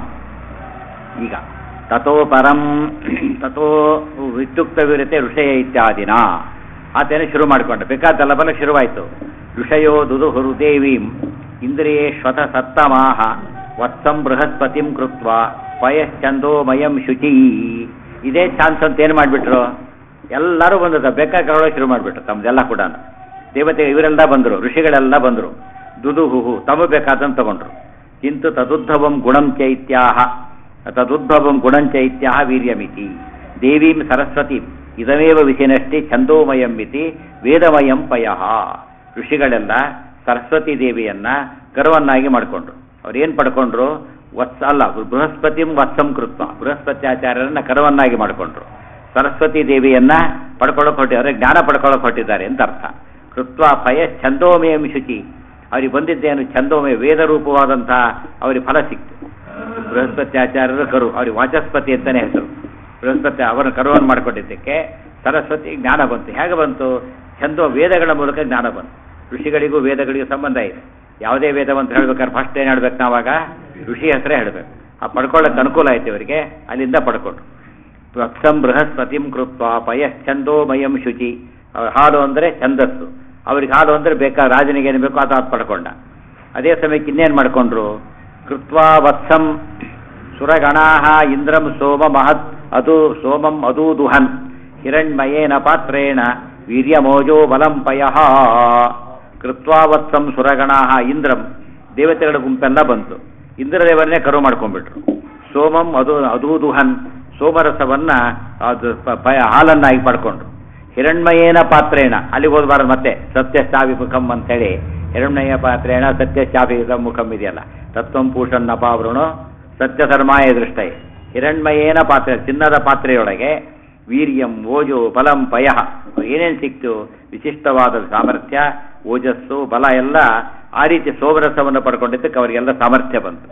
ಈಗ ತಥೋ ಪರಂ ತಥೋ ವಿತ್ಯುಕ್ತ ವಿರತೆ ಋಷಯ ಇತ್ಯಾದಿನ ಆತೇನೆ ಶುರು ಮಾಡಿಕೊಂಡ. ಬೇಕಾದಲ್ಲ ಬಲ ಶುರುವಾಯಿತು. ಋಷಯೋ ದುದುಹುರು ದೇವೀಂ ಇಂದ್ರಿಯೇಶ್ವತ ಸತ್ತಮಾಹ ವತ್ಸಂ ಬೃಹಸ್ಪತಿಂ ಕೃತ್ವ ಪಯಶ್ಚಂದೋಮಯಂ ಶುಚಿ. ಇದೇ ಚಾನ್ಸ್ ಅಂತ ಏನು ಮಾಡಿಬಿಟ್ರು, ಎಲ್ಲರೂ ಬಂದದ ಬೇಕಾದ ಶುರು ಮಾಡಿಬಿಟ್ರು ತಮ್ಮದೆಲ್ಲ ಕೂಡ. ದೇವತೆ ಇವರೆಲ್ಲ ಬಂದರು, ಋಷಿಗಳೆಲ್ಲ ಬಂದರು. ದುದುಹು ತಮ್ಮ ಬೇಕಾದಂತ ತಗೊಂಡ್ರು. ಕಿಂತು ತದುದ್ಭವಂ ಗುಣಂ ಚೈತ್ಯಾಹ ತದುದ್ಭವಂ ಗುಣಂ ಚೈತ್ಯಾಹ ವೀರ್ಯಮಿತಿ ದೇವೀಂ ಸರಸ್ವತಿ ಇದಮೇವ ವಿಷಯನಷ್ಟಿ ಛಂದೋಮಯಂ ಮಿತಿ ವೇದಮಯಂ ಪಯಃ. ಋಷಿಗಳೆಲ್ಲ ಸರಸ್ವತಿ ದೇವಿಯನ್ನ ಕರುವನ್ನಾಗಿ ಮಾಡಿಕೊಂಡ್ರು. ಅವ್ರೇನು ಪಡ್ಕೊಂಡ್ರು, ಬೃಹಸ್ಪತಿಂ ವತ್ಸಂ ಕೃತ್ವ, ಬೃಹಸ್ಪತಿ ಆಚಾರ್ಯರನ್ನ ಕರುವನ್ನಾಗಿ ಮಾಡಿಕೊಂಡ್ರು. ಸರಸ್ವತಿ ದೇವಿಯನ್ನ ಪಡ್ಕೊಳ್ಳೋಕೆ ಹೊಟ್ಟಿದ್ದಾರೆ, ಜ್ಞಾನ ಪಡ್ಕೊಳ್ಳೋಕೆ ಹೊಟ್ಟಿದ್ದಾರೆ ಅಂತ ಅರ್ಥ. ಕೃತ್ವ ಪಯ ಛಂದೋಮಯಂ ಶುಚಿ, ಅವ್ರಿಗೆ ಬಂದಿದ್ದೇನು ಛಂದೋಮಯ ವೇದ ರೂಪವಾದಂತಹ ಅವ್ರಿಗೆ ಫಲ ಸಿಕ್ತು. ಬೃಹಸ್ಪತಿ ಆಚಾರ್ಯರು ಕರು, ಅವ್ರಿಗೆ ವಾಚಸ್ಪತಿ ಅಂತಲೇ ಹೆಸರು. ಬೃಹಸ್ಪತಿ ಅವರನ್ನು ಕರುವನ್ನು ಮಾಡಿಕೊಂಡಿದ್ದಕ್ಕೆ ಸರಸ್ವತಿ ಜ್ಞಾನ ಬಂತು. ಹೇಗೆ ಬಂತು, ಛಂದೋ ವೇದಗಳ ಮೂಲಕ ಜ್ಞಾನ ಬಂತು. ಋಷಿಗಳಿಗೂ ವೇದಗಳಿಗೂ ಸಂಬಂಧ ಇದೆ. ಯಾವುದೇ ವೇದವಂತ ಹೇಳ್ಬೇಕಾದ್ರೆ ಫಸ್ಟ್ ಏನು ಹೇಳ್ಬೇಕು ನಾವಾಗ ಋಷಿ ಹೆಸರೇ ಹೇಳಬೇಕು. ಆ ಪಡ್ಕೊಳ್ಳೋಕೆ ಅನುಕೂಲ ಆಯ್ತು ಇವರಿಗೆ, ಅಲ್ಲಿಂದ ಪಡ್ಕೊಂಡ್ರು. ವತ್ಸಂ ಬೃಹಸ್ಪತಿಂ ಕೃತ್ವ ಪಯಶ್ಚಂದೋಮಯಂ ಶುಚಿ. ಹಾಲು ಅಂದರೆ ಛಂದಸ್ಸು, ಅವ್ರಿಗೆ ಹಾಲು ಅಂದರೆ ಬೇಕಾ ರಾಜನಿಗೆ ಏನು ಬೇಕೋ ಅದು ಪಡ್ಕೊಂಡ. ಅದೇ ಸಮಯಕ್ಕೆ ಇನ್ನೇನು ಮಾಡ್ಕೊಂಡ್ರು, ಕೃತ್ವಾ ವತ್ಸಂ ಸುರಗಣಾಹ ಇಂದ್ರಂ ಸೋಮ ಮಹತ್ ಅದು ಸೋಮಂ ಅದೂ ದುಹನ್ ಹಿರಣ್ಮಯೇನ ಪಾತ್ರೇಣ ವೀರ್ಯಮೋಜೋ ಬಲಂ ಪಯಃ. ಕೃತ್ವಾ ವತ್ಸಂ ಸುರಗಣಾಹ ಇಂದ್ರಂ, ದೇವತೆಗಳ ಗುಂಪೆಲ್ಲ ಬಂತು, ಇಂದ್ರದೇವರನ್ನೇ ಕರು ಮಾಡ್ಕೊಂಡ್ಬಿಟ್ರು. ಸೋಮಂ ಅದೂ ದುಹನ್, ಸೋಮರಸವನ್ನ ಅದು ಹಾಲನ್ನಾಗಿ ಪಡ್ಕೊಂಡ್ರು. ಹಿರಣ್ಮಯೇನ ಪಾತ್ರೇಣ, ಅಲ್ಲಿಗೆ ಹೋದ್ಬಾರ್ದು ಮತ್ತೆ ಸತ್ಯಶ್ಚಾಪಿ ಮುಖಂ ಅಂತೇಳಿ, ಹಿರಣ್ಮಯ ಪಾತ್ರೇಣ ಸತ್ಯಶ್ಚಾಪಿ ಮುಖಂ ಇದೆಯಲ್ಲ, ತತ್ವಂ ಪೂಷನ್ ಅಪಾವೃಣು ಸತ್ಯಧರ್ಮಾಯ ದೃಷ್ಟೈ. ಹಿರಣ್ಮಯೇನ ಪಾತ್ರೆ, ಚಿನ್ನದ ಪಾತ್ರೆಯೊಳಗೆ ವೀರ್ಯಂ ಓಜೋ ಬಲಂ ಪಯಃ, ಏನೇನು ಸಿಕ್ತು, ವಿಶಿಷ್ಟವಾದ ಸಾಮರ್ಥ್ಯ, ಓಜಸ್ಸು, ಬಲ ಎಲ್ಲ ಆ ರೀತಿ ಸೋಮರಸವನ್ನು ಪಡ್ಕೊಂಡಿದ್ದಕ್ಕೆ ಅವರಿಗೆಲ್ಲ ಸಾಮರ್ಥ್ಯ ಬಂತು.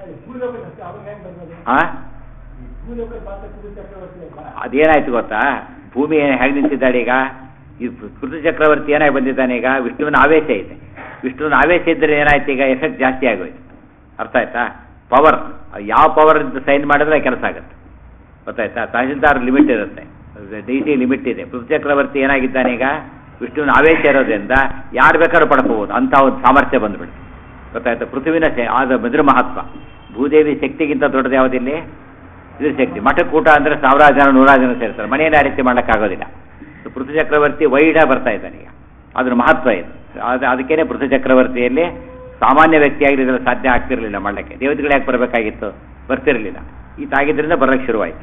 ಅದೇನಾಯ್ತು ಗೊತ್ತಾ, ಭೂಮಿ ಹೇಗೆ ನಿಂತಿದ್ದಾಳೆ ಈಗ, ಈ ಪೃಥ್ವಿ ಚಕ್ರವರ್ತಿ ಏನಾಗಿ ಬಂದಿದ್ದಾನೆ ಈಗ, ವಿಷ್ಣುವಿನ ಆವೇಶ ಇದೆ. ವಿಷ್ಣುವಿನ ಆವೇಶ ಇದ್ದರೆ ಏನಾಯ್ತು, ಈಗ ಎಫೆಕ್ಟ್ ಜಾಸ್ತಿ ಆಗೋಯ್ತು. ಅರ್ಥ ಆಯ್ತಾ? ಪವರ್, ಯಾವ ಪವರ್ ಸೈನ್ ಮಾಡಿದ್ರೆ ಕೆಲಸ ಆಗುತ್ತೆ. ಗೊತ್ತಾಯ್ತಾ? ತಹಸೀಲ್ದಾರ್ ಲಿಮಿಟ್ ಇರುತ್ತೆ, ಡಿ ಸಿ ಲಿಮಿಟ್ ಇದೆ. ಪೃಥ್ವಿ ಚಕ್ರವರ್ತಿ ಏನಾಗಿದ್ದಾನೆ ಈಗ, ವಿಷ್ಣುವಿನ ಆವೇಶ ಇರೋದ್ರಿಂದ ಯಾರು ಬೇಕಾದ್ರೂ ಪಡ್ಕೋಬೋದು ಅಂತ ಒಂದು ಸಾಮರ್ಥ್ಯ ಬಂದ್ಬಿಡುತ್ತೆ. ಗೊತ್ತಾಯ್ತಾ? ಪೃಥ್ವಿನ ಆದ ಮೆದುರು ಮಹತ್ವ. ಭೂದೇವಿ ಶಕ್ತಿಗಿಂತ ದೊಡ್ಡದು ಯಾವುದಿಲ್ಲಿ, ಇದು ಶಕ್ತಿ. ಮಠಕೂಟ ಅಂದರೆ 1000 ಜನ 100 ಜನ ಸೇರ್ತಾರೆ, ಮನೆಯಲ್ಲಿ ಆ ರೀತಿ ಮಾಡೋಕ್ಕಾಗೋದಿಲ್ಲ. ಪೃಥ್ವಿ ಚಕ್ರವರ್ತಿ ವೈಡ ಬರ್ತಾ ಇದ್ದಾನೆ ಈಗ, ಅದ್ರ ಮಹತ್ವ ಇದು. ಅದಕ್ಕೇನೆ ಪೃಥ್ವಿ ಚಕ್ರವರ್ತಿಯಲ್ಲಿ ಸಾಮಾನ್ಯ ವ್ಯಕ್ತಿಯಾಗಿ ಇದೆಲ್ಲ ಸಾಧ್ಯ ಆಗ್ತಿರಲಿಲ್ಲ ಮಾಡಲಿಕ್ಕೆ. ದೇವತೆಗಳು ಯಾಕೆ ಬರಬೇಕಾಗಿತ್ತು, ಬರ್ತಿರಲಿಲ್ಲ. ಈತಾಗಿದ್ದರಿಂದ ಬರೋಕ್ಕೆ ಶುರುವಾಯಿತು.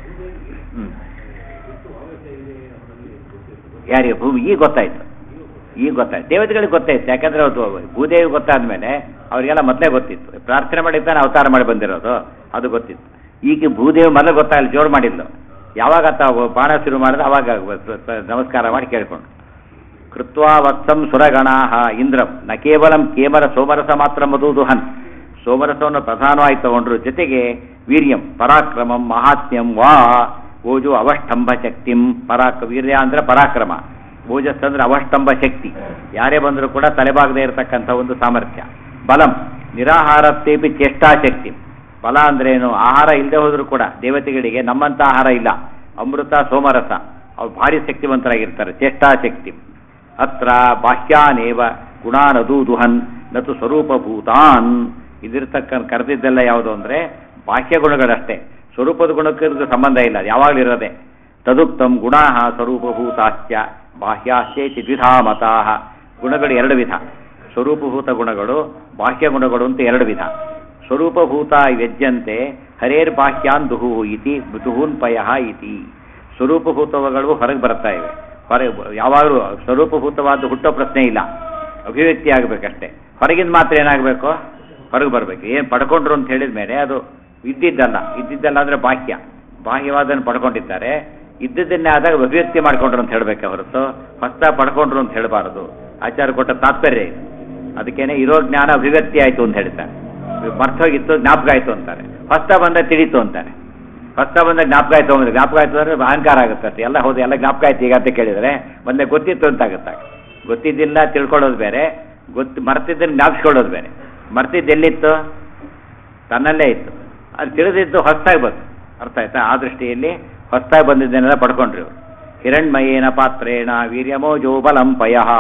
ಯಾರಿಗೆ, ಭೂಮಿ ಈಗ ಗೊತ್ತಾಯ್ತು, ಈಗ ಗೊತ್ತಾಯ್ತು, ದೇವತೆಗಳಿಗೆ ಗೊತ್ತಾಯ್ತು. ಯಾಕಂದ್ರೆ ಅದು ಭೂದೇವಿ ಗೊತ್ತಾದ ಮೇಲೆ ಅವರಿಗೆಲ್ಲ ಮೊದಲೇ ಗೊತ್ತಿತ್ತು. ಪ್ರಾರ್ಥನೆ ಮಾಡಿದ್ದಾನೆ ಅವತಾರ ಮಾಡಿ ಬಂದಿರೋದು, ಅದು ಗೊತ್ತಿತ್ತು. ಈಗ ಭೂದೇವಿ ಮೊದಲು ಗೊತ್ತಾಗಲಿ, ಜೋರು ಮಾಡಿದ್ಲು. ಯಾವಾಗ ಬಾಣ ಶುರು ಮಾಡಿದ್ರೆ ಅವಾಗ ನಮಸ್ಕಾರ ಮಾಡಿ ಕೇಳ್ಕೊಂಡು. ಕೃತ್ವಾ ವತ್ಸಂ ಸುರಗಣಾಹ ಇಂದ್ರಂ ನ ಕೇವಲ ಸೋಮರಸ ಮಾತ್ರ ಮಧುದುಹನ್, ಸೋಮರಸವನ್ನು ಪ್ರಧಾನವಾಗಿ ತಗೊಂಡ್ರು. ಜೊತೆಗೆ ವೀರ್ಯಂ ಪರಾಕ್ರಮಂ ಮಹಾತ್ಮ್ಯಂ ವಾ ಓಜು ಅವಷ್ಟಂಭ ಶಕ್ತಿಂ. ವೀರ್ಯ ಅಂದರೆ ಪರಾಕ್ರಮ, ಓಜಸ್ ಅಂದರೆ ಅವಷ್ಟಂಭ ಶಕ್ತಿ, ಯಾರೇ ಬಂದರೂ ಕೂಡ ತಲೆಬಾಗದೇ ಇರತಕ್ಕಂಥ ಒಂದು ಸಾಮರ್ಥ್ಯ. ಬಲಂ ನಿರಾಹಾರತ್ತೇಪಿ ಚೇಷ್ಟಾಶಕ್ತಿ. ಬಲ ಅಂದ್ರೇನು, ಆಹಾರ ಇಲ್ಲದೆ ಹೋದರೂ ಕೂಡ ದೇವತೆಗಳಿಗೆ ನಮ್ಮಂಥ ಆಹಾರ ಇಲ್ಲ, ಅಮೃತ ಸೋಮರಸ, ಅವ್ರು ಭಾರಿ ಶಕ್ತಿವಂತರಾಗಿರ್ತಾರೆ. ಚೇಷ್ಟಾಶಕ್ತಿ. ಅತ್ರ ಬಾಹ್ಯಾನೇವ ಗುಣಾನದೂ ದುಹನ್ ನತು ಸ್ವರೂಪಭೂತಾನ್. ಇದಿರ್ತಕ್ಕ ಕರೆದಿದ್ದೆಲ್ಲ ಯಾವುದು ಅಂದರೆ ಬಾಹ್ಯ ಗುಣಗಳಷ್ಟೇ, ಸ್ವರೂಪದ ಗುಣಕ್ಕೆ ಸಂಬಂಧ ಇಲ್ಲ, ಯಾವಾಗಲೂ ಇರೋದೆ. ತದುಕ್ತಂ ಗುಣಾ ಸ್ವರೂಪಭೂತಾಶ್ಚ ಬಾಹ್ಯಾಶ್ಚೇತಿ ದ್ವಿಧಾ ಮತಾಃ. ಗುಣಗಳು ಎರಡು ವಿಧ, ಸ್ವರೂಪಭೂತ ಗುಣಗಳು, ಬಾಹ್ಯ ಗುಣಗಳು ಅಂತ ಎರಡು ವಿಧ. ಸ್ವರೂಪಭೂತ ವ್ಯಜ್ಯಂತೆ ಹರೇರ್ ಬಾಹ್ಯಾನ್ ದುಹು ಇತಿ ದುಹೂನ್ ಪಯಃ ಇತಿ. ಸ್ವರೂಪಭೂತಗಳು ಹೊರಗೆ ಬರ್ತಾ ಇವೆ. ಯಾವಾಗಲೂ ಸ್ವರೂಪಭೂತವಾದ ಹುಟ್ಟೋ ಪ್ರಶ್ನೆ ಇಲ್ಲ, ಅಭಿವ್ಯಕ್ತಿ ಆಗಬೇಕಷ್ಟೇ. ಹೊರಗಿಂದ ಮಾತ್ರ ಏನಾಗಬೇಕು, ಹೊರಗೆ ಬರಬೇಕು. ಏನು ಪಡ್ಕೊಂಡ್ರು ಅಂತ ಹೇಳಿದ ಮೇಲೆ ಅದು ಇದ್ದಿದ್ದಲ್ಲ ಅಂದರೆ ಬಾಹ್ಯವಾದನ್ನು ಪಡ್ಕೊಂಡಿದ್ದಾರೆ. ಇದ್ದದನ್ನೇ ಆದಾಗ ಅಭಿವ್ಯಕ್ತಿ ಮಾಡ್ಕೊಂಡ್ರು ಅಂತ ಹೇಳಬೇಕೆ ಹೊರತು ಹೊಸ ಪಡ್ಕೊಂಡ್ರು ಅಂತ ಹೇಳಬಾರದು. ಆಚಾರ ಕೊಟ್ಟ ತಾತ್ಪರ್ಯ ಇದು. ಅದಕ್ಕೇನೆ ಇರೋ ಜ್ಞಾನ ಅಭಿವ್ಯಕ್ತಿ ಆಯಿತು ಅಂತ ಹೇಳ್ತಾರೆ. ಮರ್ತೋಗಿತ್ತು ಜ್ಞಾಪಕ ಆಯಿತು ಅಂತಾರೆ, ಹೊಸ ಬಂದ ತಿಳಿತು ಅಂತಾರೆ. ಹೊಸ ಬಂದ ಜ್ಞಾಪಕ ಆಯಿತು ಅಂದರೆ ಜ್ಞಾಪಕ ಆಯಿತು ಅಂದರೆ ಅಹಂಕಾರ ಆಗುತ್ತೆ. ಎಲ್ಲ ಹೌದು, ಎಲ್ಲ ಜ್ಞಾಪಕ ಆಯ್ತು ಈಗ ಅಂತ ಕೇಳಿದರೆ ಮೊದಲೇ ಗೊತ್ತಿತ್ತು ಅಂತ ಆಗುತ್ತೆ. ಗೊತ್ತಿದ್ದಿಲ್ಲ ತಿಳ್ಕೊಳ್ಳೋದು ಬೇರೆ, ಮರ್ತಿದ್ದನ್ನು ಜ್ಞಾಪಿಸ್ಕೊಳ್ಳೋದು ಬೇರೆ. ಮರ್ತಿದ್ದೆಲ್ಲಿತ್ತು, ತನ್ನಲ್ಲೇ ಇತ್ತು. ಅದು ತಿಳಿದಿದ್ದು ಹೊಸದಾಗಿ ಬಂತು. ಅರ್ಥ ಆಯ್ತಾ? ಆ ದೃಷ್ಟಿಯಲ್ಲಿ ಹೊಸದಾಗಿ ಬಂದಿದ್ದೇನೆಲ್ಲ ಪಡ್ಕೊಂಡ್ರಿ ಇವರು. ಹಿರಣ್ಮಯೇನ ಪಾತ್ರೇಣ ವೀರ್ಯಮೋಜೋ ಬಲಂ ಪಯಃ.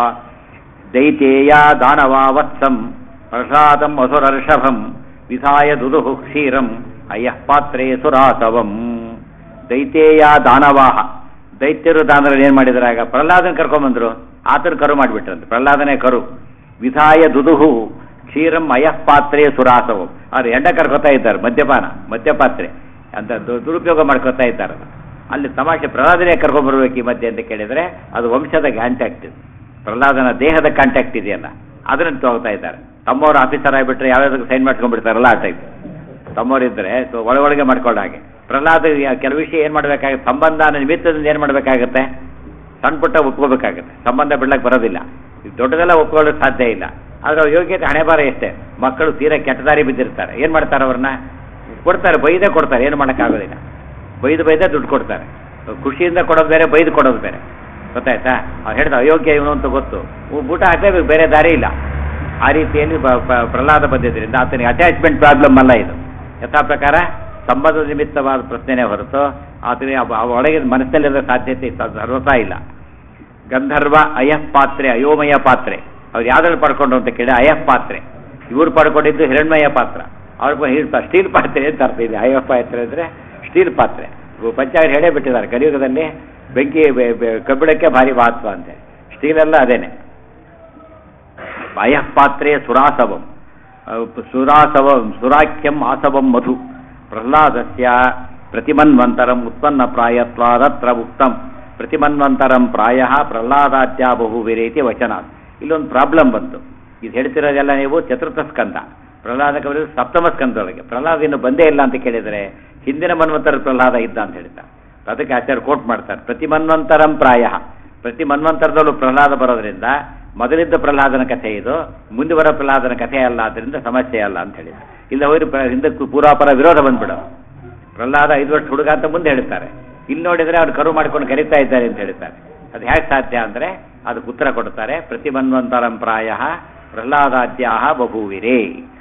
ದೈತೇಯ ದಾನವಾ ವತ್ಸಂ ಪ್ರಸಾದಂ ಅಸುರರ್ಷಭಂ ವಿಧಾಯ ದುದುಹು ಕ್ಷೀರಂ ಅಯ್ಯಃ ಪಾತ್ರೇ ಸುರಾಸವಂ. ದೈತೇಯ ದಾನವಾಹ, ದೈತ್ಯರು ದಾನರಲ್ಲಿ ಏನು ಮಾಡಿದ್ರು, ಆಗ ಪ್ರಹ್ಲಾದನ ಕರ್ಕೊಂಬಂದರು, ಆತನ ಕರು ಮಾಡಿಬಿಟ್ರಂತೆ, ಪ್ರಹ್ಲಾದನೇ ಕರು. ವಿಧಾಯ ದುದುಹು ಕ್ಷೀರಂ ಅಯಃ ಪಾತ್ರೇ ಸುರಾಸವಂ. ಅವ್ರು ಎಂಡ ಕರ್ಕೊತಾ ಇದ್ದಾರೆ, ಮದ್ಯಪಾತ್ರೆ ಅಂತ ದುರುಪಯೋಗ ಮಾಡ್ಕೊತಾ ಇದ್ದಾರೆ. ಅಲ್ಲಿ ತಮಾಷೆ, ಪ್ರಹ್ಲಾದನೇ ಕರ್ಕೊಂಡ್ಬರ್ಬೇಕು ಈ ಮಧ್ಯೆ ಅಂತ ಕೇಳಿದರೆ ಅದು ವಂಶದ ಕಾಂಟ್ಯಾಕ್ಟ್ ಇದೆ, ಪ್ರಹ್ಲಾದನ ದೇಹದ ಕಾಂಟ್ಯಾಕ್ಟ್ ಇದೆಯಲ್ಲ ಅದನ್ನು ತಗೋತಾ ಇದ್ದಾರೆ. ತಮ್ಮವರು ಆಫೀಸರ್ ಆಗಿಬಿಟ್ರೆ ಯಾವ್ಯಾವ್ದಕ್ಕೆ ಸೈನ್ ಮಾಡ್ಕೊಂಡ್ಬಿಡ್ತಾರಲ್ಲ ಆ ಟೈಪ್. ತಮ್ಮವರಿದ್ದರೆ ಒಳಗೆ ಮಾಡ್ಕೊಳ್ಳೋ ಹಾಗೆ. ಪ್ರಹ್ಲಾದ ಕೆಲವು ವಿಷಯ ಏನು ಮಾಡಬೇಕಾಗುತ್ತೆ, ಸಂಬಂಧ ನಿಮಿತ್ತದಿಂದ ಏನು ಮಾಡಬೇಕಾಗತ್ತೆ, ಸಣ್ಣ ಪುಟ್ಟ ಒಪ್ಕೋಬೇಕಾಗತ್ತೆ. ಸಂಬಂಧ ಬಿಡ್ಲಕ್ಕೆ ಬರೋದಿಲ್ಲ, ದೊಡ್ಡದೆಲ್ಲ ಒಪ್ಕೊಳ್ಳೋಕೆ ಸಾಧ್ಯ ಇಲ್ಲ. ಆದರೆ ಅವ್ರ ಯೋಗ್ಯತೆ ಹಣೆ ಬಾರ ಎಷ್ಟೇ. ಮಕ್ಕಳು ತೀರಾ ಕೆಟ್ಟ ದಾರಿ ಬಿದ್ದಿರ್ತಾರೆ, ಏನು ಮಾಡ್ತಾರೆ, ಅವ್ರನ್ನ ಕೊಡ್ತಾರೆ, ಬೈದೇ ಕೊಡ್ತಾರೆ, ಏನು ಮಾಡೋಕ್ಕಾಗೋದಿಲ್ಲ. ಬೈದೇ ದುಡ್ಡು ಕೊಡ್ತಾರೆ. ಖುಷಿಯಿಂದ ಕೊಡೋದು ಬೇರೆ, ಬೈದು ಕೊಡೋದು ಬೇರೆ. ಗೊತ್ತಾಯ್ತಾ? ಅವ್ರು ಹೇಳ್ತಾರೆ ಅಯೋಗ್ಯ ಇವನು ಅಂತ ಗೊತ್ತು, ಊಟ ಹಾಕಲೇಬೇಕು, ಬೇರೆ ದಾರಿ ಇಲ್ಲ. ಆ ರೀತಿಯಲ್ಲಿ ಪ್ರಹ್ಲಾದ ಬಂದಿದ್ದರಿಂದ ಆತನಿಗೆ ಅಟ್ಯಾಚ್ಮೆಂಟ್ ಪ್ರಾಬ್ಲಮ್ ಅಲ್ಲ ಇದು. ಯಥಾ ಪ್ರಕಾರ ಸಂಬಂಧ ನಿಮಿತ್ತವಾದ ಪ್ರಶ್ನೆನೇ ಹೊರತು ಆತನಿಗೆ ಒಳಗೆ ಮನಸ್ಸಲ್ಲಿರೋ ಸಾಧ್ಯತೆ ಸರ್ವತಾ ಇಲ್ಲ. ಗಂಧರ್ವ ಅಯಃ ಪಾತ್ರೆ ಅಯೋಮಯ ಪಾತ್ರೆ, ಅವ್ರು ಯಾವ್ದ್ರಲ್ಲಿ ಪಡ್ಕೊಂಡ್ರು ಅಂತ ಕೇಳಿ ಅಯಃ ಪಾತ್ರೆ, ಇವ್ರು ಪಡ್ಕೊಂಡಿದ್ದು ಹಿರಣ್ಮಯ ಪಾತ್ರ, ಅವ್ರು ಸ್ಟೀಲ್ ಪಾತ್ರೆ ಅಂತ ಅರ್ಥ ಇದೆ. ಅಯಃ ಪಾತ್ರೆ ಅಂದರೆ ಸ್ಟೀಲ್ ಪಾತ್ರೆ. ಪಂಚಾಯತ್ ಹೇಳೇ ಬಿಟ್ಟಿದ್ದಾರೆ ಕಲಿಯುಗದಲ್ಲಿ ಬೆಂಕಿ ಕಬ್ಬಿಣಕ್ಕೆ ಭಾರಿ ಮಹತ್ವ ಅಂತೆ, ಸ್ಟೀಲೆಲ್ಲ ಅದೇನೆ. ಅಯಃ ಪಾತ್ರೆ ಸುರಾಸವಂ ಸುರಾಖ್ಯಂ ಆಸವಂ ಮಧು ಪ್ರಹ್ಲಾದಸ್ಯ ಪ್ರತಿಮನ್ವಂತರಂ ಉತ್ಪನ್ನ ಪ್ರಾಯತ್ವಾದತ್ರ ಉಕ್ತಂ ಪ್ರತಿಮನ್ವಂತರಂ ಪ್ರಾಯ ಪ್ರಹ್ಲಾದಾದ್ಯ ಬಹುವಿರೇತಿ ವಚನ. ಇಲ್ಲೊಂದು ಪ್ರಾಬ್ಲಮ್ ಬಂತು. ಇದು ಹೇಳ್ತಿರೋದೆಲ್ಲ ನೀವು ಚತುರ್ಥ ಸ್ಕಂದ, ಪ್ರಹ್ಲಾದ ಕವಿ ಸಪ್ತಮ ಸ್ಕಂದದೊಳಗೆ. ಪ್ರಹ್ಲಾದ ಇನ್ನು ಬಂದೇ ಇಲ್ಲ ಅಂತ ಕೇಳಿದರೆ ಹಿಂದಿನ ಮನ್ವಂತರ ಪ್ರಹ್ಲಾದ ಇದ್ದ ಅಂತ ಹೇಳ್ತಾರೆ. ಅದಕ್ಕೆ ಆಚಾರ್ಯ ಕೋಟ್ ಮಾಡ್ತಾರೆ, ಪ್ರತಿ ಮನ್ವಂತರಂ ಪ್ರಾಯ, ಪ್ರತಿ ಮನ್ವಂತರದಲ್ಲೂ ಪ್ರಹ್ಲಾದ ಬರೋದ್ರಿಂದ ಮೊದಲಿದ್ದ ಪ್ರಹ್ಲಾದನ ಕಥೆ ಇದು, ಮುಂದೆ ಬರೋ ಪ್ರಹ್ಲಾದನ ಕಥೆ ಅಲ್ಲ, ಆದ್ದರಿಂದ ಸಮಸ್ಯೆ ಅಲ್ಲ ಅಂತ ಹೇಳಿ. ಇಲ್ಲ ಹೋಗಿ ಹಿಂದಕ್ಕೂ ಪೂರ್ವಾಪರ ವಿರೋಧ ಬಂದ್ಬಿಡೋ. ಪ್ರಹ್ಲಾದ 5 ವರ್ಷ ಹುಡುಗ ಅಂತ ಮುಂದೆ ಹೇಳ್ತಾರೆ, ಇಲ್ಲಿ ನೋಡಿದರೆ ಅವ್ರು ಕರು ಮಾಡ್ಕೊಂಡು ಕರೀತಾ ಇದ್ದಾರೆ ಅಂತ ಹೇಳ್ತಾರೆ. ಅದು ಹೇಗೆ ಸಾಧ್ಯ ಅಂದರೆ ಅದಕ್ಕೆ ಉತ್ತರ ಕೊಡ್ತಾರೆ, ಪ್ರತಿ ಮನ್ವಂತರಂ ಪ್ರಾಯ ಪ್ರಹ್ಲಾದಾದ್ಯ ಬಹುವಿರೇ.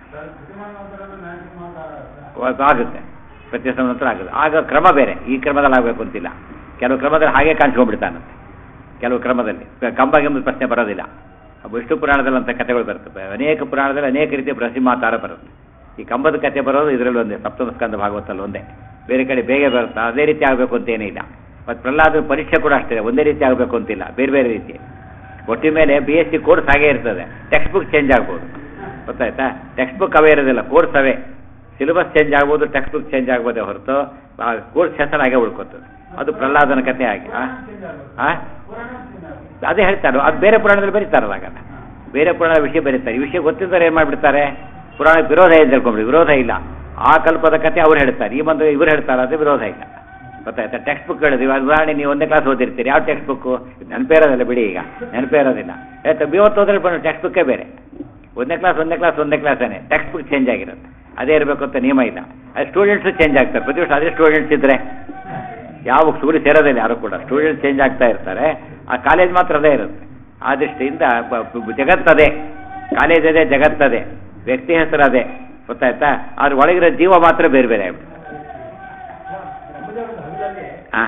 ಆಗುತ್ತೆ, ಪ್ರತಿ ನಂತರ ಆಗುತ್ತೆ. ಆಗ ಕ್ರಮ ಬೇರೆ, ಈ ಕ್ರಮದಲ್ಲಿ ಆಗಬೇಕು ಅಂತಿಲ್ಲ. ಕೆಲವು ಕ್ರಮದಲ್ಲಿ ಹಾಗೆ ಕಾಣಿಸ್ಕೊಂಡ್ಬಿಡ್ತಾನಂತೆ, ಕೆಲವು ಕ್ರಮದಲ್ಲಿ ಕಂಬಗೆಂಬ ಪ್ರಶ್ನೆ ಬರೋದಿಲ್ಲ. ವಿಷ್ಣು ಪುರಾಣದಲ್ಲಿ ಅಂತ ಕಥೆಗಳು ಬರ್ತವೆ, ಅನೇಕ ಪುರಾಣದಲ್ಲಿ ಅನೇಕ ರೀತಿಯ ನರಸಿಂಹಾವತಾರ ಬರುತ್ತೆ. ಈ ಕಂಬದ ಕಥೆ ಬರೋದು ಇದರಲ್ಲಿ ಒಂದೇ, ಸಪ್ತಮ ಸ್ಕಂದ ಭಾಗವತಲ್ಲಿ ಒಂದೇ. ಬೇರೆ ಕಡೆ ಬೇಗ ಬರುತ್ತೆ, ಅದೇ ರೀತಿ ಆಗಬೇಕು ಅಂತೇನೇ ಇಲ್ಲ. ಮತ್ತು ಪ್ರಹ್ಲಾದ ಪರೀಕ್ಷೆ ಕೂಡ ಅಷ್ಟೇ, ಒಂದೇ ರೀತಿ ಆಗಬೇಕು ಅಂತಿಲ್ಲ, ಬೇರೆ ಬೇರೆ ರೀತಿ. ಒಟ್ಟಿ ಮೇಲೆ BSc ಕೋರ್ಸ್ ಹಾಗೇ ಇರ್ತದೆ, ಟೆಕ್ಸ್ಟ್ ಬುಕ್ ಚೇಂಜ್ ಆಗ್ಬೋದು, ಗೊತ್ತಾಯ್ತಾ? ಟೆಕ್ಸ್ಟ್ ಬುಕ್ ಅವೇ ಇರೋದಿಲ್ಲ, ಕೋರ್ಸ್ ಅವೇ. ಸಿಲೆಬಸ್ ಚೇಂಜ್ ಆಗ್ಬೋದು, ಟೆಕ್ಸ್ಟ್ ಬುಕ್ ಚೇಂಜ್ ಆಗ್ಬೋದೇ ಹೊರತು ಕೋರ್ಸ್ ಹೆಸರು ಹಾಗೆ ಉಳ್ಕೋತದೆ. ಅದು ಪ್ರಹ್ಲಾದನ ಕಥೆ ಹಾಗೆ. ಅದೇ ಹೇಳ್ತಾರೆ, ಅದು ಬೇರೆ ಪುರಾಣದಲ್ಲಿ ಬರೀತಾರಲ್ಲ. ಆಗ ಬೇರೆ ಪುರಾಣದ ವಿಷಯ ಬರೀತಾರೆ, ಈ ವಿಷಯ ಗೊತ್ತಿದ್ದಾರೆ ಏನು ಮಾಡಿಬಿಡ್ತಾರೆ, ಪುರಾಣಕ್ಕೆ ವಿರೋಧ ಇದೆ ತಿಳ್ಕೊಂಡ್ಬಿಡಿ. ವಿರೋಧ ಇಲ್ಲ, ಆ ಕಲ್ಪದ ಕಥೆ ಅವ್ರು ಹೇಳ್ತಾರೆ, ಈ ಮಂತ್ರ ಇವರು ಹೇಳ್ತಾರೆ, ಅದು ವಿರೋಧ ಇಲ್ಲ, ಗೊತ್ತಾಯ್ತಾ? ಟೆಕ್ಸ್ಟ್ ಬುಕ್ ಹೇಳಿದ್ವಿ, ಉದಾಹರಣೆ ನೀವು ಒಂದೇ ಕ್ಲಾಸ್ ಓದಿರ್ತೀರಿ, ಯಾವ ಟೆಕ್ಸ್ಟ್ ಬುಕ್ಕು ನೆನಪೇ ಇರೋದಿಲ್ಲ ಬಿಡಿ, ಈಗ ನೆನಪೇ ಇರೋದಿಲ್ಲ. ಆಯ್ತಾ, ಇವತ್ತು ಹೋದ್ರೆ ಟೆಕ್ಸ್ಟ್ ಬುಕ್ಕೇ ಬೇರೆ, ಒಂದೇ ಕ್ಲಾಸೇನೆ, ಟೆಕ್ಸ್ಟ್ ಬುಕ್ ಚೇಂಜ್ ಆಗಿರುತ್ತೆ. ಅದೇ ಇರಬೇಕು ಅಂತ ನಿಯಮ ಇಲ್ಲ. ಅದು ಸ್ಟೂಡೆಂಟ್ಸು ಚೇಂಜ್ ಆಗ್ತಾರೆ, ಪ್ರತಿ ವರ್ಷ ಅದೇ ಸ್ಟೂಡೆಂಟ್ಸ್ ಇದ್ದರೆ ಯಾವ ಸ್ಕೂಲಿಗೆ ಸೇರೋದಿಲ್ಲ ಯಾರು ಕೂಡ, ಸ್ಟೂಡೆಂಟ್ಸ್ ಚೇಂಜ್ ಆಗ್ತಾ ಇರ್ತಾರೆ. ಆ ಕಾಲೇಜ್ ಮಾತ್ರ ಅದೇ ಇರುತ್ತೆ. ಆ ದೃಷ್ಟಿಯಿಂದ ಜಗತ್ತದೇ, ಕಾಲೇಜ್ ಅದೇ, ಜಗತ್ತದೇ, ವ್ಯಕ್ತಿ ಹೆಸರು ಅದೇ, ಗೊತ್ತಾಯ್ತಾ? ಅದ್ರ ಒಳಗಿರೋ ಜೀವ ಮಾತ್ರ ಬೇರೆ ಬೇರೆ ಆಗ್ಬಿಡುತ್ತೆ. ಹಾಂ,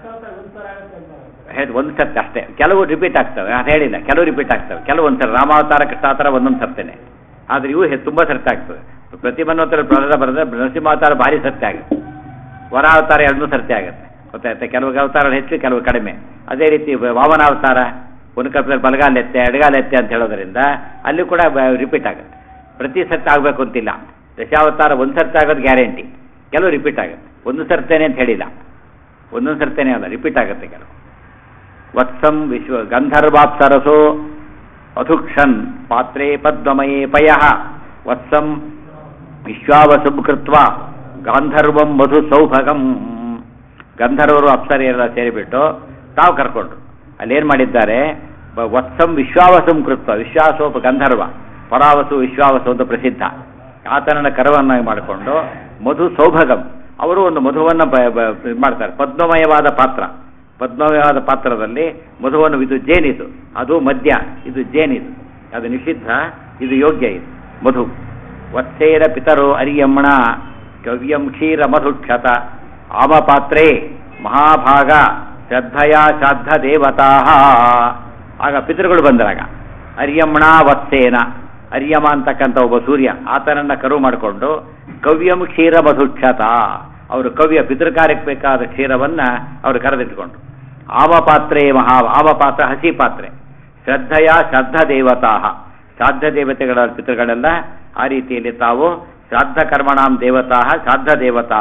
ಹೇಳಿ ಒಂದು ಸರ್ತಿ ಅಷ್ಟೇ, ಕೆಲವು ರಿಪೀಟ್ ಆಗ್ತವೆ, ಅದು ಹೇಳಿಲ್ಲ, ಕೆಲವು ರಿಪೀಟ್ ಆಗ್ತವೆ, ಕೆಲವು ಒಂದ್ಸಲ ರಾಮಾವತಾರ ಕೃಷ್ಣಾವತಾರ ಒಂದೊಂದು ಸರ್ತಿನೇ, ಆದರೆ ಇವು ತುಂಬ ಸರ್ತಿ ಆಗ್ತವೆ. ಪ್ರತಿ ಮನ್ವಂತರ ಪ್ರಹ್ಲಾದ ಬರೆದ್ರೆ ನರಸಿಂಹಾವತಾರ ಭಾರಿ ಸರ್ತಿ ಆಗುತ್ತೆ, ವರಾವತಾರ 2 ಸರ್ತಿ ಆಗುತ್ತೆ, ಗೊತ್ತಾಯ್ತಾ? ಕೆಲವು ಅವತಾರ ಹೆಚ್ಚು, ಕೆಲವು ಕಡಿಮೆ. ಅದೇ ರೀತಿ ವಾಮನಾವತಾರ ಒಂದು ಕಲ್ಪದಲ್ಲಿ ಬಲಗಾಲೆತ್ತೆ ಎಡಗಾಲೆತ್ತೆ ಅಂತ ಹೇಳೋದ್ರಿಂದ ಅಲ್ಲಿ ಕೂಡ ರಿಪೀಟ್ ಆಗುತ್ತೆ. ಪ್ರತಿ ಸರ್ತಿ ಆಗಬೇಕು ಅಂತಿಲ್ಲ. ದಶಾವತಾರ ಒಂದು ಸರ್ತಿ ಆಗೋದು ಗ್ಯಾರಂಟಿ, ಕೆಲವು ರಿಪೀಟ್ ಆಗುತ್ತೆ. ಒಂದು ಸರ್ತಿನೇ ಅಂತ ಹೇಳಿಲ್ಲ, ಒಂದೊಂದು ಸರ್ತಿನೇ ಅಲ್ಲ, ರಿಪೀಟ್ ಆಗುತ್ತೆ ಕೆಲವು. ವತ್ಸಂ ಗಂಧರ್ವಾಪ್ಸರಸೋ ಅಧುಕ್ಷನ್ ಪಾತ್ರೆ ಪದ್ಮಮಯೇ ಪಯಃ ವತ್ಸಂ ವಿಶ್ವಾವಸುಂ ಕೃತ್ವ ಗಾಂಧರ್ವಂ ಮಧು ಸೌಭಗಂ. ಗಂಧರ್ವರು ಅಪ್ಸರೆಲ್ಲ ಸೇರಿಬಿಟ್ಟು ತಾವು ಕರ್ಕೊಂಡ್ರು. ಅಲ್ಲೇನು ಮಾಡಿದ್ದಾರೆ, ವತ್ಸಂ ವಿಶ್ವಾವಸುಂ ಕೃತ್ವ, ವಿಶ್ವಾಸೋಪ ಗಂಧರ್ವ, ಪರಾವಸು ವಿಶ್ವಾವಸು ಅಂತ ಪ್ರಸಿದ್ಧ, ಆತನನ್ನ ಕರವನ್ನಾಗಿ ಮಾಡಿಕೊಂಡು ಮಧು ಸೌಭಗಂ, ಅವರು ಒಂದು ಮಧುವನ್ನು ಮಾಡ್ತಾರೆ. ಪದ್ಮಮಯವಾದ ಪಾತ್ರದಲ್ಲಿ ಮಧುವನ್ನು, ಇದು ಜೇನಿದು, ಅದು ಮದ್ಯ, ಇದು ಜೇನಿದು, ಅದು ನಿಷಿದ್ಧ, ಇದು ಯೋಗ್ಯ, ಇದು ಮಧು. ವತ್ಸೇರ ಪಿತರೋ ಅರಿಯಮ್ಮಣ ಕವ್ಯಂ ಕ್ಷೀರ ಮಧುಕ್ಷತ ಆಮಪಾತ್ರೇ ಮಹಾಭಾಗ ಶ್ರದ್ಧಯಾ ಶ್ರಾದ್ದ ದೇವತಾ. ಆಗ ಪಿತೃಗಳು ಬಂದರಾಗ ಅರಿಯಮ್ಮಣ ವತ್ಸೇನ, ಅರಿಯಮ ಅಂತಕ್ಕಂಥ ಒಬ್ಬ ಸೂರ್ಯ, ಆತನನ್ನು ಕರು ಮಾಡಿಕೊಂಡು ಕವ್ಯಂ ಕ್ಷೀರ ಮಧುಕ್ಷತ, ಅವರು ಕವ್ಯ ಪಿತೃಕಾರ್ಯಕ್ಕೆ ಬೇಕಾದ ಕ್ಷೀರವನ್ನು ಅವರು ಕರೆದಿಟ್ಕೊಂಡ್ರು. ಆಮಪಾತ್ರೇ ಆಮಪಾತ್ರ ಹಸಿ ಪಾತ್ರೆ, ಶ್ರದ್ಧೆಯ ಶ್ರದ್ಧ ದೇವತಾ, ಶ್ರಾದ್ದ ದೇವತೆಗಳ ಪಿತೃಗಳೆಲ್ಲ ಆ ರೀತಿಯಲ್ಲಿ ತಾವು ಶ್ರಾದ್ದ ಕರ್ಮಣಾಂ ದೇವತಾ ಶ್ರಾದ್ದ ದೇವತಾ.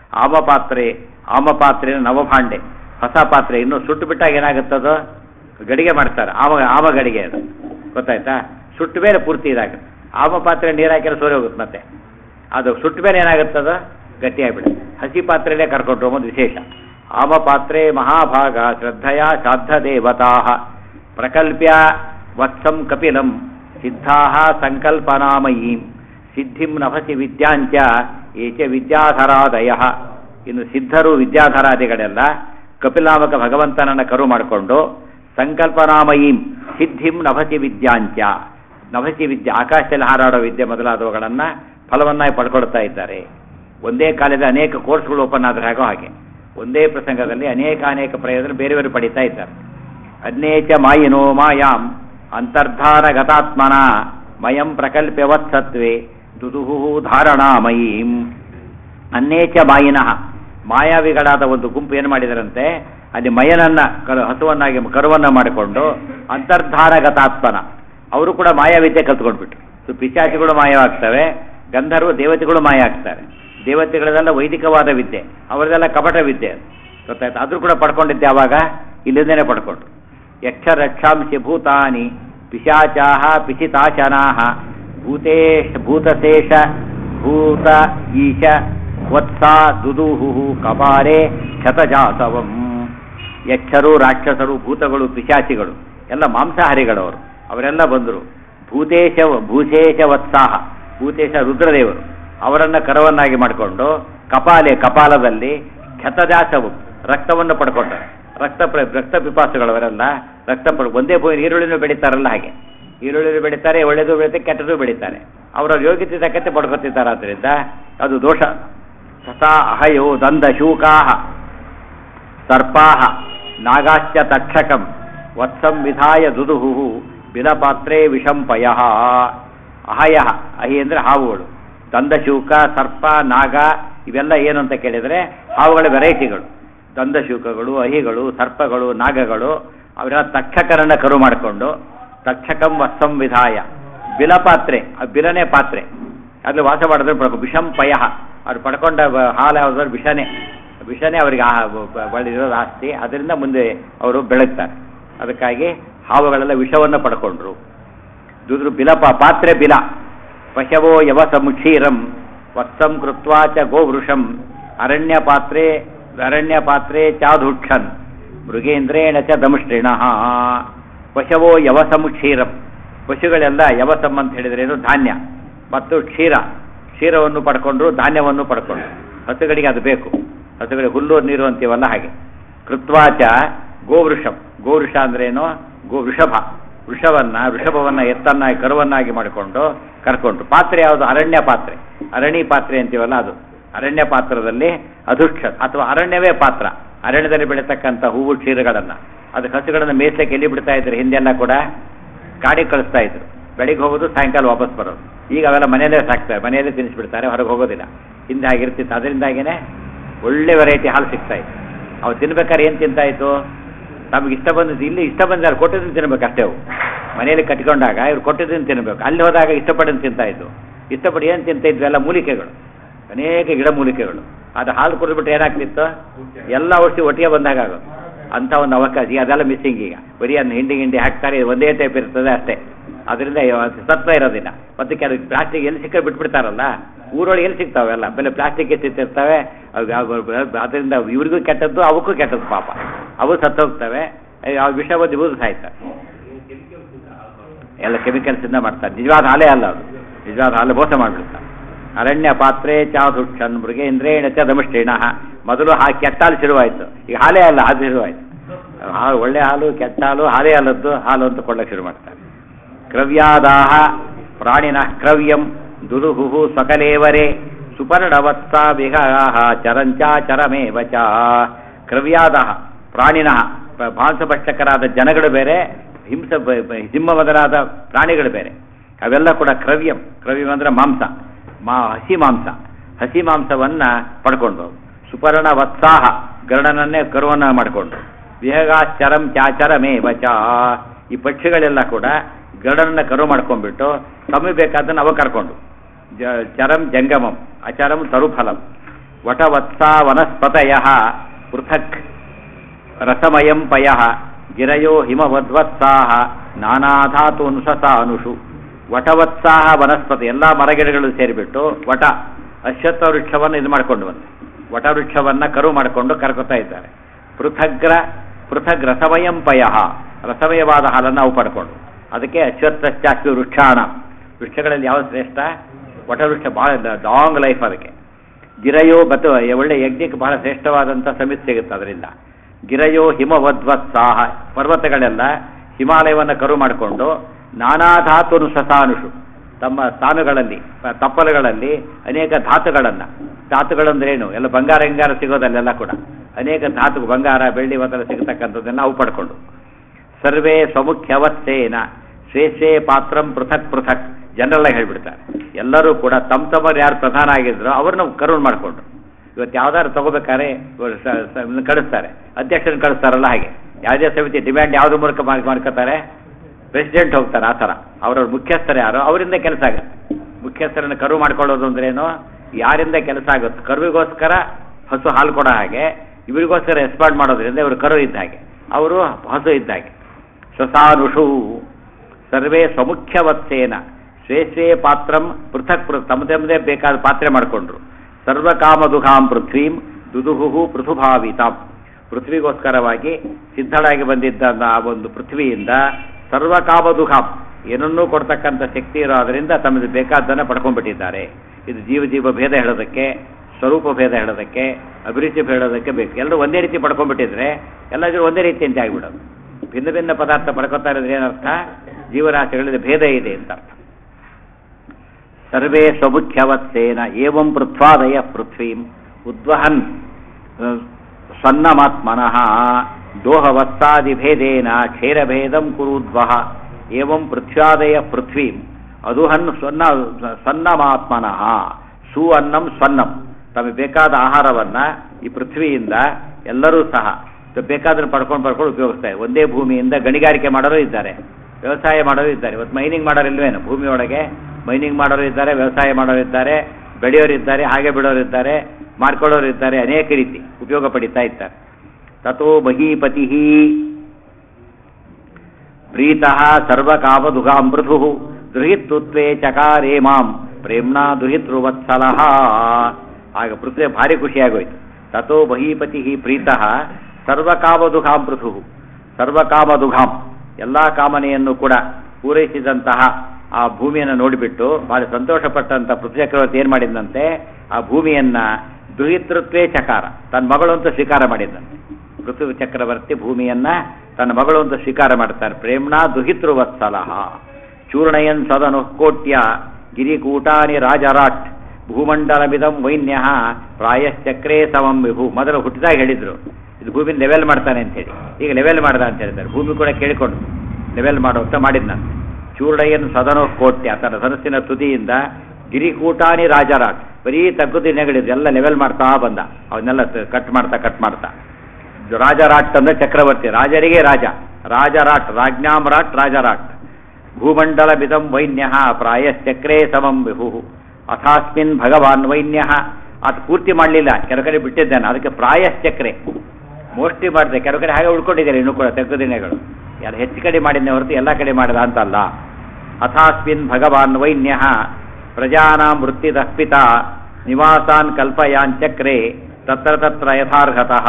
ಆಮಪಾತ್ರೆ ನವಭಾಂಡೆ, ಹೊಸ ಪಾತ್ರೆ, ಇನ್ನು ಸುಟ್ಟು ಬಿಟ್ಟಾಗ ಏನಾಗುತ್ತದೋ ಗಡಿಗೆ ಮಾಡ್ತಾರೆ, ಆಮ ಗಡಿಗೆ, ಅದು ಗೊತ್ತಾಯ್ತಾ? ಸುಟ್ಟು ಮೇಲೆ ಪೂರ್ತಿ ಇದಾಗುತ್ತೆ. ಆಮ ಪಾತ್ರೆ ನೀರು ಹಾಕಿದ್ರೆ ಸೋರಿ ಹೋಗುತ್ತೆ, ಮತ್ತೆ ಅದು ಸುಟ್ಟು ಮೇಲೆ ಏನಾಗುತ್ತದೋ ಗಟ್ಟಿಯಾಗಿಬಿಡುತ್ತೆ. ಹಸಿ ಪಾತ್ರೆಯಲ್ಲೇ ಕರ್ಕೊಂಡು ಹೋಗೋದು ವಿಶೇಷ. ಆಮ ಪಾತ್ರೆ ಮಹಾಭಾಗ ಶ್ರದ್ಧೆಯ ಶ್ರಾದ್ದ ದೇವತಾ ಪ್ರಕಲ್ಪ್ಯ ವತ್ಸಂ ಕಪಿಲಂ ಸಿದ್ಧಾ ಸಂಕಲ್ಪನಾಮಯೀಂ ಸಿದ್ಧಿಂ ನಭಸಿ ವಿದ್ಯಾಂಚ ಏಚ ವಿದ್ಯಾಧರಾದಯ. ಇನ್ನು ಸಿದ್ಧರು ವಿದ್ಯಾಧರಾದಿಗಳೆಲ್ಲ ಕಪಿಲಾಮಕ ಭಗವಂತನನ್ನು ಕರು ಮಾಡಿಕೊಂಡು ಸಂಕಲ್ಪನಾಮಯೀಂ ಸಿದ್ಧಿಂ ನಭಸಿ ವಿದ್ಯಾಂಚ, ನಭಸಿ ವಿದ್ಯೆ, ಆಕಾಶದಲ್ಲಿ ಹಾರಾಡೋ ವಿದ್ಯೆ ಮೊದಲಾದವುಗಳನ್ನು ಫಲವನ್ನಾಗಿ ಪಡ್ಕೊಳ್ತಾ ಇದ್ದಾರೆ. ಒಂದೇ ಕಾಲದ ಅನೇಕ ಕೋರ್ಸ್ಗಳು ಓಪನ್ ಆದರೆ ಆಗೋ ಹಾಗೆ ಒಂದೇ ಪ್ರಸಂಗದಲ್ಲಿ ಅನೇಕ ಪ್ರಯೋಜನ ಬೇರೆ ಬೇರೆ ಪಡೀತಾ ಇದ್ದಾರೆ. ಅನ್ಯೇಚ ಮಾಯಿನೋ ಮಾಯಾಂ ಅಂತರ್ಧಾನಗತಾತ್ಮನ ಮಯಂ ಪ್ರಕಲ್ಪ್ಯವತ್ಸತ್ವೇ ದುದುಹು ಧಾರಣಾಮಯೀಂ. ಅನ್ಯೇಚ ಮಾಯಿನಃ, ಮಾಯಾವಿಗಳಾದ ಒಂದು ಗುಂಪು ಏನು ಮಾಡಿದರಂತೆ, ಅಲ್ಲಿ ಮಯನನ್ನ ಹಸುವನ್ನಾಗಿ ಕರುವನ್ನು ಮಾಡಿಕೊಂಡು ಅಂತರ್ಧಾನಗತಾತ್ಮನ, ಅವರು ಕೂಡ ಮಾಯಾವಿದ್ಯೆ ಕಲ್ತ್ಕೊಂಡ್ಬಿಟ್ರು. ಸೊ ಪಿಶಾಚಿಗಳು ಮಾಯವಾಗ್ತವೆ, ಗಂಧರ್ವ ದೇವತೆಗಳು ಮಾಯ ಆಗ್ತಾರೆ. ದೇವತೆಗಳದೆಲ್ಲ ವೈದಿಕವಾದ ವಿದ್ಯೆ, ಅವರದೆಲ್ಲ ಕಪಟ ವಿದ್ಯೆ, ಗೊತ್ತಾಯ್ತು. ಆದರೂ ಕೂಡ ಪಡ್ಕೊಂಡಿದ್ದೆ ಆವಾಗ ಇಲ್ಲಿಂದೇನೆ ಪಡ್ಕೊಂಡ್ರು. ಯಕ್ಷ ರಕ್ಷಾಂಸಿ ಭೂತಾನಿ ಪಿಶಾಚಾಹ ಪಿಶಿತಾಶನಾಹ ಭೂತಶೇಷ ಭೂತ ಈಶ ವತ್ಸಾ ದುದೂಹು ಕಪಾರೆ ಕ್ಷತಜಾತವಂ. ಯಕ್ಷರು, ರಾಕ್ಷಸರು, ಭೂತಗಳು, ಪಿಶಾಚಿಗಳು ಎಲ್ಲ ಮಾಂಸಾಹಾರಿಗಳವರು, ಅವರೆಲ್ಲ ಬಂದರು. ಭೂತೇಶ ವತ್ಸಾಹ, ಭೂತೇಶ ರುದ್ರದೇವರು, ಅವರನ್ನು ಕರವನ್ನಾಗಿ ಮಾಡಿಕೊಂಡು ಕಪಾಲದಲ್ಲಿ ಕ್ಷತಜಾತವು, ರಕ್ತವನ್ನು ಪಡ್ಕೊಂಡರು. ರಕ್ತ ಪಿಪಾಸುಗಳವರೆಲ್ಲ ಒಂದೇ ಈರುಳ್ಳಿನೂ ಬೆಳೀತಾರಲ್ಲ ಹಾಗೆ, ಈರುಳ್ಳಿನೂ ಬೆಳೀತಾರೆ, ಒಳ್ಳೆಯದು ಬೆಳೀತಾರೆ, ಕೆಟ್ಟದ್ದು ಬೆಳೀತಾರೆ. ಅವರ ಯೋಗ್ಯತೆ ತಕ್ಕಂತೆ ಪಡ್ಕೊತಿದ್ದಾರೆ. ಆದ್ದರಿಂದ ಅದು ದೋಷ. ತಥಾ ಅಹಯೋ ದಂದ ಶೂಕಾಹ ಸರ್ಪಾಹ ನಾಗಾಶ್ಚ ತಕ್ಷಕಂ ವತ್ಸಂ ವಿಧಾಯ ದುದುಹು ಬಿಲಪಾತ್ರೆ ವಿಷಂಪಯ. ಅಹಯ, ಅಹಿ ಅಂದರೆ ಹಾವುಗಳು. ದಂದಶೂಕ, ಸರ್ಪ, ನಾಗ ಇವೆಲ್ಲ ಏನು ಅಂತ ಕೇಳಿದರೆ ಹಾವುಗಳ ವೆರೈಟಿಗಳು. ದಂದಶೂಕಗಳು, ಅಹಿಗಳು, ಸರ್ಪಗಳು, ನಾಗಗಳು ಅವರೆಲ್ಲ ತಕ್ಷಕರನ್ನು ಕರು ಮಾಡಿಕೊಂಡು ತಕ್ಷಕಂ ವತ್ಸಂ ವಿಧಾಯ ಬಿಲಪಾತ್ರೆ, ಬಿಲನೆ ಪಾತ್ರೆ ಅಲ್ಲಿ ವಾಸ ಮಾಡಿದ್ರೆ ವಿಷಂಪಯ, ಅವ್ರು ಪಡ್ಕೊಂಡ ಹಾಲು ಯಾವುದಾದ್ರು ವಿಷನೇ ಅವರಿಗೆ ಇರೋದು ಆಸ್ತಿ. ಅದರಿಂದ ಮುಂದೆ ಅವರು ಬೆಳಗ್ತಾರೆ. ಅದಕ್ಕಾಗಿ ಹಾವುಗಳೆಲ್ಲ ವಿಷವನ್ನು ಪಡ್ಕೊಂಡ್ರು. ದುದ್ರು ಪಾತ್ರೆ ಬಿಲ ಪಶವೋ ಯವಸಮುಕ್ಷೀರಂ ವತ್ಸಂ ಕೃತ್ವಾ ಚ ಗೋವೃಷಂ ಅರಣ್ಯ ಪಾತ್ರೆ ಚಾಧುಕ್ಷನ್ ಮೃಗೇಂದ್ರೇಣ ಚ ದಮೃಷ್ಟಿಣಃ. ಪಶವೋ ಯವಸಮುಕ್ಷೀರಂ, ಪಶುಗಳೆಲ್ಲ ಯವಸಂ ಅಂತ ಹೇಳಿದ್ರೇನು ಧಾನ್ಯ ಮತ್ತು ಕ್ಷೀರವನ್ನು ಪಡ್ಕೊಂಡ್ರು, ಧಾನ್ಯವನ್ನು ಪಡ್ಕೊಂಡ್ರು. ಹಸುಗಳಿಗೆ ಅದು ಬೇಕು, ಹಸುಗಳಿಗೆ ಹುಲ್ಲು ನೀರು ಅಂತೀವಲ್ಲ ಹಾಗೆ. ಕೃತ್ವಾಚ ಗೋವೃಷ ಅಂದ್ರೇನು, ವೃಷಭವನ್ನ ಎತ್ತನ್ನಾಗಿ ಕರುವನ್ನಾಗಿ ಮಾಡಿಕೊಂಡು ಕರ್ಕೊಂಡ್ರು. ಪಾತ್ರೆ ಯಾವುದು, ಅರಣಿ ಪಾತ್ರೆ ಅಂತೀವಲ್ಲ ಅದು. ಅರಣ್ಯ ಪಾತ್ರದಲ್ಲಿ ಅಧುಕ್ಷ ಅಥವಾ ಅರಣ್ಯವೇ ಪಾತ್ರ, ಅರಣ್ಯದಲ್ಲಿ ಬೆಳೀತಕ್ಕಂಥ ಹೂವು ಕ್ಷೀರಗಳನ್ನು ಅದಕ್ಕೆ ಹಸುಗಳನ್ನು ಮೇಯ್ಸಕ್ಕೆ ಎಲ್ಲಿ ಬಿಡ್ತಾ ಇದ್ರು, ಹಿಂದೆಲ್ಲ ಕೂಡ ಗಾಡಿ ಕಳಿಸ್ತಾ ಇದ್ರು. ಬೆಳಿಗ್ಗೆ ಹೋಗೋದು, ಸಾಯಂಕಾಲ ವಾಪಸ್ ಬರೋದು. ಈಗ ಅವೆಲ್ಲ ಮನೆಯಲ್ಲೇ ಸಾಕ್ತಾರೆ, ಮನೆಯಲ್ಲೇ ತಿನ್ನಿಸ್ಬಿಡ್ತಾರೆ, ಹೊರಗೆ ಹೋಗೋದಿಲ್ಲ. ಹಿಂದೆ ಆಗಿರ್ತಿತ್ತು. ಅದರಿಂದಾಗಿನೇ ಒಳ್ಳೆ ವೆರೈಟಿ ಹಾಲು ಸಿಗ್ತಾ ಇತ್ತು. ಅವು ತಿನ್ಬೇಕಾದ್ರೆ ಏನು ತಿಂತಾಯಿತ್ತು, ನಮ್ಗೆ ಇಷ್ಟ ಬಂದಿದ್ದು ಇಲ್ಲಿ ಇಷ್ಟ ಬಂದ ಕೊಟ್ಟಿದ್ದನ್ನು ತಿನ್ಬೇಕು ಅಷ್ಟೇ. ಅವು ಮನೆಯಲ್ಲಿ ಕಟ್ಕೊಂಡಾಗ ಇವ್ರು ಕೊಟ್ಟಿದ್ದನ್ನು ತಿನ್ನಬೇಕು. ಅಲ್ಲಿ ಹೋದಾಗ ಇಷ್ಟಪಟ್ಟು ತಿಂತಾಯಿದ್ದು. ಇಷ್ಟಪಟ್ಟು ಏನು ತಿಂತಾಯಿದ್ವು, ಎಲ್ಲ ಮೂಲಿಕೆಗಳು, ಅನೇಕ ಗಿಡ ಮೂಲಿಕೆಗಳು. ಅದು ಹಾಲು ಕುಡಿದ್ಬಿಟ್ಟು ಏನಾಗ್ತಿತ್ತು, ಎಲ್ಲ ಔಷಧಿ ಒಟ್ಟಿಗೆ ಬಂದಾಗ ಆಗೋದು. ಅಂಥ ಒಂದು ಅವಕಾಶ ಅದೆಲ್ಲ ಮಿಸ್ಸಿಂಗ್. ಈಗ ಬರೀ ಅದನ್ನ ಹಿಂಡಿ ಹಾಕ್ತಾರೆ, ಒಂದೇ ಟೈಪ್ ಇರ್ತದೆ ಅಷ್ಟೇ. ಅದರಿಂದ ಸತ್ವ ಇರೋದಿಲ್ಲ. ಮತ್ತೆ ಅದು ಪ್ಲಾಸ್ಟಿಕ್ ಎಲ್ಲಿ ಸಿಕ್ಕ ಬಿಟ್ಬಿಡ್ತಾರಲ್ಲ, ಊರೊಳಗೆ ಎಲ್ಲಿ ಸಿಗ್ತಾವೆಲ್ಲ ಬೆಲೆ ಪ್ಲಾಸ್ಟಿಕ್ ಎತ್ತಿರ್ತಾವೆ. ಅದರಿಂದ ಇವ್ರಿಗೂ ಕೆಟ್ಟದ್ದು, ಅವಕ್ಕೂ ಕೆಟ್ಟದ್ದು ಪಾಪ. ಅವು ಸತ್ತು ಹೋಗ್ತವೆ, ವಿಷ ಬಂದು ಇವರು ಸಾಯ್ತಾರೆ. ಎಲ್ಲ ಕೆಮಿಕಲ್ಸಿಂದ ಮಾಡ್ತಾರೆ. ನಿಜವಾದ ಹಾಲೇ ಅಲ್ಲ ಅದು, ನಿಜವಾದ ಹಾಲು ಮೋಸ ಮಾಡಿಬಿಡ್ತಾರೆ. ಅರಣ್ಯ ಪಾತ್ರೆ ಚಾಧುಕ್ಷನ್ ಮೃಗೇಂದ್ರೇಣ ಚ ದಮೃಷ್ಟಿಣ. ಮೊದಲು ಕೆಟ್ಟ ಹಾಲು ಶುರುವಾಯಿತು, ಈಗ ಹಾಲೇ ಅಲ್ಲ ಅದು ಶುರುವಾಯಿತು. ಒಳ್ಳೆ ಹಾಲು, ಕೆಟ್ಟ ಹಾಲು, ಹಾಲೇ ಅಲ್ಲದ್ದು ಹಾಲು ಅಂತ ಕೊಳ್ಳಕ್ಕೆ ಶುರು ಮಾಡ್ತಾರೆ. ಕ್ರವ್ಯಾದಾಹ ಪ್ರಾಣಿನಃ ಕ್ರವ್ಯಂ ದುರುಹು ಸಕಲೇವರೇ ಸುಪರ್ಣವತ್ಸಾ ವಿಹಾಹ ಚರಂಚಾಚರಮೇವ ಚ. ಕ್ರವ್ಯಾದಾಹ ಪ್ರಾಣಿನಃ, ಮಾಂಸಭಕ್ಷಕರಾದ ಜನಗಳು ಬೇರೆ, ಸಿಂಹ ಮೊದಲಾದ ಪ್ರಾಣಿಗಳು ಬೇರೆ. ಅವೆಲ್ಲ ಕೂಡ ಕ್ರವ್ಯಂ ಅಂದರೆ ಮಾಂಸ, ಹಸಿ ಮಾಂಸವನ್ನು ಪಡ್ಕೊಂಡು, ಸುಪರ್ಣ ವತ್ಸಾಹ ಗರುಡನನ್ನೇ ಕರುವನ್ನು ಮಾಡಿಕೊಂಡು, ವಿಹಗಾಶ್ಚರಂ ಚಾಚರಮೇವ ಚ. ಈ ಪಕ್ಷಿಗಳೆಲ್ಲ ಕೂಡ ಗರುಡನನ್ನ ಕರು ಮಾಡ್ಕೊಂಡ್ಬಿಟ್ಟು ತಮಗೆ ಬೇಕಾದನ್ನು ಅವ ಕರ್ಕೊಂಡು, ಚರಂ ಜಂಗಮಂ ಅಚರಂ ತರುಫಲಂ ವಟವತ್ಸಾ ವನಸ್ಪತಯ ಪೃಥಕ್ ರಸಮಯಂ ಪಯ ಗಿರಯೋ ಹಿಮವದ್ವತ್ಸಾಹ ನಾನಾಧಾತುನುಸಸಾನುಷು. ವಟವತ್ಸಾಹ ವನಸ್ಪತಿ, ಎಲ್ಲ ಮರಗಿಡಗಳು ಸೇರಿಬಿಟ್ಟು ವಟ ಅಶ್ವತ್ಥ ವೃಕ್ಷವನ್ನು ಇದು ಮಾಡಿಕೊಂಡು ಬಂದು ವಟವೃಕ್ಷವನ್ನು ಕರು ಮಾಡಿಕೊಂಡು ಕರ್ಕೊತಾ ಇದ್ದಾರೆ. ಪೃಥಗ್ ರಸಮಯಂ ಪಯ, ರಸಮಯವಾದ ಹಾಲನ್ನು ಅವು ಪಡ್ಕೊಂಡು. ಅದಕ್ಕೆ ಅಶ್ವತ್ಥಶ್ಚಾಸ್ತಿ ವೃಕ್ಷಾಣ, ವೃಕ್ಷಗಳಲ್ಲಿ ಯಾವ ಶ್ರೇಷ್ಠ, ವಟವೃಕ್ಷ ಭಾಳ ಲಾಂಗ್ ಲೈಫ್. ಅದಕ್ಕೆ ಗಿರಯೋ ಒಳ್ಳೆ ಯಜ್ಞಕ್ಕೆ ಬಹಳ ಶ್ರೇಷ್ಠವಾದಂಥ ಸಮಿತಿ ಸಿಗುತ್ತೆ ಅದರಿಂದ. ಗಿರಯೋ ಹಿಮವದ್ವತ್ಸಾಹ, ಪರ್ವತಗಳೆಲ್ಲ ಹಿಮಾಲಯವನ್ನು ಕರು ಮಾಡಿಕೊಂಡು ನಾನಾ ಧಾತುನು ಸಸಾನುಷು, ತಮ್ಮ ಸ್ಥಾನಗಳಲ್ಲಿ ತಪ್ಪಲುಗಳಲ್ಲಿ ಅನೇಕ ಧಾತುಗಳಂದ್ರೇನು, ಎಲ್ಲ ಬಂಗಾರ ಹಿಂಗಾರ ಸಿಗೋದಲ್ಲೆಲ್ಲ ಕೂಡ ಅನೇಕ ಧಾತು, ಬಂಗಾರ ಬೆಳ್ಳಿ ಮೊದಲ ಸಿಗತಕ್ಕಂಥದ್ದನ್ನು ಅವು ಪಡ್ಕೊಂಡು. ಸರ್ವೇ ಸ್ವಮುಖ್ಯವಸ್ಥೇನ ಶ್ರೇಷ್ಠೇ ಪಾತ್ರಂ ಪೃಥಕ್ ಪೃಥಕ್, ಜನರಲ್ಲ ಹೇಳ್ಬಿಡ್ತಾರೆ. ಎಲ್ಲರೂ ಕೂಡ ತಮ್ಮರು ಯಾರು ಪ್ರಧಾನ ಆಗಿದ್ರು ಅವ್ರನ್ನ ಕರುಣ್ ಮಾಡಿಕೊಂಡ್ರು. ಇವತ್ತು ಯಾವ್ದಾದ್ರು ತಗೋಬೇಕಾದ್ರೆ ಕಳಿಸ್ತಾರೆ, ಅಧ್ಯಕ್ಷರನ್ನ ಕಳಿಸ್ತಾರಲ್ಲ, ಹಾಗೆ ಯಾವುದೇ ಸಮಿತಿ ಡಿಮ್ಯಾಂಡ್ ಯಾವುದ್ರ ಮೂಲಕ ಮಾಡ್ಕೋತಾರೆ, ಪ್ರೆಸಿಡೆಂಟ್ ಹೋಗ್ತಾರೆ. ಆ ಥರ ಅವ್ರವ್ರ ಮುಖ್ಯಸ್ಥರು ಯಾರು ಅವರಿಂದ ಕೆಲಸ ಆಗುತ್ತೆ. ಮುಖ್ಯಸ್ಥರನ್ನು ಕರು ಮಾಡ್ಕೊಳ್ಳೋದು ಅಂದ್ರೇನು, ಯಾರಿಂದ ಕೆಲಸ ಆಗುತ್ತೆ. ಕರುವಿಗೋಸ್ಕರ ಹಸು ಹಾಲು ಕೊಡೋ ಹಾಗೆ, ಇವರಿಗೋಸ್ಕರ ರೆಸ್ಪಾಂಡ್ ಮಾಡೋದ್ರಿಂದ ಇವರು ಕರು ಇದ್ದ ಹಾಗೆ, ಅವರು ಹಸು ಇದ್ದ ಹಾಗೆ. ಸಸಾನುಷು ಸರ್ವೇ ಸ್ವಮುಖ್ಯವತ್ಸೇನ ಶ್ರೇಷ್ಠೇ ಪಾತ್ರಂ ಪೃಥಕ್ ತಮ್ಮದೇ ಬೇಕಾದ ಪಾತ್ರೆ ಮಾಡಿಕೊಂಡ್ರು. ಸರ್ವಕಾಮದುಘಾಂ ಪೃಥ್ವೀಂ ದುದುಹು ಪೃಥುಭಾವಿತಾಂ, ಪೃಥ್ವಿಗೋಸ್ಕರವಾಗಿ ಸಿದ್ಧಳಾಗಿ ಬಂದಿದ್ದ ಆ ಒಂದು ಪೃಥ್ವಿಯಿಂದ ಸರ್ವಕಾಮದುಘಾಂ ಏನನ್ನೂ ಕೊಡ್ತಕ್ಕಂಥ ಶಕ್ತಿ ಇರೋದರಿಂದ ತಮಗೆ ಬೇಕಾದ್ದನ್ನು ಪಡ್ಕೊಂಡ್ಬಿಟ್ಟಿದ್ದಾರೆ. ಇದು ಜೀವ ಭೇದ ಹೇಳೋದಕ್ಕೆ, ಸ್ವರೂಪ ಭೇದ ಹೇಳೋದಕ್ಕೆ, ಅಭಿರುಚಿ ಹೇಳೋದಕ್ಕೆ ಬೇಕು. ಎಲ್ಲರೂ ಒಂದೇ ರೀತಿ ಪಡ್ಕೊಂಡ್ಬಿಟ್ಟಿದ್ರೆ ಎಲ್ಲರೂ ಒಂದೇ ರೀತಿ ಅಂತ ಆಗಿಬಿಡೋದು. ಭಿನ್ನ ಭಿನ್ನ ಪದಾರ್ಥ ಪಡ್ಕೊತಾ ಇರೋದ್ರೆ ಏನರ್ಥ, ಜೀವರಾಶಿಗಳಲ್ಲಿ ಭೇದ ಇದೆ ಅಂತ ಅರ್ಥ. ಸರ್ವೇ ಸ್ವಮುಖ್ಯವತ್ಸೇನ ಏವಂ ಪೃಥ್ವಾದಯ ಪೃಥ್ವೀಂ ಉದ್ವಹನ್ ಸನ್ನಮಾತ್ಮನಃ ದೋಹವತ್ಸಾದಿಭೇದೇನ ಕ್ಷೇರಭೇದಂ ಕುರುದ್ವಹ ಏವಂ ಪೃಥ್ವಾದಯ ಪೃಥ್ವೀಂ ಅದುಹನ್ ಸನ್ನಮಾತ್ಮನಃ ಸು ಅನ್ನಂ ಸ್ವನ್ನಂ, ತಮಗೆ ಬೇಕಾದ ಆಹಾರವನ್ನು ಈ ಪೃಥ್ವಿಯಿಂದ ಎಲ್ಲರೂ ಸಹ ಬೇಕಾದ್ರೆ ಪಡ್ಕೊಂಡು ಉಪಯೋಗಿಸ್ತಾರೆ. ಒಂದೇ ಭೂಮಿಯಿಂದ ಗಣಿಗಾರಿಕೆ ಮಾಡೋರು ಇದ್ದಾರೆ, ವ್ಯವಸಾಯ ಮಾಡೋರು ಇದ್ದಾರೆ. ಇವತ್ತು ಮೈನಿಂಗ್ ಮಾಡೋರು ಇಲ್ವೇನು, ಭೂಮಿಯೊಳಗೆ ಮೈನಿಂಗ್ ಮಾಡೋರು ಇದ್ದಾರೆ, ವ್ಯವಸಾಯ ಮಾಡೋರು ಇದ್ದಾರೆ, ಬೆಳೆಯೋರಿದ್ದಾರೆ, ಹಾಗೆ ಬಿಡೋರಿದ್ದಾರೆ, ಮಾಡ್ಕೊಳ್ಳೋರು ಇದ್ದಾರೆ, ಅನೇಕ ರೀತಿ ಉಪಯೋಗ ಪಡಿತಾ ಇದ್ದಾರೆ. ತಥೋ ಮಹೀಪತಿ ಪ್ರೀತಃ ಸರ್ವಕಾಮದುಘಾಂ ಮೃಧು ದುಹಿತೃತ್ವೇ ಚಕಾರೇ ಮಾಂ ಪ್ರೇಮ್ನಾ ದುಹಿತೃವತ್ಸಲಃ. ಆಗ ಪೃಥ್ವಿ ಭಾರಿ ಖುಷಿಯಾಗೋಯ್ತು. ತಥೋ ಮಹೀಪತಿ ಪ್ರೀತಃ ಸರ್ವಕಾಮದುಘಾಂ ಮೃಧು, ಸರ್ವಕಾಮದುಘಾಂ ಎಲ್ಲ ಕಾಮನೆಯನ್ನು ಕೂಡ ಪೂರೈಸಿದಂತಹ ಆ ಭೂಮಿಯನ್ನು ನೋಡಿಬಿಟ್ಟು ಭಾಳ ಸಂತೋಷಪಟ್ಟಂಥ ಪೃಥ್ವಿ ಚಕ್ರವರ್ತಿ ಏನು ಮಾಡಿದಂತೆ, ಆ ಭೂಮಿಯನ್ನು ದುಹಿತೃತ್ವೇ ಚಕಾರ, ತನ್ನ ಮಗಳು ಅಂತ ಸ್ವೀಕಾರ ಮಾಡಿದಂತೆ. ಪೃಥ್ವಿ ಚಕ್ರವರ್ತಿ ಭೂಮಿಯನ್ನ ತನ್ನ ಮಗಳು ಅಂತ ಸ್ವೀಕಾರ ಮಾಡ್ತಾರೆ. ಪ್ರೇಮ್ನಾ ದುಹಿತೃವತ್ಸಲಃ ಚೂರ್ಣಯನ್ ಸದನು ಕೋಟ್ಯ ಗಿರಿಕೂಟಾನಿ ರಾಜರಾಟ್ ಭೂಮಂಡಲಮಿದಂ ವೈನ್ಯ ಪ್ರಾಯಶ್ಚಕ್ರೇ ಸಮಂ ವಿಭು. ಮೊದಲು ಹುಟ್ಟಿದಾಗ ಹೇಳಿದ್ರು ಇದು ಭೂಮಿನ ಲೆವೆಲ್ ಮಾಡ್ತಾನೆ ಅಂತೇಳಿ, ಈಗ ಲೆವೆಲ್ ಮಾಡ್ದ ಅಂತ ಹೇಳಿದ್ದಾರೆ. ಭೂಮಿ ಕೂಡ ಕೇಳಿಕೊಂಡು ಲೆವೆಲ್ ಮಾಡುವಂತ ಮಾಡಿದ್ನಂತೆ. ಚೂರ್ಣಯನ್ ಸದನೋ ಕೋಟ್ಯ, ತನ್ನ ಧನಸ್ಸಿನ ತುದಿಯಿಂದ ಗಿರಿಕೂಟಾನಿ ರಾಜರಾಟ್, ಬರೀ ತಗ್ಗು ದಿನಗಳಿದ್ರು, ಎಲ್ಲ ಲೆವೆಲ್ ಮಾಡ್ತಾ ಬಂದ. ಅವನ್ನೆಲ್ಲ ಕಟ್ ಮಾಡ್ತಾ ರಾಜರಾಟ್ ಅಂದ್ರೆ ಚಕ್ರವರ್ತಿ, ರಾಜರಿಗೆ ರಾಜ, ರಾಜರಾಟ್ ರಾಜ್ಞಾಂ ರಾಟ್ ರಾಜರಾಟ್ ಭೂಮಂಡಲ ಬಿದಂ ವೈನ್ಯ ಪ್ರಾಯಶ್ಚಕ್ರೇ ಸಮಂ ವಿಭು ಅಥಾಸ್ಮಿನ್ ಭಗವಾನ್ ವೈನ್ಯ. ಅದು ಪೂರ್ತಿ ಮಾಡಲಿಲ್ಲ, ಕೆಲವು ಕಡೆ ಬಿಟ್ಟಿದ್ದಾನೆ, ಅದಕ್ಕೆ ಪ್ರಾಯಶ್ಚಕ್ರೆ ಮೋಸ್ಟ್ಲಿ ಮಾಡಿದೆ. ಕೆಲವು ಕಡೆ ಹಾಗೆ ಉಳ್ಕೊಂಡಿದ್ದಾರೆ ಇನ್ನೂ ಕೂಡ ತೆಗ್ಗು ದಿನಗಳು. ಯಾರು ಹೆಚ್ಚು ಕಡೆ ಮಾಡಿದ್ನೇ ಹೊರತು ಎಲ್ಲ ಕಡೆ ಮಾಡಿದ ಅಂತಲ್ಲ. ಅಥಾಸ್ಮಿನ್ ಭಗವಾನ್ ವೈನ್ಯ ಪ್ರಜಾನಾಂ ವೃತ್ತಿದಸ್ಪಿತ ನಿವಾಸಾನ್ ಕಲ್ಪಯಾಂಚಕ್ರೆ ತತ್ರ ತತ್ರ ಯಥಾರ್ಹತಃ.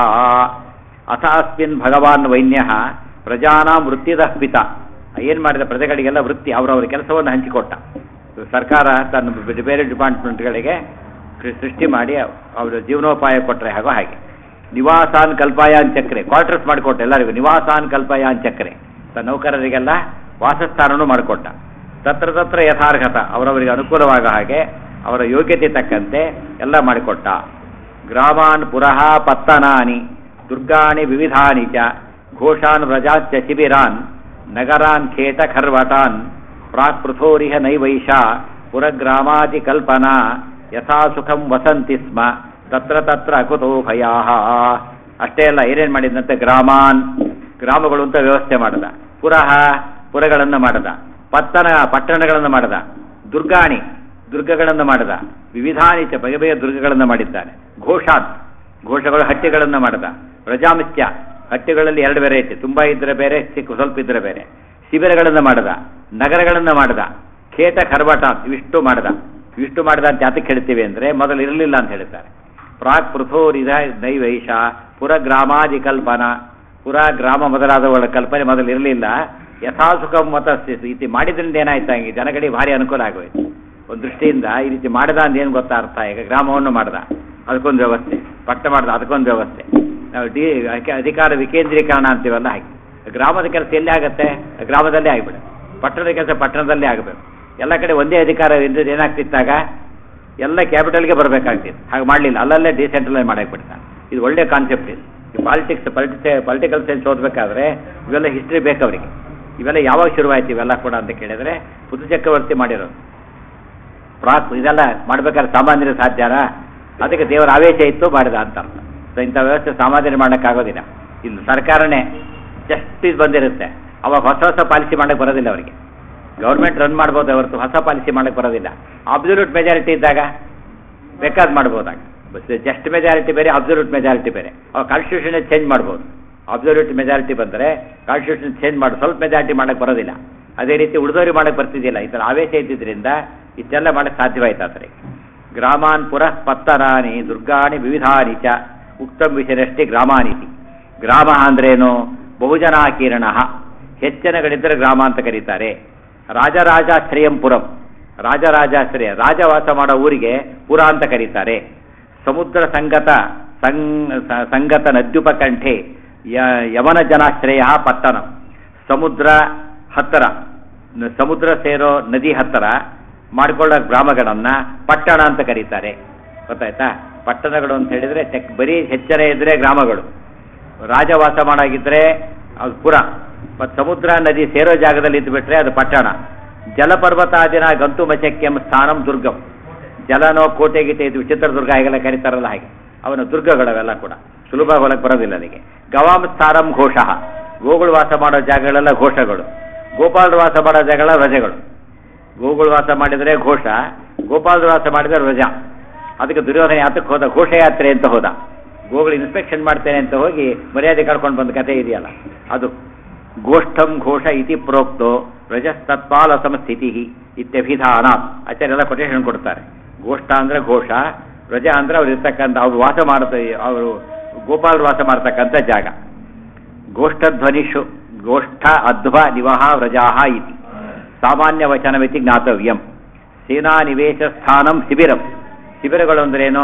ಅಥಾಸ್ಮಿನ್ ಭಗವಾನ್ ವೈನ್ಯ ಪ್ರಜಾನಾಂ ವೃತ್ತಿದಸ್ಪಿತ, ಏನು ಮಾಡಿದ ಪ್ರಜೆಗಳಿಗೆಲ್ಲ ವೃತ್ತಿ, ಅವರವರ ಕೆಲಸವನ್ನು ಹಂಚಿಕೊಟ್ಟ. ಸರ್ಕಾರ ತನ್ನ ಬೇರೆ ಡಿಪಾರ್ಟ್ಮೆಂಟ್ಗಳಿಗೆ ಸೃಷ್ಟಿ ಮಾಡಿ ಅವರ ಜೀವನೋಪಾಯ ಕೊಟ್ಟರೆ ಹಾಗೋ ಹಾಗೆ. ನಿವಾಸಾನ್ ಕಲ್ಪಯಾಂಚಕ್ರೆ, ಕ್ವಾರ್ಟರ್ಸ್ ಮಾಡಿಕೊಟ್ಟ ಎಲ್ಲರಿಗೂ. ನಿವಾಸಾನ್ ಕಲ್ಪಯಾಂಚಕ್ರೆ, ತನ್ನ ನೌಕರರಿಗೆಲ್ಲ ವಾಸಸ್ಥಾನವನ್ನು ಮಾಡಿಕೊಟ್ಟ. ತತ್ರ ತತ್ರ ಯಥಾರ್ಹತ, ಅವರವರಿಗೆ ಅನುಕೂಲವಾದ ಹಾಗೆ ಅವರ ಯೋಗ್ಯತೆ ತಕ್ಕಂತೆ ಎಲ್ಲ ಮಾಡಿಕೊಟ್ಟ. ಗ್ರಾಮಾನ್ ಪುರಃ ಪತ್ತನಾನಿ ದುರ್ಗಾಣಿ ವಿವಿಧಾನಿ ಚ ಘೋಷಾನ್ ವ್ರಜಾಶ್ಚ ಶಿಬಿರಾನ್ ನಗರಾನ್ ಖೇಟ ಖರ್ವಟಾನ್ ಪ್ರಾಕ್ ಪೃಥೋರಿಹ ನೈವೈಷ ಪುರಗ್ರಾಮಾದಿ ಕಲ್ಪನಾ ಯಥಾ ಸುಖಂ ವಸಂತಿ ಸ್ಮ ತತ್ರ ತತ್ರ ಅಕುತೋ ಭಯಾಃ. ಅಷ್ಟೇ ಅಲ್ಲ, ಏನೇನು ಮಾಡಿದಂತೆ ಗ್ರಾಮಾನ್, ಗ್ರಾಮಗಳು ಅಂತ ವ್ಯವಸ್ಥೆ ಮಾಡದ, ಪುರಃ ಪುರಗಳನ್ನು ಮಾಡದ, ಪಟ್ಟಣಗಳನ್ನು ಮಾಡದ, ದುರ್ಗಾಣಿ ದುರ್ಗಗಳನ್ನು ಮಾಡದ, ವಿವಿಧಾನಿಚ ಬಗೆ ಬಗೆಯ ದುರ್ಗಗಳನ್ನು ಮಾಡಿದ್ದಾನೆ. ಘೋಷಾತ್ ಘೋಷಗಳು ಹಟ್ಟಿಗಳನ್ನು ಮಾಡದ, ಪ್ರಜಾಮಿತ್ಯ ಹಟ್ಟಿಗಳಲ್ಲಿ ಎರಡು ಬೇರೆ ಐತೆ, ತುಂಬ ಇದ್ರೆ ಬೇರೆ, ಸ್ವಲ್ಪ ಇದ್ರೆ ಬೇರೆ. ಶಿಬಿರಗಳನ್ನು ಮಾಡದ, ನಗರಗಳನ್ನು ಮಾಡದ, ಖೇಟ ಖರ್ವಟ ಇವಿಷ್ಟು ಮಾಡದ. ಇವಿಷ್ಟು ಮಾಡದ ಅಂತ ಯಾತಕ್ಕೆ ಹೇಳ್ತೀವಿ ಅಂದರೆ ಮೊದಲು ಇರಲಿಲ್ಲ ಅಂತ ಹೇಳ್ತಾರೆ. ಪ್ರಾಕ್ ಪೃಥೋರಿದ ನೈವೈಷ ಪುರ ಗ್ರಾಮಾದಿ ಕಲ್ಪನಾ, ಪುರ ಗ್ರಾಮ ಮೊದಲಾದವುಗಳ ಕಲ್ಪನೆ ಮೊದಲು ಇರಲಿಲ್ಲ. ಯಥಾಸುಖ ಮತ ರೀತಿ ಮಾಡಿದ್ರಿಂದ ಏನಾಯ್ತಾ, ಹಂಗೆ ಜನಗಳಿಗೆ ಭಾರಿ ಅನುಕೂಲ ಆಗೋಯ್ತು. ಒಂದು ದೃಷ್ಟಿಯಿಂದ ಈ ರೀತಿ ಮಾಡಿದ ಅಂತ ಏನು ಗೊತ್ತಾ ಅರ್ಥ. ಈಗ ಗ್ರಾಮವನ್ನು ಮಾಡ್ದ, ಅದಕ್ಕೊಂದು ವ್ಯವಸ್ಥೆ, ಪಟ್ಟ ಮಾಡ್ದ, ಅದಕ್ಕೊಂದು ವ್ಯವಸ್ಥೆ. ನಾವು ಅಧಿಕಾರ ವಿಕೇಂದ್ರೀಕರಣ ಅಂತೀವಲ್ಲ ಹಾಗೆ. ಗ್ರಾಮದ ಕೆಲಸ ಎಲ್ಲಿ ಆಗತ್ತೆ, ಗ್ರಾಮದಲ್ಲೇ ಆಗಿಬಿಡುತ್ತೆ. ಪಟ್ಟಣದ ಕೆಲಸ ಪಟ್ಟಣದಲ್ಲೇ ಆಗಬೇಕು. ಎಲ್ಲ ಕಡೆ ಒಂದೇ ಅಧಿಕಾರ ಇದ್ದದ್ದು ಏನಾಗ್ತಿತ್ತಾಗ ಎಲ್ಲ ಕ್ಯಾಪಿಟಲ್ಗೆ ಬರಬೇಕಾಗ್ತಿತ್ತು. ಹಾಗೆ ಮಾಡಲಿಲ್ಲ, ಅಲ್ಲಲ್ಲೇ ಡಿಸೆಂಟ್ರಲೈಸ್ ಮಾಡಕ್ಕೆ ಬಿಡ್ತಾನೆ. ಇದು ಒಳ್ಳೆ ಕಾನ್ಸೆಪ್ಟ್ ಇದು. ಈ ಪೊಲಿಟಿಕಲ್ ಸೈನ್ಸ್ ಓದಬೇಕಾದ್ರೆ ಇವೆಲ್ಲ ಹಿಸ್ಟ್ರಿ ಬೇಕು ಅವರಿಗೆ. ಇವೆಲ್ಲ ಯಾವಾಗ ಶುರುವಾಯ್ತು ಇವೆಲ್ಲ ಕೂಡ ಅಂತ ಕೇಳಿದರೆ ಬುದ್ಧ ಚಕ್ರವರ್ತಿ ಮಾಡಿರೋದು. ಇದೆಲ್ಲ ಮಾಡ್ಬೇಕಾದ್ರೆ ಸಾಮಾನ್ಯರು ಸಾಧ್ಯನಾ? ಅದಕ್ಕೆ ದೇವರ ಆವೇಶ ಇತ್ತು ಮಾಡಿದ ಅಂತ ಅರ್ಥ. ಸೊ ಇಂಥ ವ್ಯವಸ್ಥೆ ಸಾಮಾನ್ಯರು ಮಾಡೋಕ್ಕಾಗೋದಿಲ್ಲ. ಇಲ್ಲಿ ಸರ್ಕಾರನೇ ಜಸ್ಟಿಸ್ ಬಂದಿರುತ್ತೆ, ಅವಾಗ ಹೊಸ ಹೊಸ ಪಾಲಿಸಿ ಮಾಡೋಕ್ಕೆ ಬರೋದಿಲ್ಲ ಅವರಿಗೆ. ಗೌರ್ಮೆಂಟ್ ರನ್ ಮಾಡ್ಬೋದು ಹೊರತು ಹೊಸ ಪಾಲಿಸಿ ಮಾಡೋಕ್ಕೆ ಬರೋದಿಲ್ಲ. ಅಬ್ಸಲ್ಯೂಟ್ ಮೆಜಾರಿಟಿ ಇದ್ದಾಗ ಬೇಕಾದ್ ಮಾಡ್ಬೋದಾಗ. ಜಸ್ಟ್ ಮೆಜಾರಿಟಿ ಬೇರೆ, ಅಬ್ಸಲ್ಯೂಟ್ ಮೆಜಾರಿಟಿ ಬೇರೆ. ಅವಾಗ ಕಾನ್ಸ್ಟಿಟ್ಯೂಷನ್ ಚೇಂಜ್ ಮಾಡ್ಬೋದು. ಅಬ್ಸಲ್ಯೂಟ್ ಮೆಜಾರಿಟಿ ಬಂದರೆ ಕಾನ್ಸ್ಟಿಟ್ಯೂಷನ್ ಚೇಂಜ್ ಮಾಡಿ ಸ್ವಲ್ಪ ಮೆಜಾರಿಟಿ ಮಾಡೋಕ್ಕೆ ಬರೋದಿಲ್ಲ. ಅದೇ ರೀತಿ ಉಳಿದವ್ರಿಗೆ ಮಾಡೋಕ್ಕೆ ಬರ್ತಿದ್ದಿಲ್ಲ. ಈ ಥರ ಆವೇಶ ಇದ್ದಿದ್ದರಿಂದ ಇಷ್ಟೆಲ್ಲ ಮಾಡೋಕ್ಕೆ ಸಾಧ್ಯವಾಯ್ತು. ಆದರೆ ಗ್ರಾಮಾನ್ ಪುರಃ ಪತ್ತರಾಣಿ ದುರ್ಗಾಣಿ ವಿವಿಧಾನಿ ಚ ಉಕ್ತಂ ವಿಷಯರಷ್ಟೇ ಗ್ರಾಮಾನಿತಿ. ಗ್ರಾಮ ಅಂದ್ರೇನು? ಬಹುಜನಾಕೀರ್ಣ, ಹೆಚ್ಚಿನಗಳಿದ್ದರೆ ಗ್ರಾಮ ಅಂತ ಕರೀತಾರೆ. ರಾಜರಾಜಾಶ್ರಯಂ ಪುರಂ, ರಾಜರಾಜಾಶ್ರಯ ರಾಜವಾಸ ಮಾಡೋ ಊರಿಗೆ ಪುರ ಅಂತ ಕರೀತಾರೆ. ಸಮುದ್ರ ಸಂಗತ ನದ್ಯುಪಕಂಠೆ ಯವನ ಜನಾಶ್ರಯ ಪಟ್ಟಣ. ಸಮುದ್ರ ಹತ್ತಿರ, ಸಮುದ್ರ ಸೇರೋ ನದಿ ಹತ್ತಿರ ಮಾಡಿಕೊಳ್ಳೋ ಗ್ರಾಮಗಳನ್ನು ಪಟ್ಟಣ ಅಂತ ಕರೀತಾರೆ. ಗೊತ್ತಾಯ್ತಾ? ಪಟ್ಟಣಗಳು ಅಂತ ಹೇಳಿದರೆ ಬರೀ ಎಚ್ಚರ ಇದ್ದರೆ ಗ್ರಾಮಗಳು, ರಾಜವಾಸ ಮಾಡಾಗಿದ್ದರೆ ಅದು ಪುರ, ಮತ್ತು ಸಮುದ್ರ ನದಿ ಸೇರೋ ಜಾಗದಲ್ಲಿ ಇದ್ದುಬಿಟ್ರೆ ಅದು ಪಟ್ಟಣ. ಜಲಪರ್ವತಾದಿನ ಗಂತು ಮಚಕ್ಯಂ ಸ್ಥಾನಂ ದುರ್ಗಂ. ಜಲನೋ ಕೋಟೆ ಗೀಟೆ ಇದು ಚಿತ್ರದುರ್ಗ ಹೀಗೆಲ್ಲ ಕರೀತಾರಲ್ಲ, ಹಾಗೆ ಅವನ ದುರ್ಗಗಳವೆಲ್ಲ ಕೂಡ ಸುಲಭ ಹೊಲಕ್ಕೆ ಬರೋದಿಲ್ಲ ಅಲ್ಲಿಗೆ. ಗವಾಂ ಸ್ಥಾನಂ ಘೋಷ, ಗೋಗಳು ವಾಸ ಮಾಡೋ ಜಾಗಗಳೆಲ್ಲ ಘೋಷಗಳು. ಗೋಪಾಲರು ವಾಸ ಮಾಡೋ ಜಾಗಗಳ ರಜೆಗಳು. ಗೋಗಳು ವಾಸ ಮಾಡಿದರೆ ಘೋಷ, ಗೋಪಾಲರು ವಾಸ ಮಾಡಿದರೆ ರಜಾ. ಅದಕ್ಕೆ ದುರ್ಯೋಧನ ಯಾತಕ್ಕೆ ಹೋದ? ಘೋಷಯಾತ್ರೆ ಅಂತ ಹೋದ. ಗೋಗಳು ಇನ್ಸ್ಪೆಕ್ಷನ್ ಮಾಡ್ತೇನೆ ಅಂತ ಹೋಗಿ ಮರ್ಯಾದೆ ಕಳ್ಕೊಂಡು ಬಂದ ಕಥೆ ಇದೆಯಲ್ಲ ಅದು. ಗೋಷ್ಠಂ ಘೋಷ ಇತಿ ಪ್ರೋಕ್ತೋ ರಜಸ್ತತ್ಪಾಲ ಸಂಸ್ಥಿತಿ ಇತ್ಯಭಿಧಾನ. ಆಚಾರ್ಯರೆಲ್ಲ ಕೊಟೇಶನ್ ಕೊಡ್ತಾರೆ. ಗೋಷ್ಠ ಅಂದರೆ ಘೋಷ, ರಜ ಅಂದರೆ ಅವ್ರು ಇರ್ತಕ್ಕಂಥ, ಅವ್ರು ವಾಸ ಮಾಡ್ತ, ಅವರು ಗೋಪಾಲರು ವಾಸ ಮಾಡ್ತಕ್ಕಂಥ ಜಾಗ. ಗೋಷ್ಠಧ್ವನಿಷು ಗೋಷ್ಠ ಅಧ್ವ ನಿವಹ ವ್ರಜಾಹ ಇತಿ ಸಾಮಾನ್ಯ ವಚನವಿತಿ ಜ್ಞಾತವ್ಯಂ. ಸೇನಾ ನಿವೇಶ ಸ್ಥಾನಂ ಶಿಬಿರಂ. ಶಿಬಿರಗಳು ಅಂದ್ರೇನು?